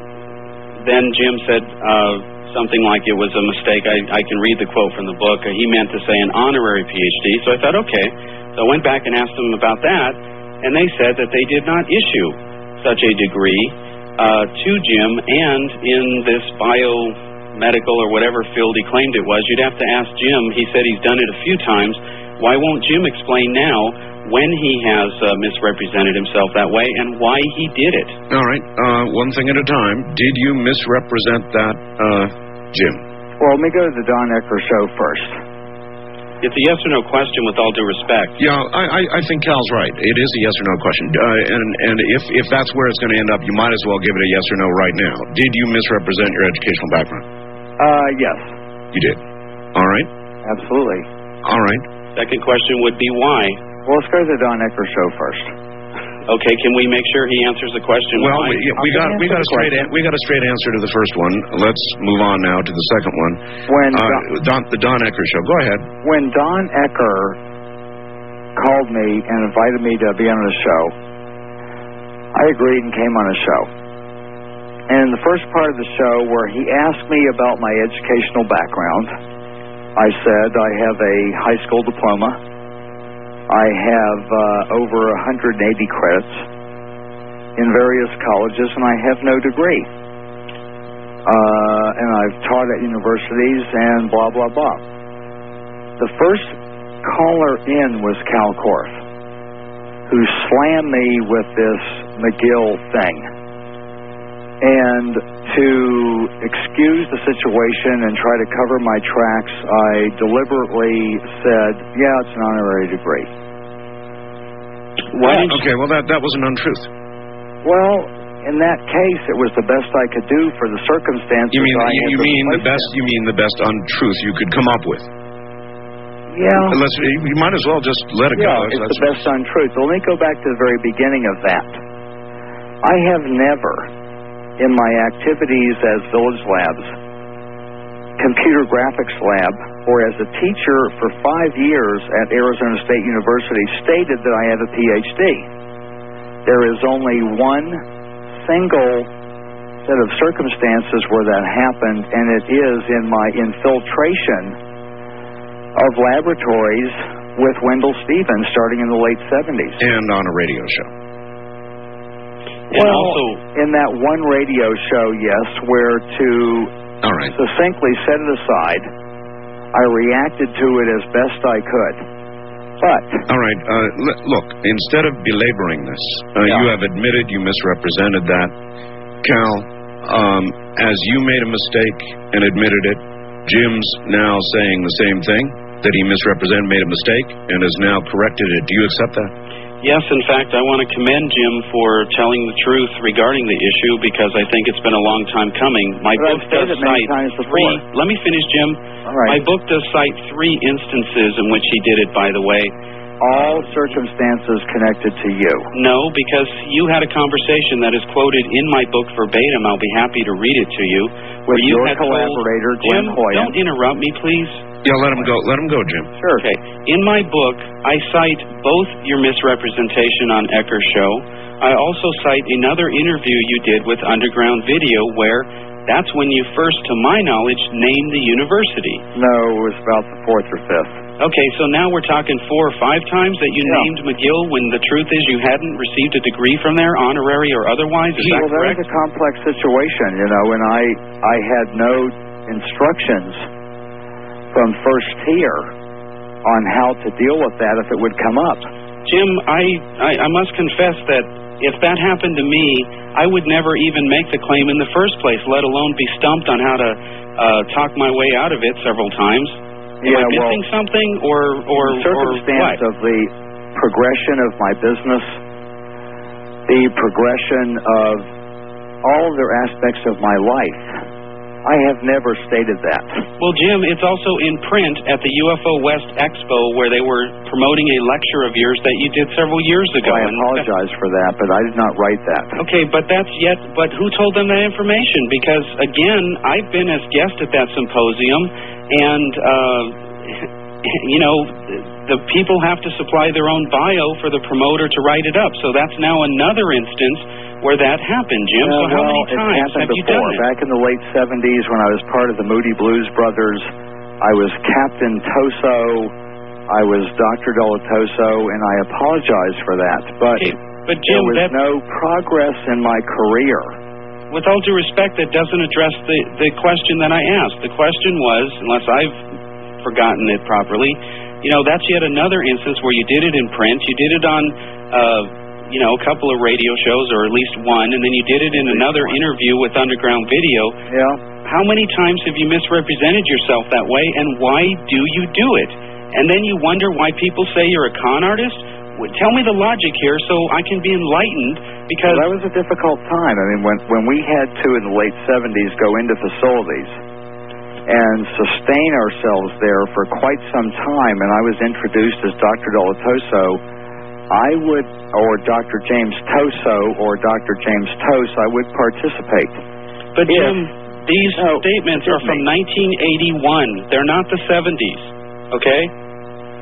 then Jim said uh, something like it was a mistake. I, I can read the quote from the book. Uh, he meant to say an honorary P H D, so I thought, okay. So I went back and asked them about that, and they said that they did not issue such a degree uh, to Jim, and in this biomedical or whatever field he claimed it was, you'd have to ask Jim. He said he's done it a few times. Why won't Jim explain now when he has uh, misrepresented himself that way and why he did it? All right, uh, one thing at a time. Did you misrepresent that, uh, Jim? Well, let me go to the Don Ecker show first. It's a yes or no question with all due respect. Yeah, I, I, I think Cal's right. It is a yes or no question. Uh, and and if, if that's where it's going to end up, you might as well give it a yes or no right now. Did you misrepresent your educational background? Uh, yes. You did. All right. Absolutely. All right. Second question would be why? Well, let's go to the Don Ecker show first. Okay, can we make sure he answers the question? Well, why? we, yeah, we got we got a straight an, we got a straight answer to the first one. Let's move on now to the second one. When uh, Don, Don, the Don Ecker show. Go ahead. When Don Ecker called me and invited me to be on his show, I agreed and came on his show. And the first part of the show where he asked me about my educational background, I said I have a high school diploma. I have uh, over one hundred eighty credits in various colleges, and I have no degree. Uh, and I've taught at universities and blah, blah, blah. The first caller in was Cal Korff, who slammed me with this McGill thing. And to excuse the situation and try to cover my tracks, I deliberately said, yeah, it's an honorary degree. Well, okay, well, that, that was an untruth. Well, in that case, it was the best I could do for the circumstances. You mean I you, had you mean the best? in. You mean the best untruth you could come up with? Yeah. Let's, you might as well just let it yeah, go. it's That's the best untruth. But let me go back to the very beginning of that. I have never, in my activities as Village Labs, computer graphics lab, or as a teacher for five years at Arizona State University, stated that I have a P H D. There is only one single set of circumstances where that happened, and it is in my infiltration of laboratories with Wendell Stevens starting in the late seventies. And on a radio show. Well, also, in that one radio show, yes, where to all right. succinctly set it aside, I reacted to it as best I could. But all right, uh, l- look, instead of belaboring this, uh, yeah. you have admitted you misrepresented that. Cal, um, as you made a mistake and admitted it, Jim's now saying the same thing, that he misrepresented, made a mistake, and has now corrected it. Do you accept that? Yes, in fact, I want to commend Jim for telling the truth regarding the issue, because I think it's been a long time coming. My but book does cite three. Let me finish, Jim. All right. My book does cite three instances in which he did it, by the way. All circumstances connected to you. No, because you had a conversation that is quoted in my book verbatim. I'll be happy to read it to you. With where you your had collaborator, told, Glenn Jim, Hoyen. Don't interrupt me, please. Yeah, let him go. Let him go, Jim. Sure. Okay. In my book, I cite both your misrepresentation on Ecker's show. I also cite another interview you did with Underground Video, where that's when you first, to my knowledge, named the university. No, it was about the fourth or fifth. Okay, so now we're talking four or five times that you yeah. named McGill, when the truth is you hadn't received a degree from there, honorary or otherwise. Is well, that correct? Well, that was a complex situation, you know, and I, I had no instructions from first tier on how to deal with that if it would come up. Jim, I, I, I must confess that if that happened to me, I would never even make the claim in the first place, let alone be stumped on how to uh, talk my way out of it several times. Am yeah, I missing well, something, or or the circumstance or what? of the progression of my business, the progression of all other aspects of my life, I have never stated that. Well, Jim, it's also in print at the U F O West Expo, where they were promoting a lecture of yours that you did several years ago. Well, I apologize for that, but I did not write that. Okay, but that's yet. But who told them that information? Because again, I've been as guest at that symposium, and uh, you know, the people have to supply their own bio for the promoter to write it up. So that's now another instance where that happened, Jim. Uh, so how well, many times have before. you done it? Back in the late seventies, when I was part of the Moody Blues Brothers, I was Captain Toso, I was Doctor Delatoso, and I apologize for that. But, okay, but Jim, there was that, no progress in my career. With all due respect, that doesn't address the, the question that I asked. The question was, unless I've forgotten it properly, you know, that's yet another instance where you did it in print, you did it on... Uh, you know, a couple of radio shows, or at least one, and then you did it in another interview with Underground Video. Yeah. How many times have you misrepresented yourself that way, and why do you do it? And then you wonder why people say you're a con artist? Well, tell me the logic here so I can be enlightened, because... Well, that was a difficult time. I mean, when, when we had to, in the late seventies, go into facilities and sustain ourselves there for quite some time, and I was introduced as Doctor Delatoso, I would, or Doctor James Toso, or Doctor James Tos, I would participate. But Jim, if, these no, statements are from me. nineteen eighty-one. They're not the seventies, okay?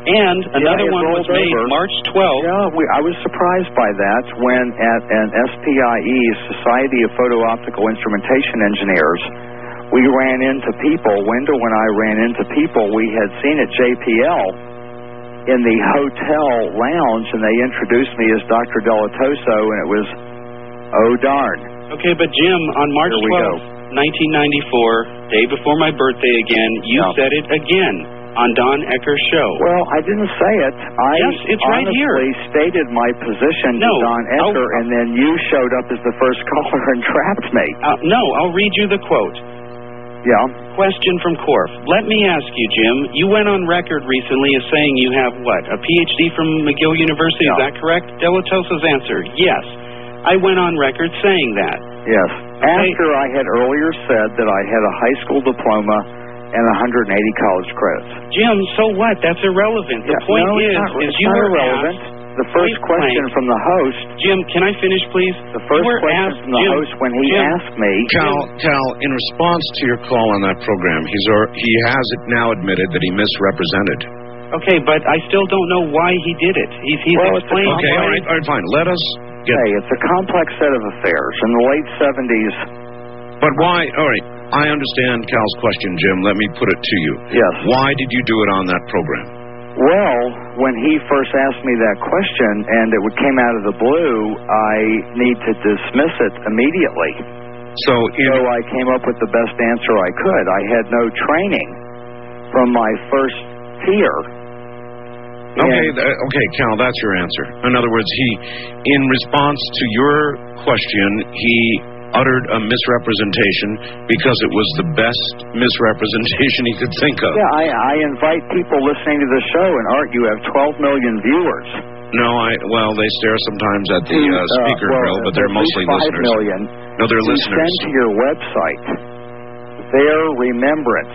And another yeah, one was rolled made over. March twelfth. Yeah, we, I was surprised by that when at an S P I E, Society of Photo-Optical Instrumentation Engineers, we ran into people, Wendell and I ran into people we had seen at J P L in the hotel lounge, and they introduced me as Doctor Delatoso, and it was, oh darn. Okay, but Jim, on March twelfth, nineteen ninety-four, day before my birthday again, you Yeah. said it again on Don Ecker's show. Well, I didn't say it. I Yes, it's right honestly here. stated my position No, to Don Ecker, I'll- and then you showed up as the first caller and trapped me. Uh, no, I'll read you the quote. Yeah. Question from Korf. Let me ask you, Jim, you went on record recently as saying you have, what, a P H D from McGill University, Yeah. is that correct? Delatoso's answer, yes. I went on record saying that. Yes. After I had earlier said that I had a high school diploma and one hundred eighty college credits. Jim, so what? That's irrelevant. The Yeah, point no, is, it's not, is it's you not were irrelevant. asked... The first Wait, question wait. from the host. Jim, can I finish, please? The first you were question asked, from the Jim, host when he Jim, asked me. Cal, Cal, in response to your call on that program, he's or, he has it now admitted that he misrepresented. Okay, but I still don't know why he did it. He's, he's Well, it's a explained Okay, why. all right, all right, fine. Let us get... Hey, it's a complex set of affairs. In the late seventies. But why... All right, I understand Cal's question, Jim. Let me put it to you. Yes. Why did you do it on that program? Well, when he first asked me that question and it would came out of the blue, I need to dismiss it immediately. So, in, So I came up with the best answer I could. I had no training from my first tier. okay, And- th- okay, Cal, that's your answer. In other words, he, in response to your question, he uttered a misrepresentation because it was the best misrepresentation he could think of. Yeah, I, I invite people listening to the show, and Art, you have twelve million viewers. No, I well, they stare sometimes at the uh, speaker well, grill, but they're at least mostly five listeners. million. No, they're You listeners. send to your website their remembrance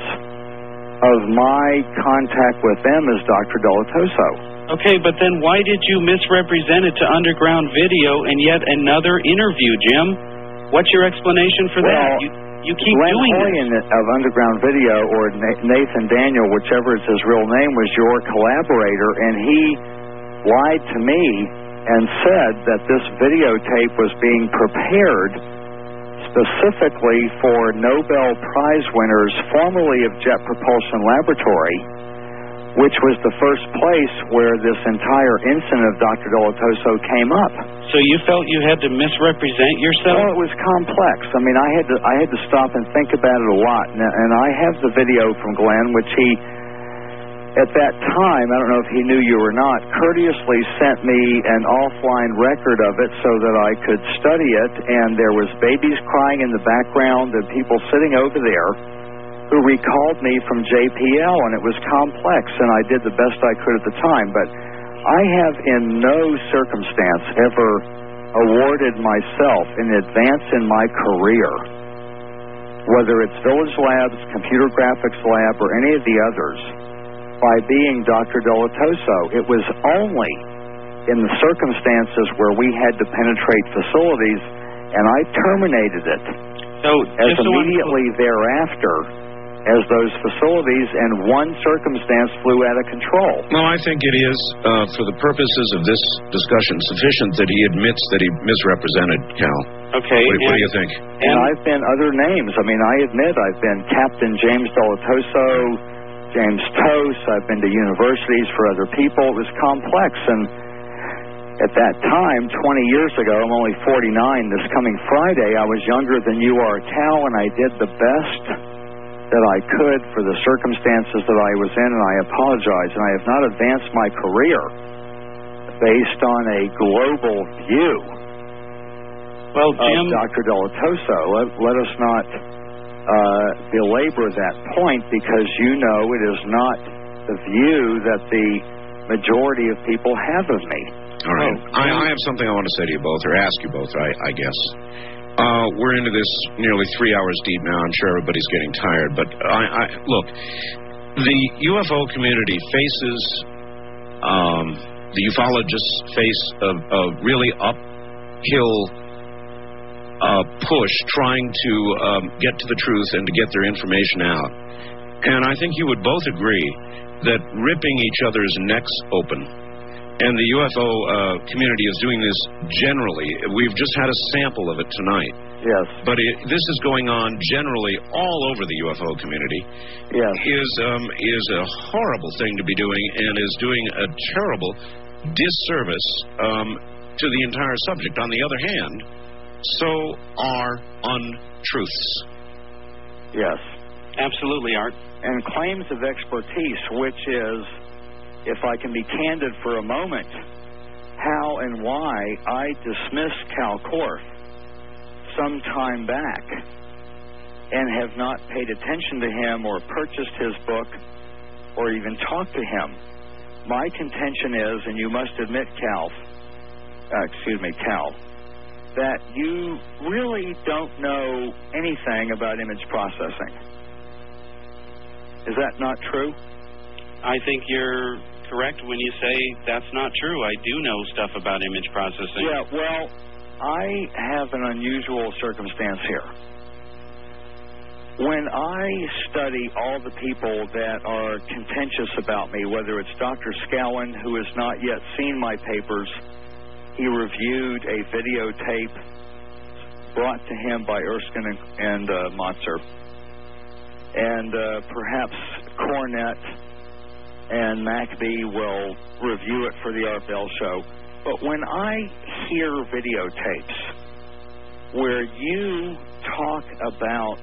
of my contact with them as Doctor Delatoso. Okay, but then why did you misrepresent it to Underground Video and yet another interview, Jim? What's your explanation for Well, that? You, you keep Glenn doing Hoyen this. of Underground Video, or Na- Nathan Daniel, whichever is his real name, was your collaborator, and he lied to me and said that this videotape was being prepared specifically for Nobel Prize winners formerly of Jet Propulsion Laboratory, which was the first place where this entire incident of Doctor Delatoso came up. So you felt you had to misrepresent yourself? Well, it was complex. I mean, I had to I had to stop and think about it a lot. And, and I have the video from Glenn, which he, at that time, I don't know if he knew you or not, courteously sent me an offline record of it so that I could study it. And there was babies crying in the background and people sitting over there who recalled me from J P L, and it was complex, and I did the best I could at the time. But I have in no circumstance ever awarded myself in advance in my career, whether it's Village Labs, Computer Graphics Lab, or any of the others, by being Doctor Delatoso. It was only in the circumstances where we had to penetrate facilities, and I terminated it So as just so I'm- immediately thereafter as those facilities and one circumstance flew out of control. No, I think it is, uh, for the purposes of this discussion, sufficient that he admits that he misrepresented, Cal. Okay. What, what do and- you think? And I've been other names. I mean, I admit I've been Captain James Delatoso, James Toast. I've been to universities for other people. It was complex. And at that time, twenty years ago, I'm only forty-nine. This coming Friday, I was younger than you are, Cal, and I did the best that I could for the circumstances that I was in, and I apologize. And I have not advanced my career based on a global view well, Jim, of Doctor Delatoso. Let, let us not uh, belabor that point, because you know it is not the view that the majority of people have of me. All right. Oh, I, I have something I want to say to you both, or ask you both, I, I guess. Uh, we're into this nearly three hours deep now. I'm sure everybody's getting tired. But, I, I look, the U F O community faces, um, the ufologists face a, a really uphill uh, push trying to um, get to the truth and to get their information out. And I think you would both agree that ripping each other's necks open, and the U F O uh, community is doing this generally. We've just had a sample of it tonight. Yes. But it, this is going on generally all over the U F O community. Yes. Is um, is a horrible thing to be doing, and is doing a terrible disservice um, to the entire subject. On the other hand, so are untruths. Yes. Absolutely, Art. And claims of expertise, which is, if I can be candid for a moment, how and why I dismissed Cal Korff some time back and have not paid attention to him or purchased his book or even talked to him. My contention is, and you must admit, Cal, uh, excuse me, Cal, that you really don't know anything about image processing. Is that not true? I think you're correct when you say that's not true. I do know stuff about image processing. Yeah, well, I have an unusual circumstance here. When I study all the people that are contentious about me, whether it's Doctor Scowen, who has not yet seen my papers, he reviewed a videotape brought to him by Erskine and, and uh, Motzer, and uh, perhaps Cornett and McAbee will review it for the Art Bell Show. But when I hear videotapes where you talk about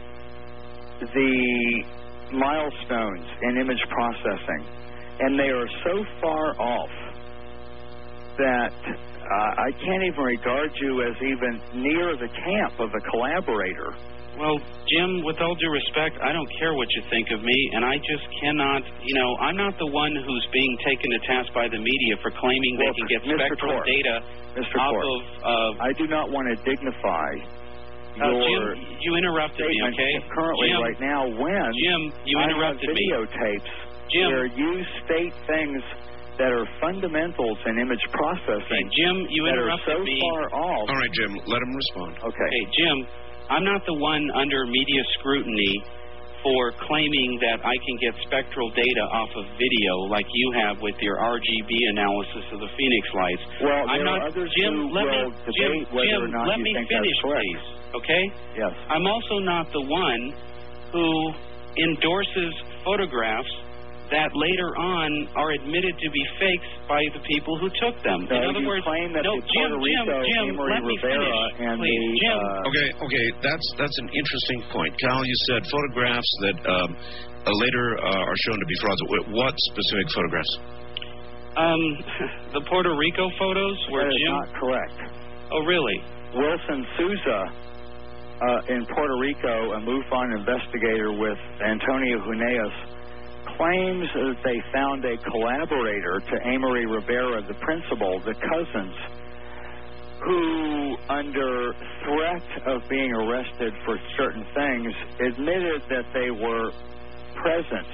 the milestones in image processing, and they are so far off that uh, I can't even regard you as even near the camp of a collaborator. Well, Jim, with all due respect, I don't care what you think of me, and I just cannot, you know, I'm not the one who's being taken to task by the media for claiming well, they can get Mister spectral Korff, data Mister off Korff, of... Uh, I do not want to dignify uh, your Jim, you interrupted me, okay? Currently, Jim, right now, when Jim, you interrupted I have me. videotapes Jim, where you state things that are fundamentals in image processing. Hey, Jim, you that interrupted are so me. far off. All right, Jim, let him respond. Okay. Hey, Jim, I'm not the one under media scrutiny for claiming that I can get spectral data off of video like you have with your R G B analysis of the Phoenix lights. Well, I'm there not, are others Jim, who let will me, debate Jim, whether Jim, or not let you me think finish, that's correct. please. Okay? Yes. I'm also not the one who endorses photographs that later on are admitted to be fakes by the people who took them. No, In other you words, claim that no, the Jim, Puerto Jim, Rico, Jim, Emery let me Rivera finish, and please. the, Jim. uh, Okay, okay, that's that's an interesting point. Cal, you said photographs that um, uh, later uh, are shown to be frauds. What specific photographs? Um, the Puerto Rico photos where that is Jim... not correct. Oh, really? Wilson Souza uh, in Puerto Rico, a MUFON investigator with Antonio Huneeus, claims that they found a collaborator to Amory Rivera, the principal, the cousins, who, under threat of being arrested for certain things, admitted that they were present.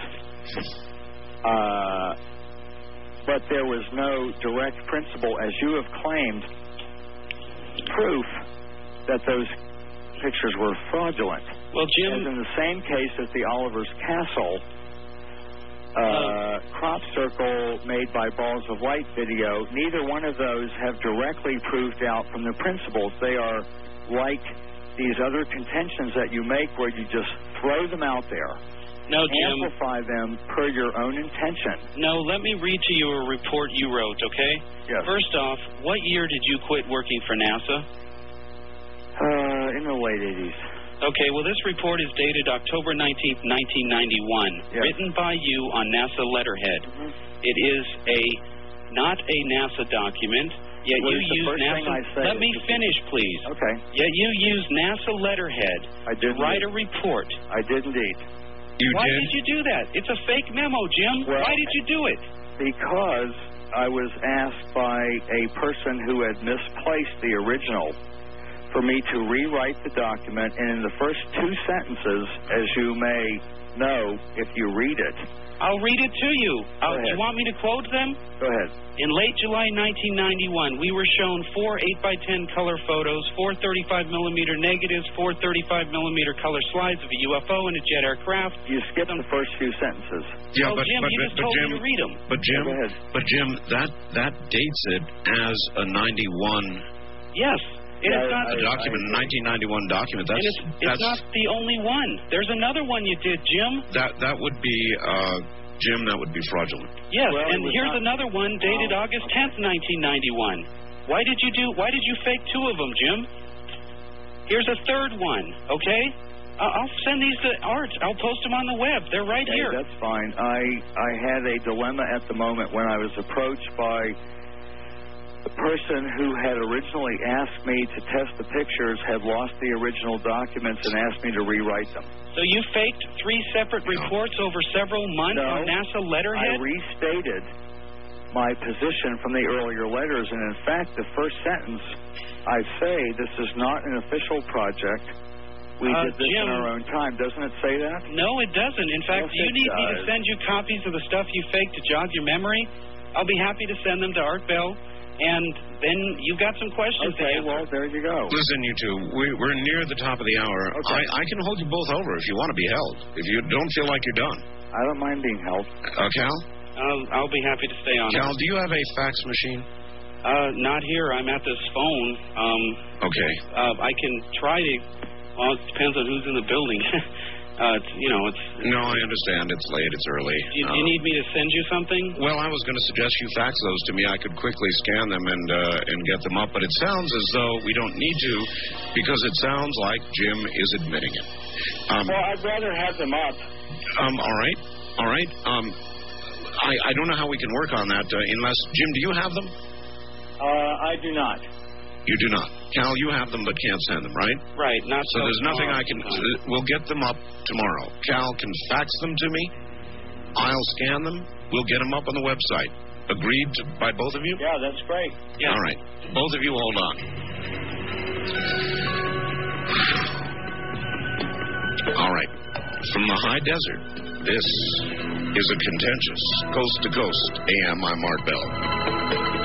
Uh, but there was no direct principle, as you have claimed, proof that those pictures were fraudulent. Well, Jim... As in the same case as the Oliver's Castle uh, crop circle made by Balls of Light video, neither one of those have directly proved out from the principles. They are like these other contentions that you make where you just throw them out there. No, Jim. Amplify them per your own intention. No, let me read to you a report you wrote, okay? Yes. First off, what year did you quit working for NASA? Uh, in the late eighties. Okay, well, this report is dated October nineteenth, nineteen ninety-one, yes. written by you on NASA letterhead. Mm-hmm. It is a not a NASA document, yet what you is the use first NASA... thing I say Let me finish, please. Okay. Yet you use NASA letterhead I did to write a report. I did indeed. You Why did? did you do that? It's a fake memo, Jim. Well, Why did you do it? Because I was asked by a person who had misplaced the original for me to rewrite the document, and in the first two sentences, as you may know if you read it. I'll read it to you. Uh, do you want me to quote them? Go ahead. In late July nineteen ninety-one, we were shown four eight by ten color photos, four thirty-five millimeter negatives, four thirty-five millimeter color slides of a U F O and a jet aircraft. You skipped the first few sentences. Yeah, oh, but, Jim, but, you but, just but told Jim, me to read them. But Jim, Go ahead. but Jim, that that dates it as a ninety-one. Yes. It Yeah, is not a document, a nineteen ninety-one document. That's and it's, it's that's, not the only one. There's another one you did, Jim. That that would be uh, Jim. That would be fraudulent. Yes, Well, and it was here's not- another one dated Oh, August tenth, nineteen ninety-one. Why did you do? Why did you fake two of them, Jim? Here's a third one. Okay, uh, I'll send these to Art. I'll post them on the web. They're right Okay, here. that's fine. I I had a dilemma at the moment when I was approached by the person who had originally asked me to test the pictures had lost the original documents and asked me to rewrite them. So you faked three separate reports over several months No, on NASA I letterhead? restated my position from the earlier letters, and in fact, the first sentence, I say this is not an official project. We Uh, did this Jim, in our own time. Doesn't it say that? No, it doesn't. In fact, Yes, you it need me to does. send you copies of the stuff you faked to jog your memory. I'll be happy to send them to Art Bell, and then you've got some questions to Okay, answer. well, there you go. Listen, you two, we, we're near the top of the hour. Okay. I, I can hold you both over if you want to be held. If you don't feel like you're done. I don't mind being held. Uh, Cal? I'll, I'll be happy to stay on. Cal, do you have a fax machine? Uh, not here. I'm at this phone. Um, Okay. uh, I can try to. Well, it depends on who's in the building. uh, it's, you know, it's. No, I understand. It's late. It's early. You, Uh, you need me to send you something? Well, I was going to suggest you fax those to me. I could quickly scan them and uh, and get them up, but it sounds as though we don't need to because it sounds like Jim is admitting it. Um, Well, I'd rather have them up. um, all right. All right. Um, I, I don't know how we can work on that uh, unless, Jim, do you have them? Uh, I do not. You do not. Cal, you have them but can't send them, right? Right. Not So there's nothing I can... tomorrow. We'll get them up tomorrow. Cal can fax them to me. I'll scan them. We'll get them up on the website. Agreed to, by both of you? Yeah, that's great. Yeah. All right. Both of you hold on. All right. From the high desert, this is a contentious Coast to Coast A M. I'm Art Bell.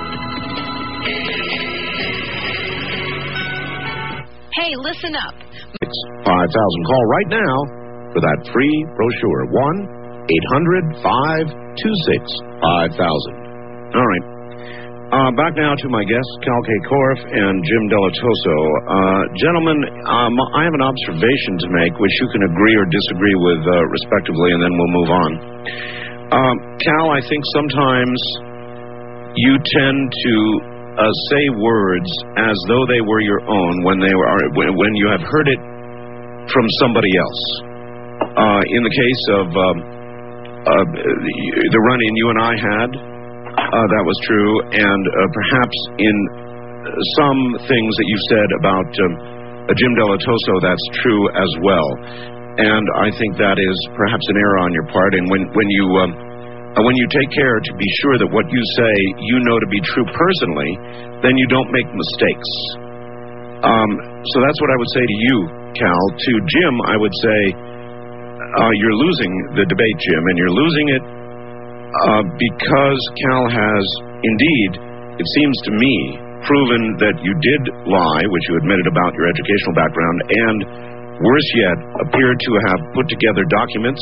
Hey, listen up. five thousand. Call right now for that free brochure. one eight hundred five two six five thousand. All right. Uh, back now to my guests, Cal K. Korff and Jim Delatoso. Uh, gentlemen, um, I have an observation to make, which you can agree or disagree with uh, respectively, and then we'll move on. Um, Cal, I think sometimes you tend to uh, say words as though they were your own when they were when you have heard it from somebody else. Uh, in the case of um, uh, the run-in you and I had, uh, that was true, and uh, perhaps in some things that you've said about um, uh, Jim Delatoso, that's true as well. And I think that is perhaps an error on your part. And when when you um, uh, when you take care to be sure that what you say you know to be true personally, then you don't make mistakes. Um, so that's what I would say to you, Cal. To Jim, I would say uh, you're losing the debate, Jim, and you're losing it uh, because Cal has indeed, it seems to me, proven that you did lie, which you admitted about your educational background, and worse yet, appeared to have put together documents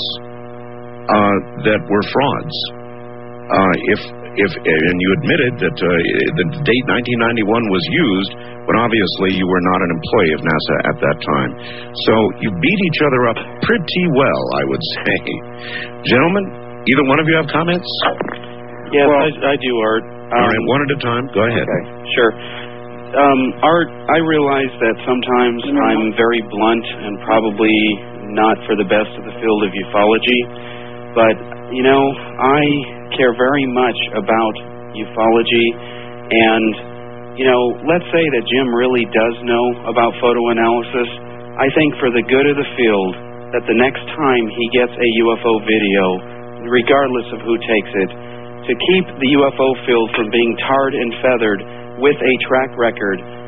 uh, that were frauds. Uh, if if and you admitted that uh, the date nineteen ninety-one was used, when obviously you were not an employee of NASA at that time. So you beat each other up pretty well, I would say. Gentlemen, either one of you have comments? Yes, Well- I, I do, Art. All right, one at a time. Go ahead. Okay. Sure. Um, Art, I realize that sometimes I'm very blunt and probably not for the best of the field of ufology, but, you know, I care very much about ufology, and, you know, let's say that Jim really does know about photo analysis. I think for the good of the field, that the next time he gets a U F O video, regardless of who takes it, to keep the U F O field from being tarred and feathered with a track record,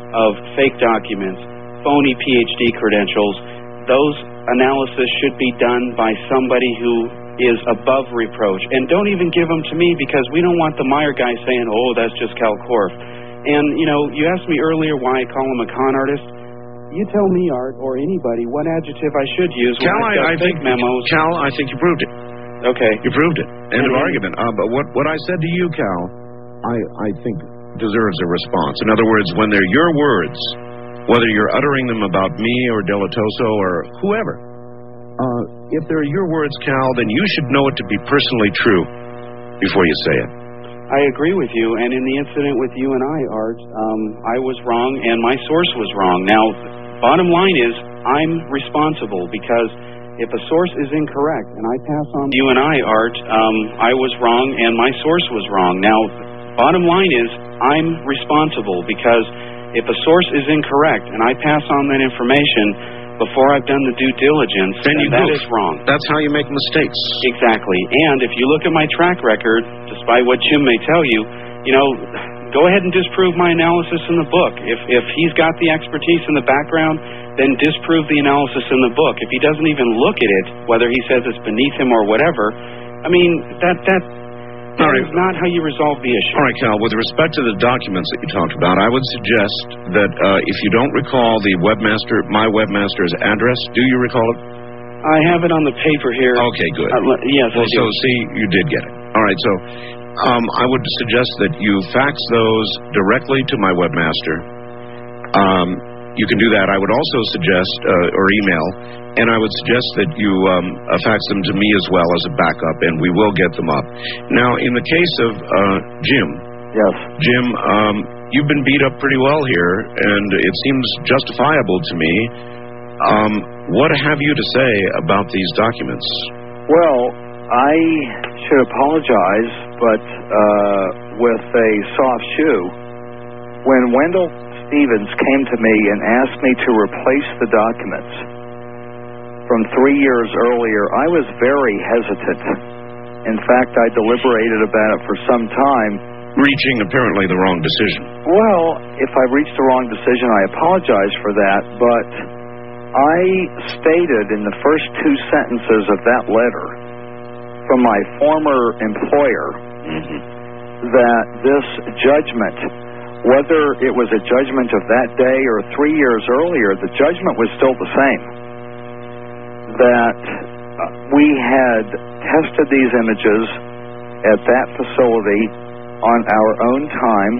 of fake documents, phony P H D credentials, those analysis should be done by somebody who is above reproach. And don't even give them to me, because we don't want the Meyer guy saying, oh, that's just Cal Korff. And, you know, you asked me earlier why I call him a con artist. You tell me, Art, or anybody, what adjective I should use when Cal, I've got I, I fake think, memos. Cal, I think you proved it. Okay. You proved it. End of Mhm. argument. Uh, but what, what I said to you, Cal, I, I think deserves a response. In other words, when they're your words, whether you're uttering them about me or Delatoso or whoever, uh, if they're your words, Cal, then you should know it to be personally true before you say it. I agree with you, and in the incident with you and I, Art, um, I was wrong and my source was wrong. Now, bottom line is, I'm responsible, because if a source is incorrect and I pass on you and I, Art, um, I was wrong and my source was wrong. Now, bottom line is, I'm responsible, because if a source is incorrect and I pass on that information before I've done the due diligence, then you that goof. is wrong. That's how you make mistakes. Exactly. And if you look at my track record, despite what Jim may tell you, you know, go ahead and disprove my analysis in the book. If if he's got the expertise in the background, then disprove the analysis in the book. If he doesn't even look at it, whether he says it's beneath him or whatever, I mean, that that, that All right. is not how you resolve the issue. All right, Cal, with respect to the documents that you talked about, I would suggest that uh, if you don't recall the webmaster, my webmaster's address, do you recall it? I have it on the paper here. Okay, good. Uh, le- yes, Well, I do. so see, you did get it. All right, so um, I would suggest that you fax those directly to my webmaster. Um, you can do that. I would also suggest, uh, or email, and I would suggest that you um, uh, fax them to me as well as a backup, and we will get them up. Now, in the case of uh, Jim, Yes. Jim, um, you've been beat up pretty well here, and it seems justifiable to me. Um, what have you to say about these documents? Well, I should apologize, but uh, with a soft shoe. When Wendell Stevens came to me and asked me to replace the documents from three years earlier, I was very hesitant. In fact, I deliberated about it for some time. Reaching apparently the wrong decision. Well, if I reached the wrong decision, I apologize for that, but I stated in the first two sentences of that letter from my former employer Mm-hmm. that this judgment, whether it was a judgment of that day or three years earlier, the judgment was still the same. That uh, we had tested these images at that facility on our own time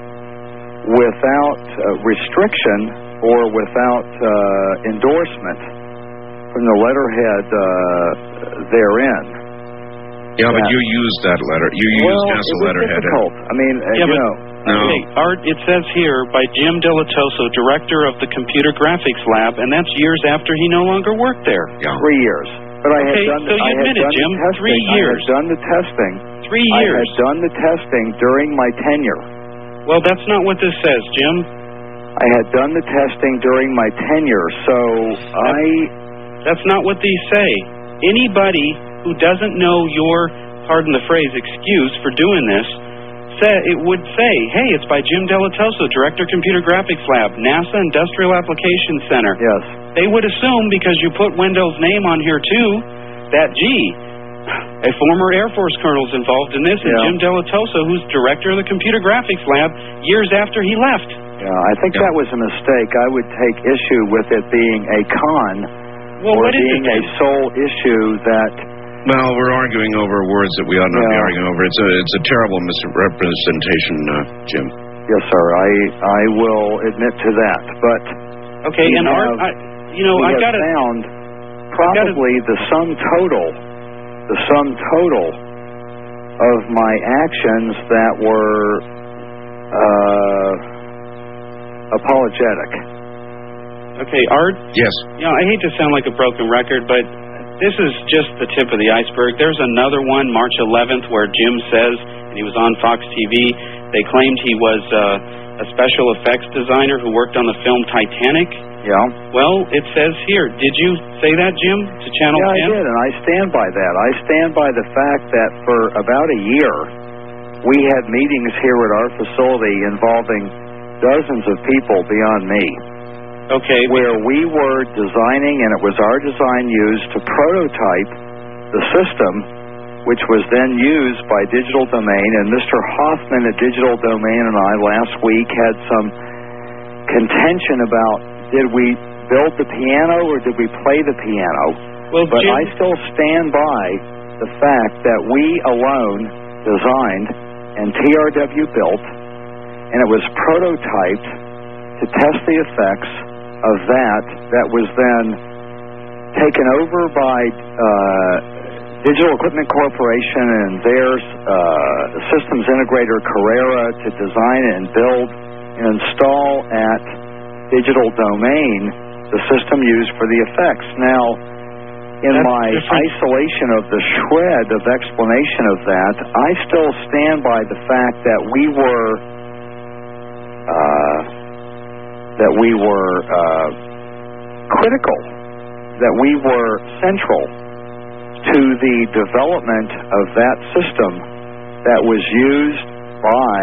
without uh, restriction or without uh, endorsement from the letterhead uh, therein. Yeah, but that- you used that letter. You used well, as a it was letterhead. difficult. I mean, uh, Yeah, you but- know. No. Okay, Art, it says here by Jim Delatoso, director of the Computer Graphics Lab, and that's years after he no longer worked there. Yeah. Three years. But I had Okay, done so the, you I had admit it, done Jim. the testing. Three years. I had done the testing. Three I years. had done the testing during my tenure. Well, that's not what this says, Jim. I had done the testing during my tenure, so I... That's not what these say. Anybody who doesn't know your, pardon the phrase, excuse for doing this, say, it would say, hey, it's by Jim Delatoso, Director Computer Graphics Lab, NASA Industrial Applications Center. Yes. They would assume, because you put Wendell's name on here too, that, gee, a former Air Force colonel's involved in this, and Yeah. Jim Delatoso, who's Director of the Computer Graphics Lab, years after he left. Yeah, I think Yeah. that was a mistake. I would take issue with it being a con Well, or what is being it? a sole issue that... Well, we're arguing over words that we ought not be Yeah. arguing over. It's a it's a terrible misrepresentation, uh, Jim. Yes, sir, I I will admit to that. But Okay, we and Art, have- I, you know, we I have got to... found probably the sum total, the sum total of my actions that were uh, apologetic. Okay, Art, Yes. you know, I hate to sound like a broken record, but this is just the tip of the iceberg. There's another one, March eleventh, where Jim says, and he was on Fox T V, they claimed he was uh, a special effects designer who worked on the film Titanic. Yeah. Well, it says here, did you say that, Jim, to Channel Yeah, I ten? did, and I stand by that. I stand by the fact that for about a year, we had meetings here at our facility involving dozens of people beyond me. Okay. Where we were designing, and it was our design used to prototype the system, which was then used by Digital Domain. And Mister Hoffman at Digital Domain and I last week had some contention about, did we build the piano or did we play the piano? Well, but Jim, I still stand by the fact that we alone designed and T R W built, and it was prototyped to test the effects of that, that was then taken over by uh, Digital Equipment Corporation and their uh, systems integrator Carrera to design and build and install at Digital Domain the system used for the effects. Now, in That's my different. isolation of the shred of explanation of that, I still stand by the fact that we were uh, that we were uh, critical, that we were central to the development of that system that was used by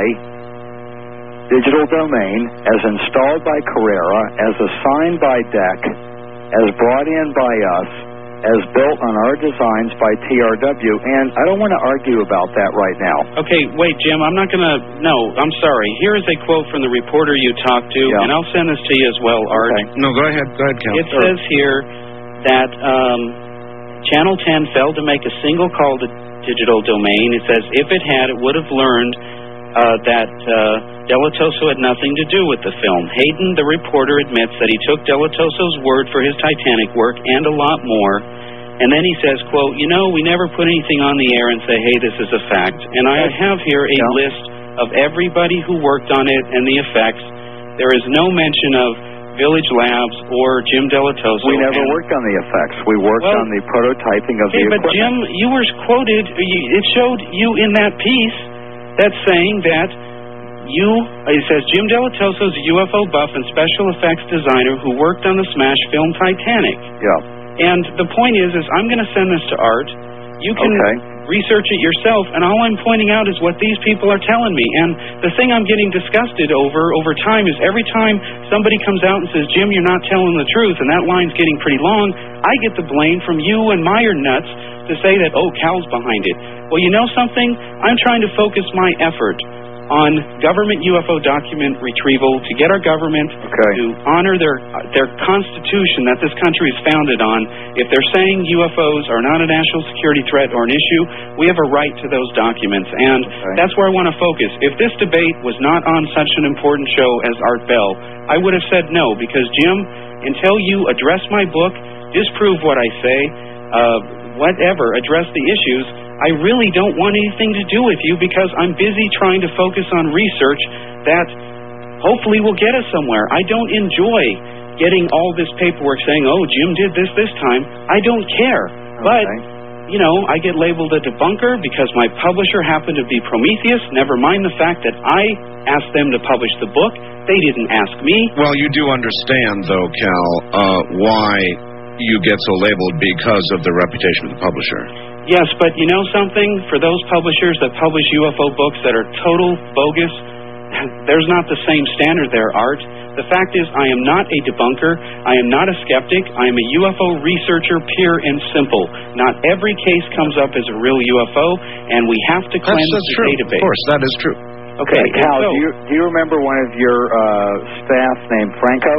Digital Domain, as installed by Carrera, as assigned by D E C, as brought in by us, as built on our designs by T R W, and I don't want to argue about that right now. Okay, wait, Jim, I'm not going to, no, I'm sorry. Here is a quote from the reporter you talked to, Yeah. and I'll send this to you as well, Art. Okay. No, go ahead. Go ahead, Cal. It says here that um, Channel ten failed to make a single call to Digital Domain. It says if it had, it would have learned uh, that uh, Delatoso had nothing to do with the film. Hayden, the reporter, admits that he took Delatoso's word for his Titanic work and a lot more. And then he says, quote, you know, we never put anything on the air and say, hey, this is a fact. And I have here a Yeah. list of everybody who worked on it and the effects. There is no mention of Village Labs or Jim Delatoso. We never and, worked on the effects. We worked Well, on the prototyping of okay, the but equipment. Jim, you were quoted, you- it showed you in that piece that's saying that you, it says, Jim Delatoso is a U F O buff and special effects designer who worked on the smash film Titanic. Yeah. And the point is, is I'm going to send this to Art. You can Okay. research it yourself, and all I'm pointing out is what these people are telling me. And the thing I'm getting disgusted over over time is every time somebody comes out and says, Jim, you're not telling the truth, and that line's getting pretty long, I get the blame from you and Meyer nuts to say that, oh, Cal's behind it. Well, you know something? I'm trying to focus my effort on government U F O document retrieval to get our government Okay. to honor their their constitution that this country is founded on. If they're saying U F Os are not a national security threat or an issue, we have a right to those documents, and Okay. that's where I want to focus. If this debate was not on such an important show as Art Bell, I would have said no, because Jim, until you address my book, disprove what I say, uh, whatever, address the issues, I really don't want anything to do with you, because I'm busy trying to focus on research that hopefully will get us somewhere. I don't enjoy getting all this paperwork saying, oh, Jim did this this time. I don't care. But, you know, I get labeled a debunker because my publisher happened to be Prometheus, never mind the fact that I asked them to publish the book. They didn't ask me. Well, you do understand, though, Cal, uh, why you get so labeled, because of the reputation of the publisher. Yes, but you know something? For those publishers that publish U F O books that are total bogus, there's not the same standard there, Art. The fact is, I am not a debunker. I am not a skeptic. I am a U F O researcher, pure and simple. Not every case comes up as a real U F O, and we have to cleanse That's, that's the true. database. Of course, that is true. Okay, Cal, so, do you do you remember one of your uh, staff named Franco?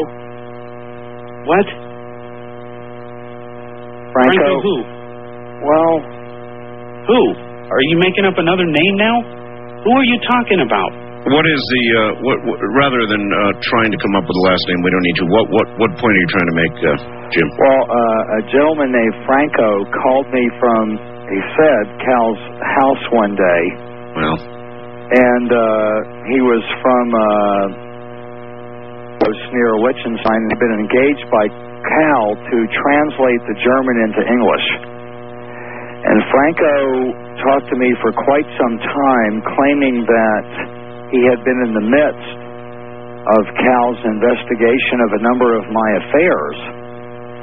what? Franco? Franco who? Well, Who? Are you making up another name now? Who are you talking about? What is the, uh, what, what, rather than uh, trying to come up with a last name, we don't need to, what, what, what point are you trying to make, uh, Jim? well, uh, a gentleman named Franco called me from, he said, Cal's house one day, Well, and uh, he was from uh, near Liechtenstein, and had been engaged by Cal to translate the German into English. And Franco talked to me for quite some time, claiming that he had been in the midst of Cal's investigation of a number of my affairs.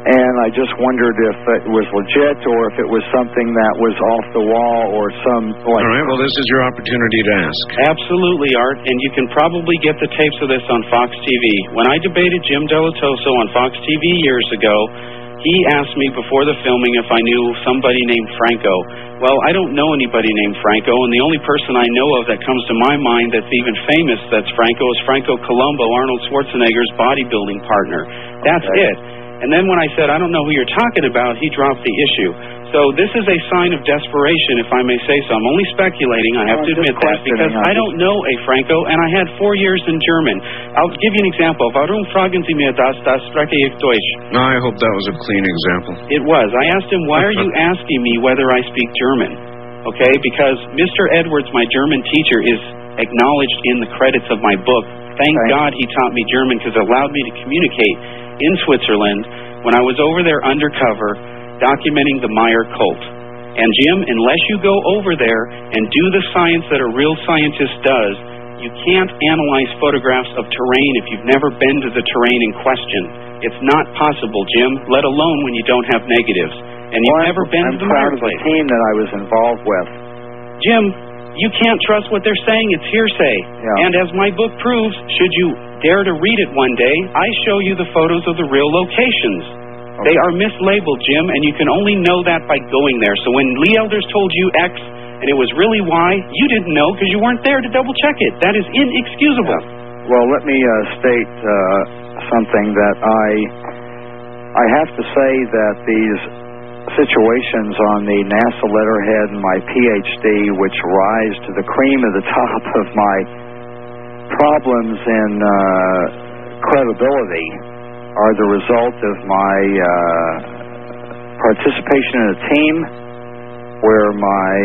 And I just wondered if it was legit or if it was something that was off the wall or some... Like, all right, well, this is your opportunity to ask. Absolutely, Art, and you can probably get the tapes of this on Fox T V. When I debated Jim Delatoso on Fox T V years ago, he asked me before the filming if I knew somebody named Franco. Well, I don't know anybody named Franco, and the only person I know of that comes to my mind that's even famous that's Franco is Franco Columbo, Arnold Schwarzenegger's bodybuilding partner. That's okay. it. And then when I said, I don't know who you're talking about, he dropped the issue. So this is a sign of desperation, if I may say so. I'm only speculating, I have well, to admit that, because I don't know a Franco, and I had four years in German. I'll give you an example. Warum fragen Sie mir das? Das spreche ich Deutsch. No, I hope that was a clean example. It was. I asked him, why are you asking me whether I speak German? Okay, because Mister Edwards, my German teacher, is acknowledged in the credits of my book. Thank okay. God he taught me German, because it allowed me to communicate in Switzerland when I was over there undercover documenting the Meyer cult. And Jim, unless you go over there and do the science that a real scientist does, you can't analyze photographs of terrain if you've never been to the terrain in question. It's not possible, Jim, let alone when you don't have negatives. And you've well, never been I'm to the Meyer Meyer place. I'm proud of the team that I was involved with. Jim, you can't trust what they're saying. It's hearsay. Yeah. And as my book proves, should you dare to read it one day, I show you the photos of the real locations. Okay. They are mislabeled, Jim, and you can only know that by going there. So when Lee Elders told you X and it was really Y, you didn't know because you weren't there to double-check it. That is inexcusable. Yeah. Well, let me uh, state uh, something that I, I have to say that these situations on the NASA letterhead and my P H D, which rise to the cream of the top of my problems in uh, credibility, are the result of my uh, participation in a team where my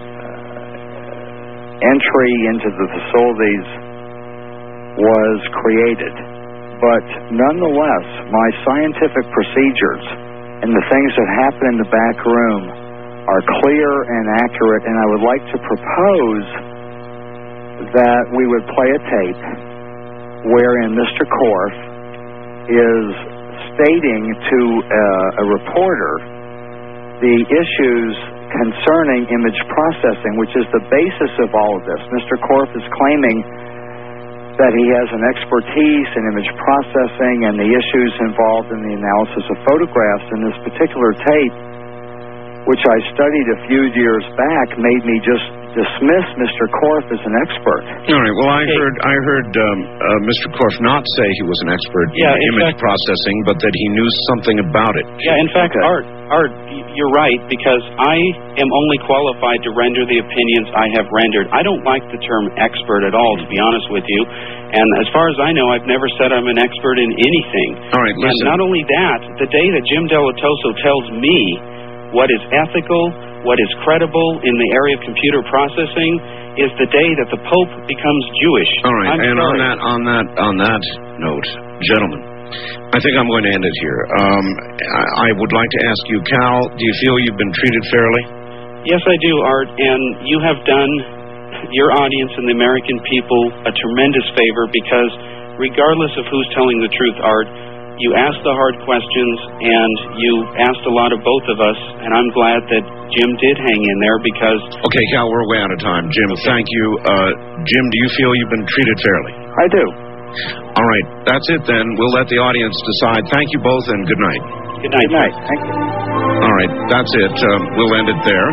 entry into the facilities was created. But nonetheless, my scientific procedures and the things that happen in the back room are clear and accurate, and I would like to propose that we would play a tape wherein Mister Korf is stating to uh, a reporter the issues concerning image processing, which is the basis of all of this. Mister Korf is claiming that he has an expertise in image processing and the issues involved in the analysis of photographs. In this particular tape, which I studied a few years back, made me just dismiss Mister Korf as an expert. All right. Well, I okay. heard I heard um, uh, Mister Korf not say he was an expert yeah, in, in image fact, processing, but that he knew something about it. Yeah. In fact, okay. Art, Art, you're right, because I am only qualified to render the opinions I have rendered. I don't like the term expert at all, to be honest with you. And as far as I know, I've never said I'm an expert in anything. All right. Listen. And not only that, the day that Jim Delatoso tells me what is ethical, what is credible in the area of computer processing, is the day that the Pope becomes Jewish. All right, I'm and sorry. on that on that on that note, gentlemen, I think I'm going to end it here. Um, I, I would like to ask you, Cal, do you feel you've been treated fairly? Yes, I do, Art, and you have done your audience and the American people a tremendous favor, because regardless of who's telling the truth, Art, you asked the hard questions, and you asked a lot of both of us, and I'm glad that Jim did hang in there, because... Okay, Cal, we're way out of time. Jim, okay. Thank you. Uh, Jim, do you feel you've been treated fairly? I do. All right, that's it then. We'll let the audience decide. Thank you both, and good night. Good night. Good night. Thank you. All right, that's it. Um, we'll end it there.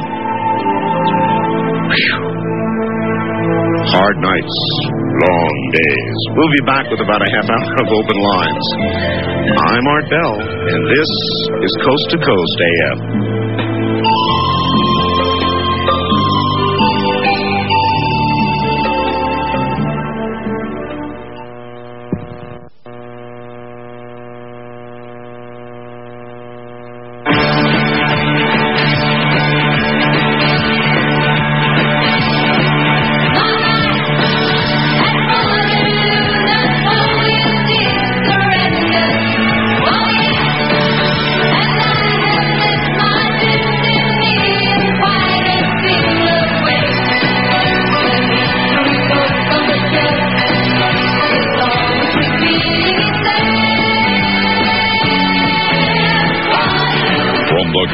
Whew. Hard nights, long days. We'll be back with about a half hour of open lines. I'm Art Bell, and this is Coast to Coast A M. Oh, yeah. And I have left my destiny.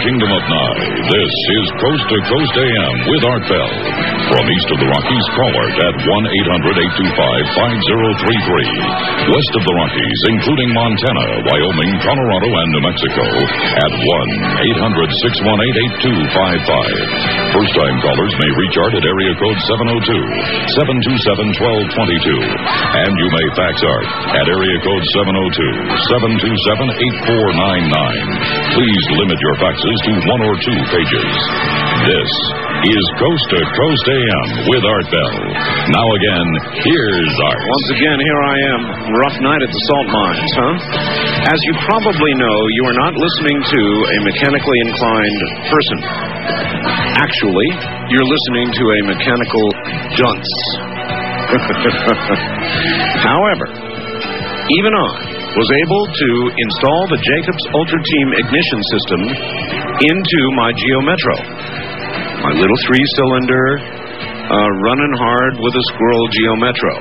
Kingdom of Nye. This is Coast to Coast A M with Art Bell. From east of the Rockies, call Art at one eight hundred eight two five five zero three three. West of the Rockies, including Montana, Wyoming, Colorado, and New Mexico, at one eight hundred six one eight eight two five five. First-time callers may reach Art at area code seven oh two, seven two seven, one two two two. And you may fax Art at area code seven oh two, seven two seven, eight four nine nine. Please limit your faxes to one or two pages. This is Coast to Coast A M with Art Bell. Now again, here's Art. Once again, here I am. Rough night at the salt mines, huh? As you probably know, you are not listening to a mechanically inclined person. Actually, you're listening to a mechanical dunce. However, even I was able to install the Jacobs Ultra Team ignition system into my Geo Metro. My little three-cylinder, uh, running hard with a squirrel Geo Metro.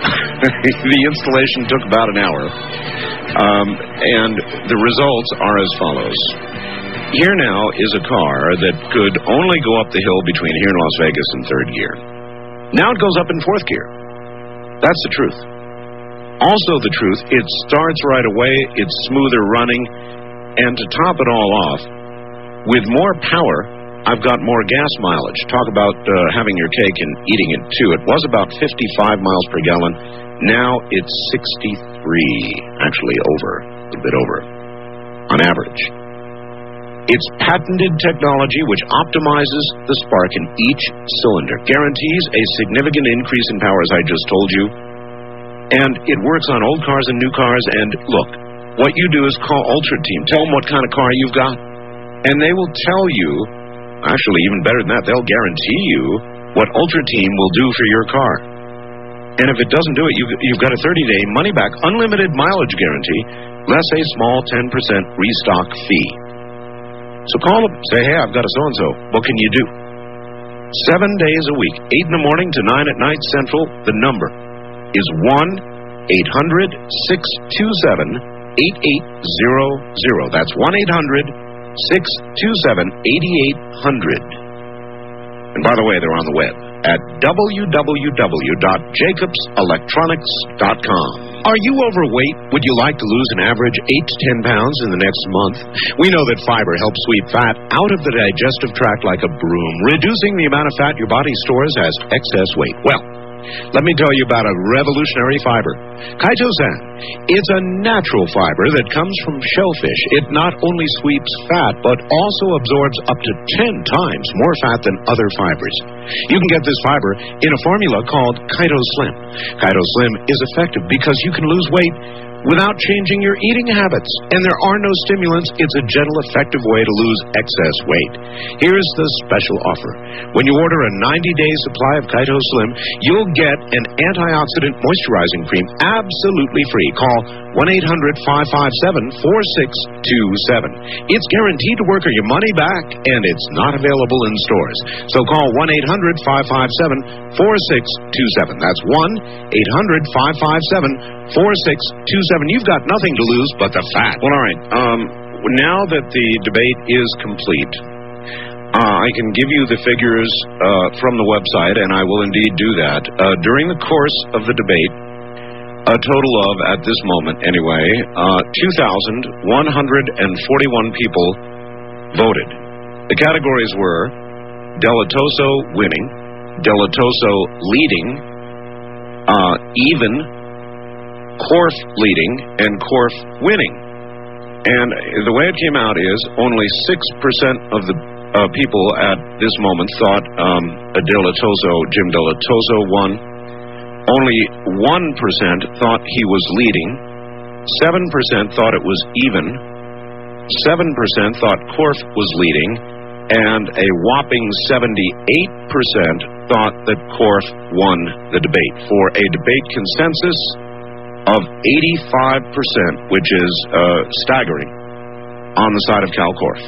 The installation took about an hour, um, and the results are as follows. Here now is a car that could only go up the hill between here and Las Vegas in third gear. Now it goes up in fourth gear. That's the truth. Also the truth, it starts right away, it's smoother running, and to top it all off, with more power, I've got more gas mileage. Talk about uh, having your cake and eating it, too. It was about fifty-five miles per gallon. Now it's sixty-three, actually over, a little bit over, on average. It's patented technology which optimizes the spark in each cylinder, guarantees a significant increase in power, as I just told you, and it works on old cars and new cars. And look, what you do is call Ultra Team. Tell them what kind of car you've got, and they will tell you, actually even better than that, they'll guarantee you what Ultra Team will do for your car. And if it doesn't do it, you, you've got a thirty-day money-back, unlimited mileage guarantee, less a small ten percent restock fee. So call them, say, hey, I've got a so-and-so. What can you do? Seven days a week, eight in the morning to nine at night Central. The number is one eight hundred six two seven eight eight zero zero. That's one eight hundred six two seven eight eight zero zero. And by the way, they're on the web at w w w dot jacobs electronics dot com. Are you overweight? Would you like to lose an average eight to ten pounds in the next month? We know that fiber helps sweep fat out of the digestive tract like a broom, reducing the amount of fat your body stores as excess weight. Well, let me tell you about a revolutionary fiber, chitosan. It's a natural fiber that comes from shellfish. It not only sweeps fat, but also absorbs up to ten times more fat than other fibers. You can get this fiber in a formula called ChitoSlim. ChitoSlim is effective because you can lose weight without changing your eating habits. And there are no stimulants. It's a gentle, effective way to lose excess weight. Here's the special offer. When you order a ninety-day supply of ChitoSlim, you'll get an antioxidant moisturizing cream absolutely free. Call one eight hundred five five seven four six two seven. It's guaranteed to work or your money back, and it's not available in stores. So call one eight hundred five five seven four six two seven. That's one eight hundred five five seven four six two seven. You've got nothing to lose but the fat. Well, all right. Um, now that the debate is complete, uh, I can give you the figures uh, from the website, and I will indeed do that. Uh, during the course of the debate, a total of, at this moment anyway, uh, two thousand one hundred forty-one people voted. The categories were Delatoso winning, Delatoso leading, uh, even, Korf leading, and Korf winning. And the way it came out is only six percent of the uh, people at this moment thought um, a Delatoso, Jim Delatoso won. Only one percent thought he was leading. seven percent thought it was even. seven percent thought Korf was leading. And a whopping seventy-eight percent thought that Korf won the debate for a debate consensus of eighty-five percent, which is uh, staggering, on the side of Cal Korf.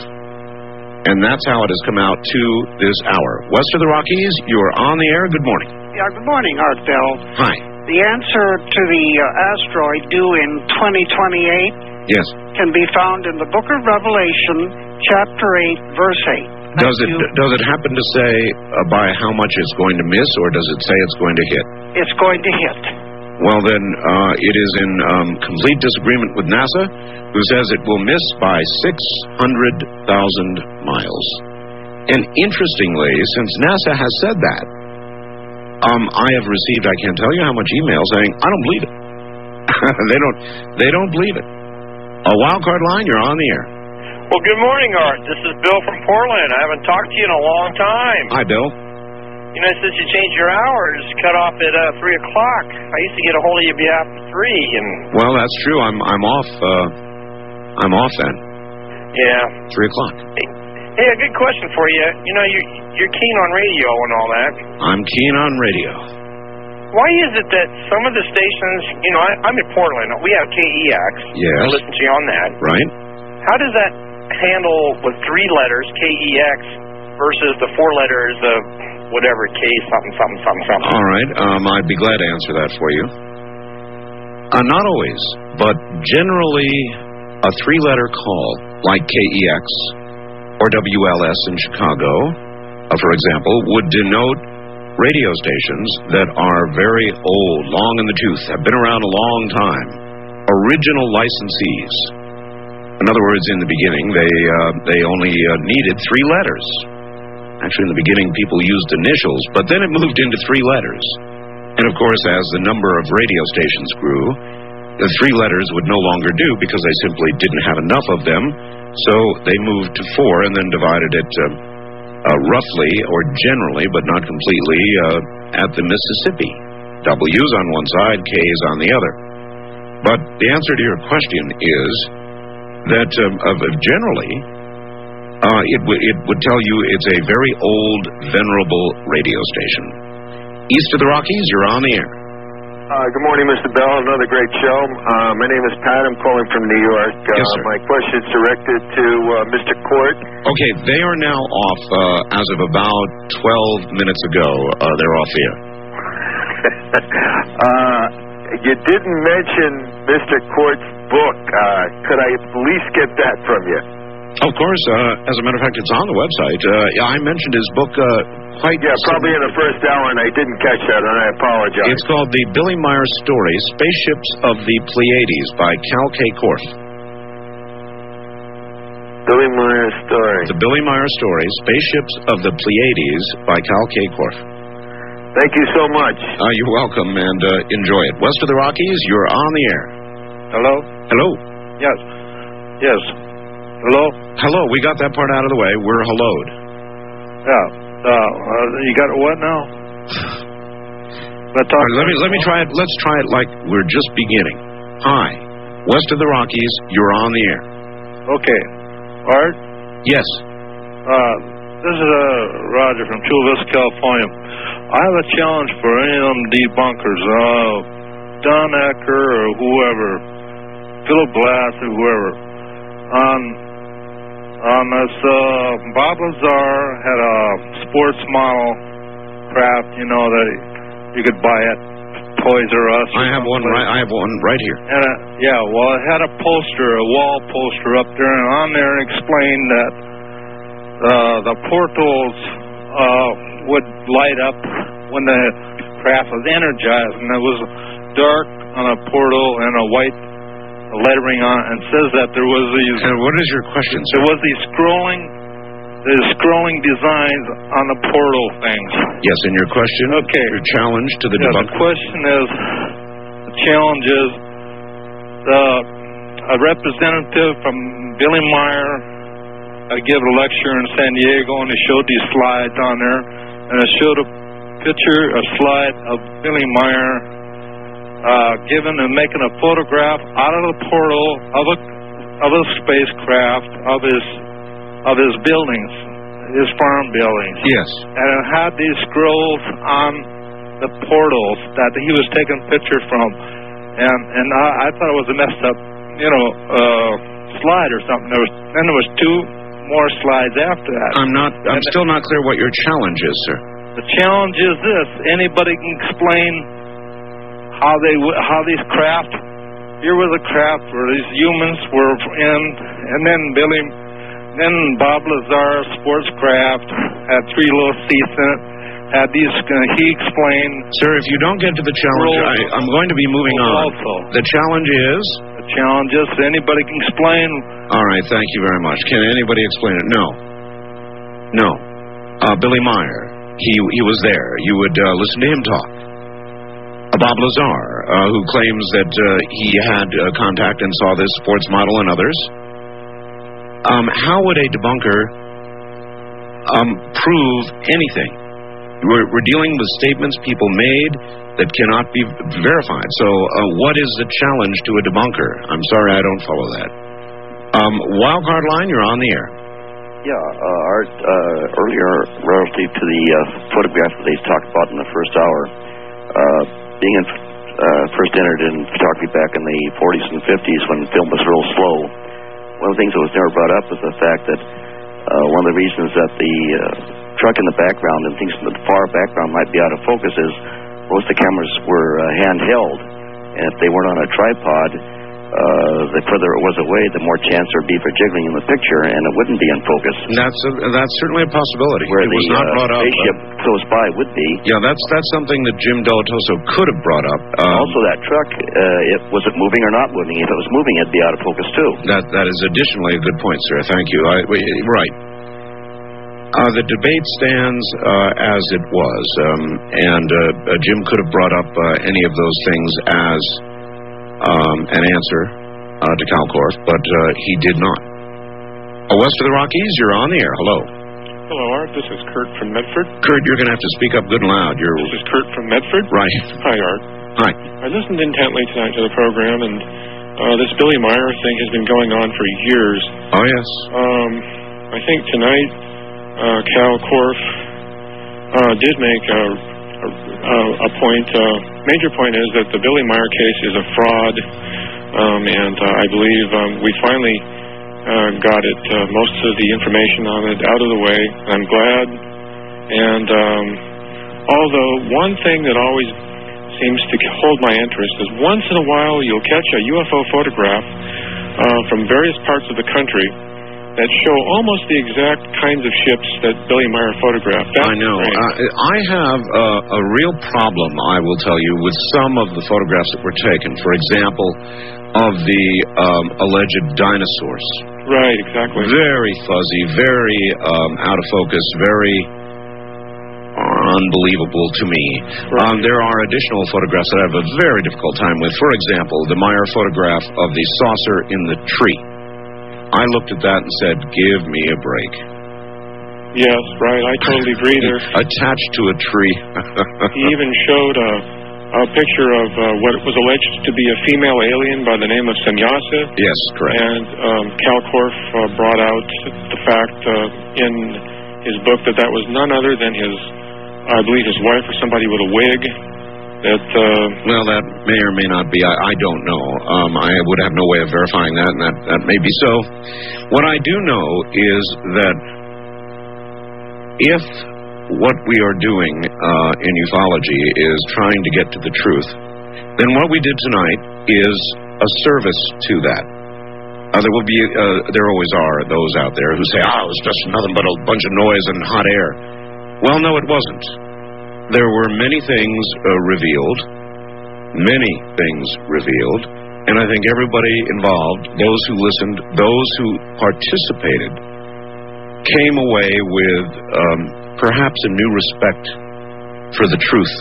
And that's how it has come out to this hour. West of the Rockies, you're on the air. Good morning. Yeah, good morning, Art Bell. Hi. The answer to the uh, asteroid due in twenty twenty-eight Yes. can be found in the book of Revelation, chapter eight, verse eight. Does it does it happen to say uh, by how much it's going to miss, or does it say it's going to hit? It's going to hit. Well, then uh, it is in um, complete disagreement with NASA, who says it will miss by six hundred thousand miles. And interestingly, since NASA has said that, um, I have received, I can't tell you how much email saying, I don't believe it. they don't they don't believe it. A wildcard line, you're on the air. Well, good morning, Art. This is Bill from Portland. I haven't talked to you in a long time. Hi, Bill. You know, since you changed your hours, cut off at uh, three o'clock. I used to get a hold of you after three, and well, that's true. I'm I'm off. Uh, I'm off then. Yeah. Three o'clock. Hey, hey, a good question for you. You know, you you're keen on radio and all that. I'm keen on radio. Why is it that some of the stations, you know, I, I'm in Portland. We have K E X. Yes. I listen to you on that. Right. How does that handle with three letters, K E X, versus the four letters of whatever, K something, something, something, something? All right. Um, I'd be glad to answer that for you. Uh, not always, but generally a three-letter call, like K E X or W L S in Chicago, uh, for example, would denote radio stations that are very old, long in the tooth, have been around a long time, original licensees. In other words, in the beginning, they uh, they only uh, needed three letters. Actually, in the beginning, people used initials, but then it moved into three letters. And, of course, as the number of radio stations grew, the three letters would no longer do because they simply didn't have enough of them. So they moved to four and then divided it uh, uh, roughly or generally, but not completely, uh, at the Mississippi. W's on one side, K's on the other. But the answer to your question is that um, uh, generally, uh, it, w- it would tell you it's a very old, venerable radio station. East of the Rockies, you're on the air. Uh, good morning, Mister Bell. Another great show. Uh, my name is Pat. I'm calling from New York. Uh, yes, sir. My question is directed to uh, Mister Court. Okay, they are now off uh, as of about twelve minutes ago. Uh, they're off the air. uh, you didn't mention Mister Court's book. Uh, could I at least get that from you? Of course. Uh, as a matter of fact, it's on the website. Uh, yeah, I mentioned his book uh, quite... Yeah, probably in the first hour, and I didn't catch that, and I apologize. It's called The Billy Meyer Story, Spaceships of the Pleiades by Cal K. Korff. Billy Meyer Story. The Billy Meyer Story, Spaceships of the Pleiades by Cal K. Korff. Thank you so much. Uh, you're welcome, and uh, enjoy it. West of the Rockies, you're on the air. Hello? Hello. Yes. Yes. Hello? Hello. We got that part out of the way. We're helloed. Yeah. Uh, uh, you got what now? Let's talk. Right, let me let me try it. Let's try it like we're just beginning. Hi, West of the Rockies. You're on the air. Okay. Art? Yes. Uh, this is uh, Roger from Chula Vista, California. I have a challenge for any of them debunkers. Uh, Don Ecker or whoever, Philip Glass or whoever. On on this, uh, Bob Lazar had a sports model craft, you know, that you could buy at Toys R Us. I have one right. I have one right here. And uh, yeah, well, it had a poster, a wall poster up there, and on there it explained that uh, the portals uh, would light up when the craft was energized, and it was dark on a portal and a white lettering on it, and says that there was these. And what is your question, sir? There was these scrolling, these scrolling designs on the portal things. Yes, and your question. Okay. Your challenge to the yeah, debunker. The question is, the challenge is, uh, a representative from Billy Meyer uh, gave a lecture in San Diego, and they showed these slides on there, and it showed a picture, a slide of Billy Meyer. Uh, given and making a photograph out of the portal of a of a spacecraft of his of his buildings, his farm buildings. Yes. And it had these scrolls on the portals that he was taking pictures from, and and I, I thought it was a messed up, you know, uh, slide or something. There was then there was two more slides after that. I'm not. I'm and still not clear what your challenge is, sir. The challenge is this: anybody can explain how they how these craft here was a craft where these humans were in, and then Billy, then Bob Lazar Sportscraft had three little seats in it. Had these, uh, he explained. Sir, if you don't get to the challenge, I, I'm going to be moving on. Also. The challenge is? The challenge is anybody can explain. All right, thank you very much. Can anybody explain it? No. No. Uh, Billy Meyer, he he was there. You would uh, listen to him talk. Uh, Bob Lazar, uh, who claims that uh, he had uh, contact and saw this sports model and others. Um, how would a debunker um, prove anything? We're, we're dealing with statements people made that cannot be verified. So uh, what is the challenge to a debunker? I'm sorry, I don't follow that. Um, Wildcard Line, you're on the air. Yeah, uh, Art, uh, earlier relative to the uh, photograph that they talked about in the first hour, uh, being in, uh, first entered in photography back in the forties and fifties when film was real slow, one of the things that was never brought up was the fact that uh, one of the reasons that the uh, truck in the background and things in the far background might be out of focus is most of the cameras were uh, handheld, and if they weren't on a tripod, uh, the further it was away, the more chance there would be for jiggling in the picture, and it wouldn't be in focus. That's a, that's certainly a possibility. Where it the was not uh, brought up, spaceship uh, close by would be. Yeah, that's that's something that Jim Delatoso could have brought up. Um, also, that truck, uh, it, was it moving or not moving? If it was moving, it'd be out of focus too. That that is additionally a good point, sir. Thank you. I, we, right. Uh, the debate stands uh, as it was, um, and uh, uh, Jim could have brought up uh, any of those things as um, an answer uh, to Cal Korff, but uh, he did not. Uh, west of the Rockies, you're on the air. Hello. Hello, Art. This is Kurt from Medford. Kurt, you're going to have to speak up good and loud. You're... This is Kurt from Medford. Right. Hi, Art. Hi. I listened intently tonight to the program, and uh, this Billy Meyer thing has been going on for years. Oh, yes. Um, I think tonight uh, Cal Korff uh, did make a, a, a point. Uh, major point is that the Billy Meyer case is a fraud, um, and uh, I believe um, we finally uh, got it, uh, most of the information on it out of the way. I'm glad. And um, although one thing that always seems to hold my interest is once in a while you'll catch a U F O photograph uh, from various parts of the country that show almost the exact kinds of ships that Billy Meyer photographed. That's I know. Uh, I have uh, a real problem, I will tell you, with some of the photographs that were taken. For example, of the um, alleged dinosaurs. Right, exactly. Very fuzzy, very um, out of focus, very unbelievable to me. Right. Um, there are additional photographs that I have a very difficult time with. For example, the Meyer photograph of the saucer in the tree. I looked at that and said, give me a break. Yes, right. I totally agree there. Attached to a tree. He even showed a, a picture of uh, what was alleged to be a female alien by the name of Semyasa. Yes, correct. And um, Cal Korff uh, brought out the fact uh, in his book that that was none other than his, I believe, his wife or somebody with a wig. That uh, well, that may or may not be. I, I don't know. Um, I would have no way of verifying that, and that, that may be so. What I do know is that if what we are doing uh, in ufology is trying to get to the truth, then what we did tonight is a service to that. Uh, there will be, uh, there always are those out there who say, "Ah, oh, it was just nothing but a bunch of noise and hot air." Well, no, it wasn't. There were many things uh, revealed, many things revealed, and I think everybody involved, those who listened, those who participated, came away with um, perhaps a new respect for the truth.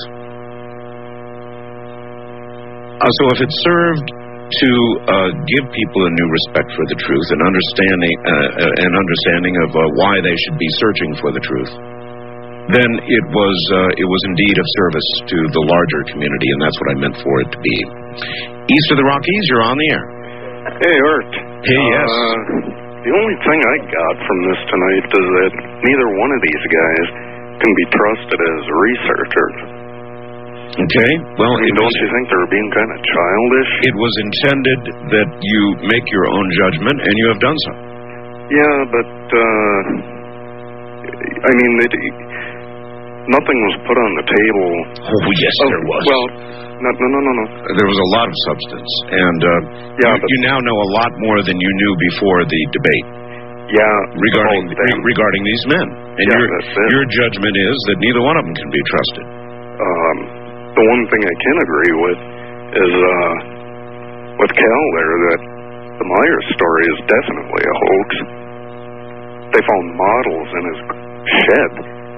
Uh, so if it served to uh, give people a new respect for the truth and understanding, uh, an understanding of uh, why they should be searching for the truth, then it was uh, it was indeed of service to the larger community, and that's what I meant for it to be. East of the Rockies, you're on the air. Hey, Art. Hey, yes. Uh, the only thing I got from this tonight is that neither one of these guys can be trusted as researchers. Okay. Well, I mean, don't was, you think they're being kind of childish? It was intended that you make your own judgment, and you have done so. Yeah, but, uh, I mean, it, nothing was put on the table. Oh, yes, Oh, there was. Well, no, no, no, no, no. There was a lot of substance, and uh, Yeah, you, but- you now know a lot more than you knew before the debate Yeah, regarding about them. re- regarding these men. And Yeah, your that's it. your judgment is that neither one of them can be trusted. Um, the one thing I can agree with is uh, with Cal there that the Myers story is definitely a hoax. They found models in his shed,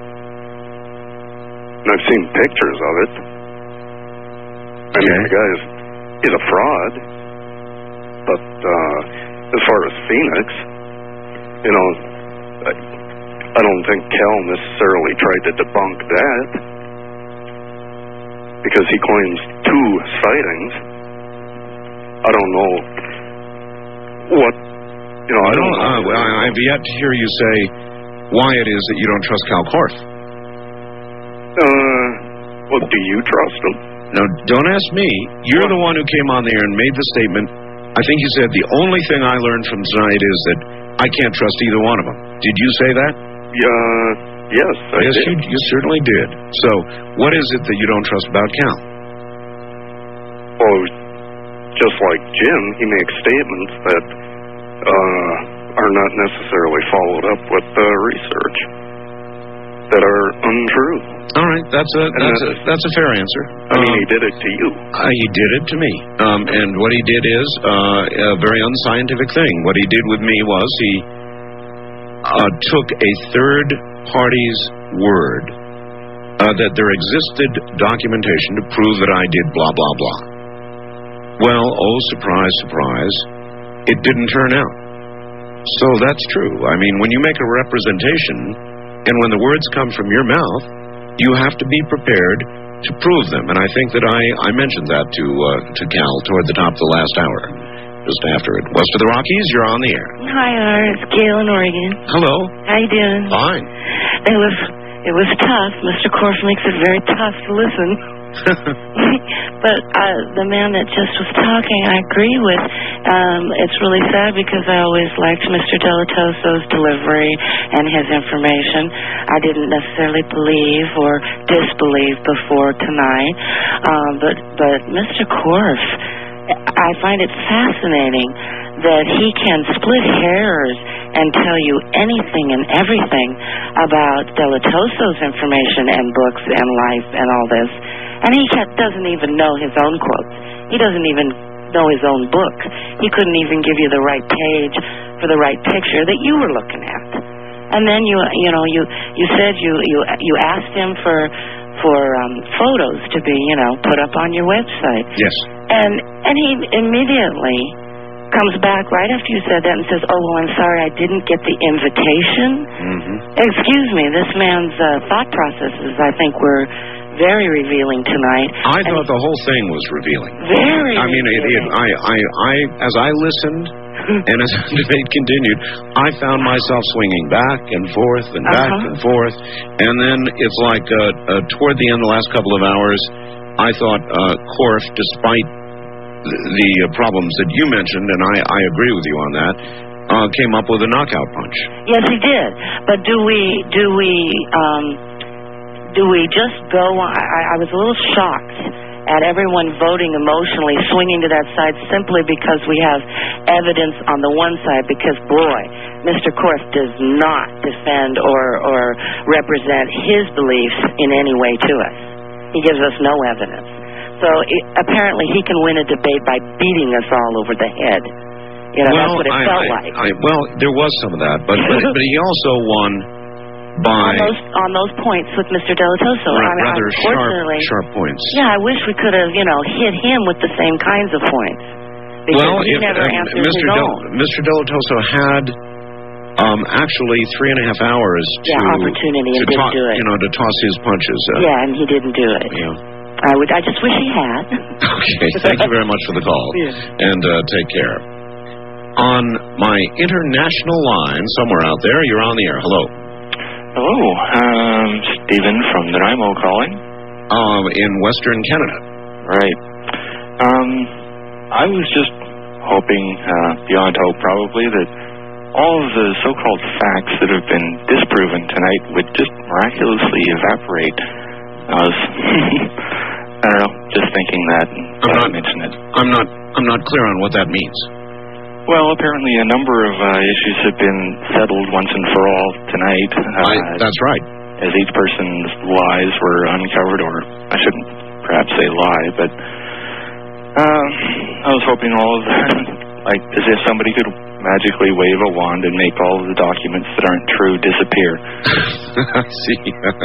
and I've seen pictures of it. I mean, the guy is he's a fraud. But uh, as far as Phoenix, you know, I, I don't think Cal necessarily tried to debunk that, because he claims two sightings. I don't know what, you know, I don't know. Uh, well, I- I've yet to hear you say why it is that you don't trust Cal Korff. Uh, well, do you trust him? No, don't ask me. You're the one who came on there and made the statement. I think you said the only thing I learned from tonight is that I can't trust either one of them. Did you say that? Yeah, yes, I yes, did. You, you certainly did. So, what is it that you don't trust about Cal? Well, just like Jim, he makes statements that uh, are not necessarily followed up with uh, research, that are untrue. All right, that's a And that's a that's- that's a fair answer. I mean, Um, he did it to you. Uh, he did it to me. Um, and what he did is uh, a very unscientific thing. What he did with me was he uh, took a third party's word uh, that there existed documentation to prove that I did blah, blah, blah. Well, oh, surprise, surprise, it didn't turn out. So that's true. I mean, when you make a representation and when the words come from your mouth, you have to be prepared to prove them. And I think that I, I mentioned that to uh, to Cal toward the top of the last hour, just after it. West of the Rockies, you're on the air. Hi, Art. It's Gail in Oregon. Hello. How you doing? Fine. It was it was tough. Mister Korff makes it very tough to listen. But uh, the man that just was talking, I agree with. Um, it's really sad because I always liked Mister Delatoso's delivery and his information. I didn't necessarily believe or disbelieve before tonight. Um, but but Mister Korff, I find it fascinating that he can split hairs and tell you anything and everything about Delatoso's information and books and life and all this. And he doesn't even know his own quotes. He doesn't even know his own book. He couldn't even give you the right page for the right picture that you were looking at. And then you you know you you said you you you asked him for for um, photos to be you know put up on your website. Yes. And and he immediately comes back right after you said that and says, "Oh well, I'm sorry, I didn't get the invitation." Mm-hmm. Excuse me, this man's uh, thought processes, I think, were very revealing tonight. I thought the whole thing was revealing. Very I mean, it, it, I, I, I, as I listened and as the debate continued, I found myself swinging back and forth and back Uh-huh. and forth. And then it's like uh, uh, toward the end, the last couple of hours, I thought uh, Korff, despite the, the uh, problems that you mentioned, and I, I agree with you on that, uh, came up with a knockout punch. Yes, he did. But do we do we um, do we just go on? I, I was a little shocked at everyone voting emotionally, swinging to that side simply because we have evidence on the one side. Because boy, Mister Korff does not defend or or represent his beliefs in any way to us. He gives us no evidence. So it, apparently he can win a debate by beating us all over the head. You know, that's what it I, felt I, like. I, well, there was some of that, but but, but he also won by on those on those points with Mister Delatoso. ra- I mean, rather sharp, unfortunately, sharp points. yeah, I wish we could have, you know, hit him with the same kinds of points. Because well, he if, never uh, answered Mister his Del, own. Mister Delatoso had um, actually three and a half hours Yeah, to opportunity to and didn't to- do it. You know, to toss his punches. Uh, Yeah, and he didn't do it. Yeah. I would. I just wish he had. Okay. Thank you very much for the call, Yeah. and uh, take care. On my international line, somewhere out there, you're on the air. Hello. Hello, um, Stephen from Nanaimo calling. Um, in Western Canada. Right. Um, I was just hoping, uh, beyond hope probably, that all of the so-called facts that have been disproven tonight would just miraculously evaporate. I was, I don't know, just thinking that and I'm not, mention it. I'm not, I'm not clear on what that means. Well, apparently a number of uh, issues have been settled once and for all tonight. Uh, I, that's right. As each person's lies were uncovered, or I shouldn't perhaps say lie, but uh, I was hoping all of that, like as if somebody could magically wave a wand and make all of the documents that aren't true disappear. I see.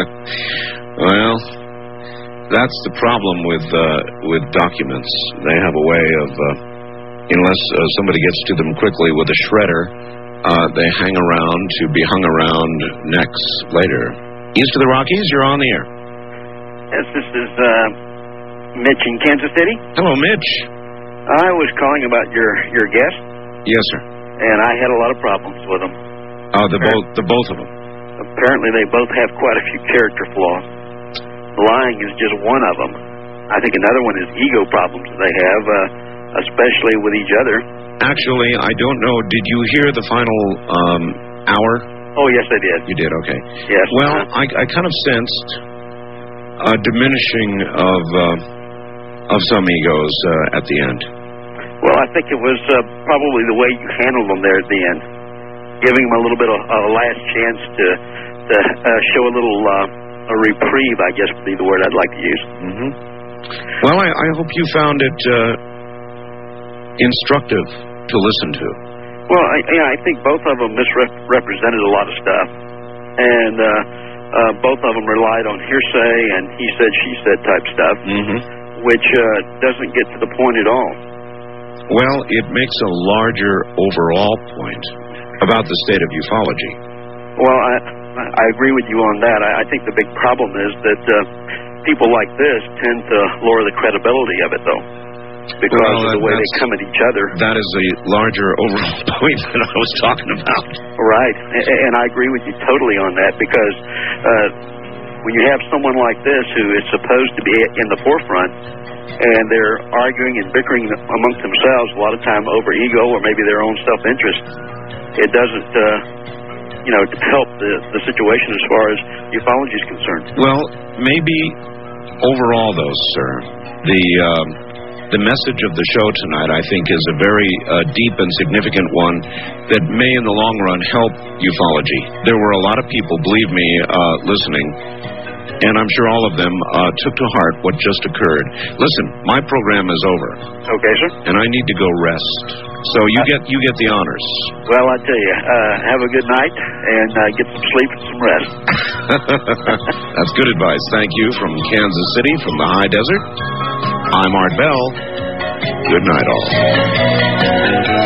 Well, that's the problem with uh, with documents. They have a way of, uh, unless uh, somebody gets to them quickly with a shredder, uh, they hang around to be hung around necks later. East of the Rockies, you're on the air. Yes, this is uh, Mitch in Kansas City. Hello, Mitch. I was calling about your, your guest, Yes, sir. and I had a lot of problems with him. Uh, the both, the both of them. Apparently, they both have quite a few character flaws. Lying is just one of them. I think another one is ego problems that they have, uh, especially with each other. Actually, I don't know. Did you hear the final um, hour? Oh, yes, I did. You did, okay. Yes. Well, I, I kind of sensed a diminishing of uh, of some egos uh, at the end. Well, I think it was uh, probably the way you handled them there at the end, giving them a little bit of a last chance to to uh, show a little uh, a reprieve, I guess would be the word I'd like to use. Mm-hmm. Well, I, I hope you found it uh, instructive to listen to. Well, I, yeah, I think both of them misrepresented a lot of stuff, and uh, uh, both of them relied on hearsay and he said, she said type stuff, mm-hmm. which uh, doesn't get to the point at all. Well, it makes a larger overall point about the state of ufology. Well, I, I agree with you on that. I, I think the big problem is that uh, people like this tend to lower the credibility of it, though, because well, of the way they come at each other. That is a larger overall point that I was talking about. Right, and, and I agree with you totally on that, because uh, when you have someone like this who is supposed to be in the forefront, and they're arguing and bickering amongst themselves, a lot of time over ego or maybe their own self-interest, it doesn't, uh, you know, help the, the situation as far as ufology is concerned. Well, maybe overall, though, sir, the um, the message of the show tonight, I think, is a very uh, deep and significant one that may, in the long run, help ufology. There were a lot of people, believe me, uh, listening, and I'm sure all of them uh, took to heart what just occurred. Listen, my program is over. Okay, sir. And I need to go rest. So you get you get the honors. Well, I tell you, uh, have a good night and uh, get some sleep and some rest. That's good advice. Thank you from Kansas City, from the high desert. I'm Art Bell. Good night, all.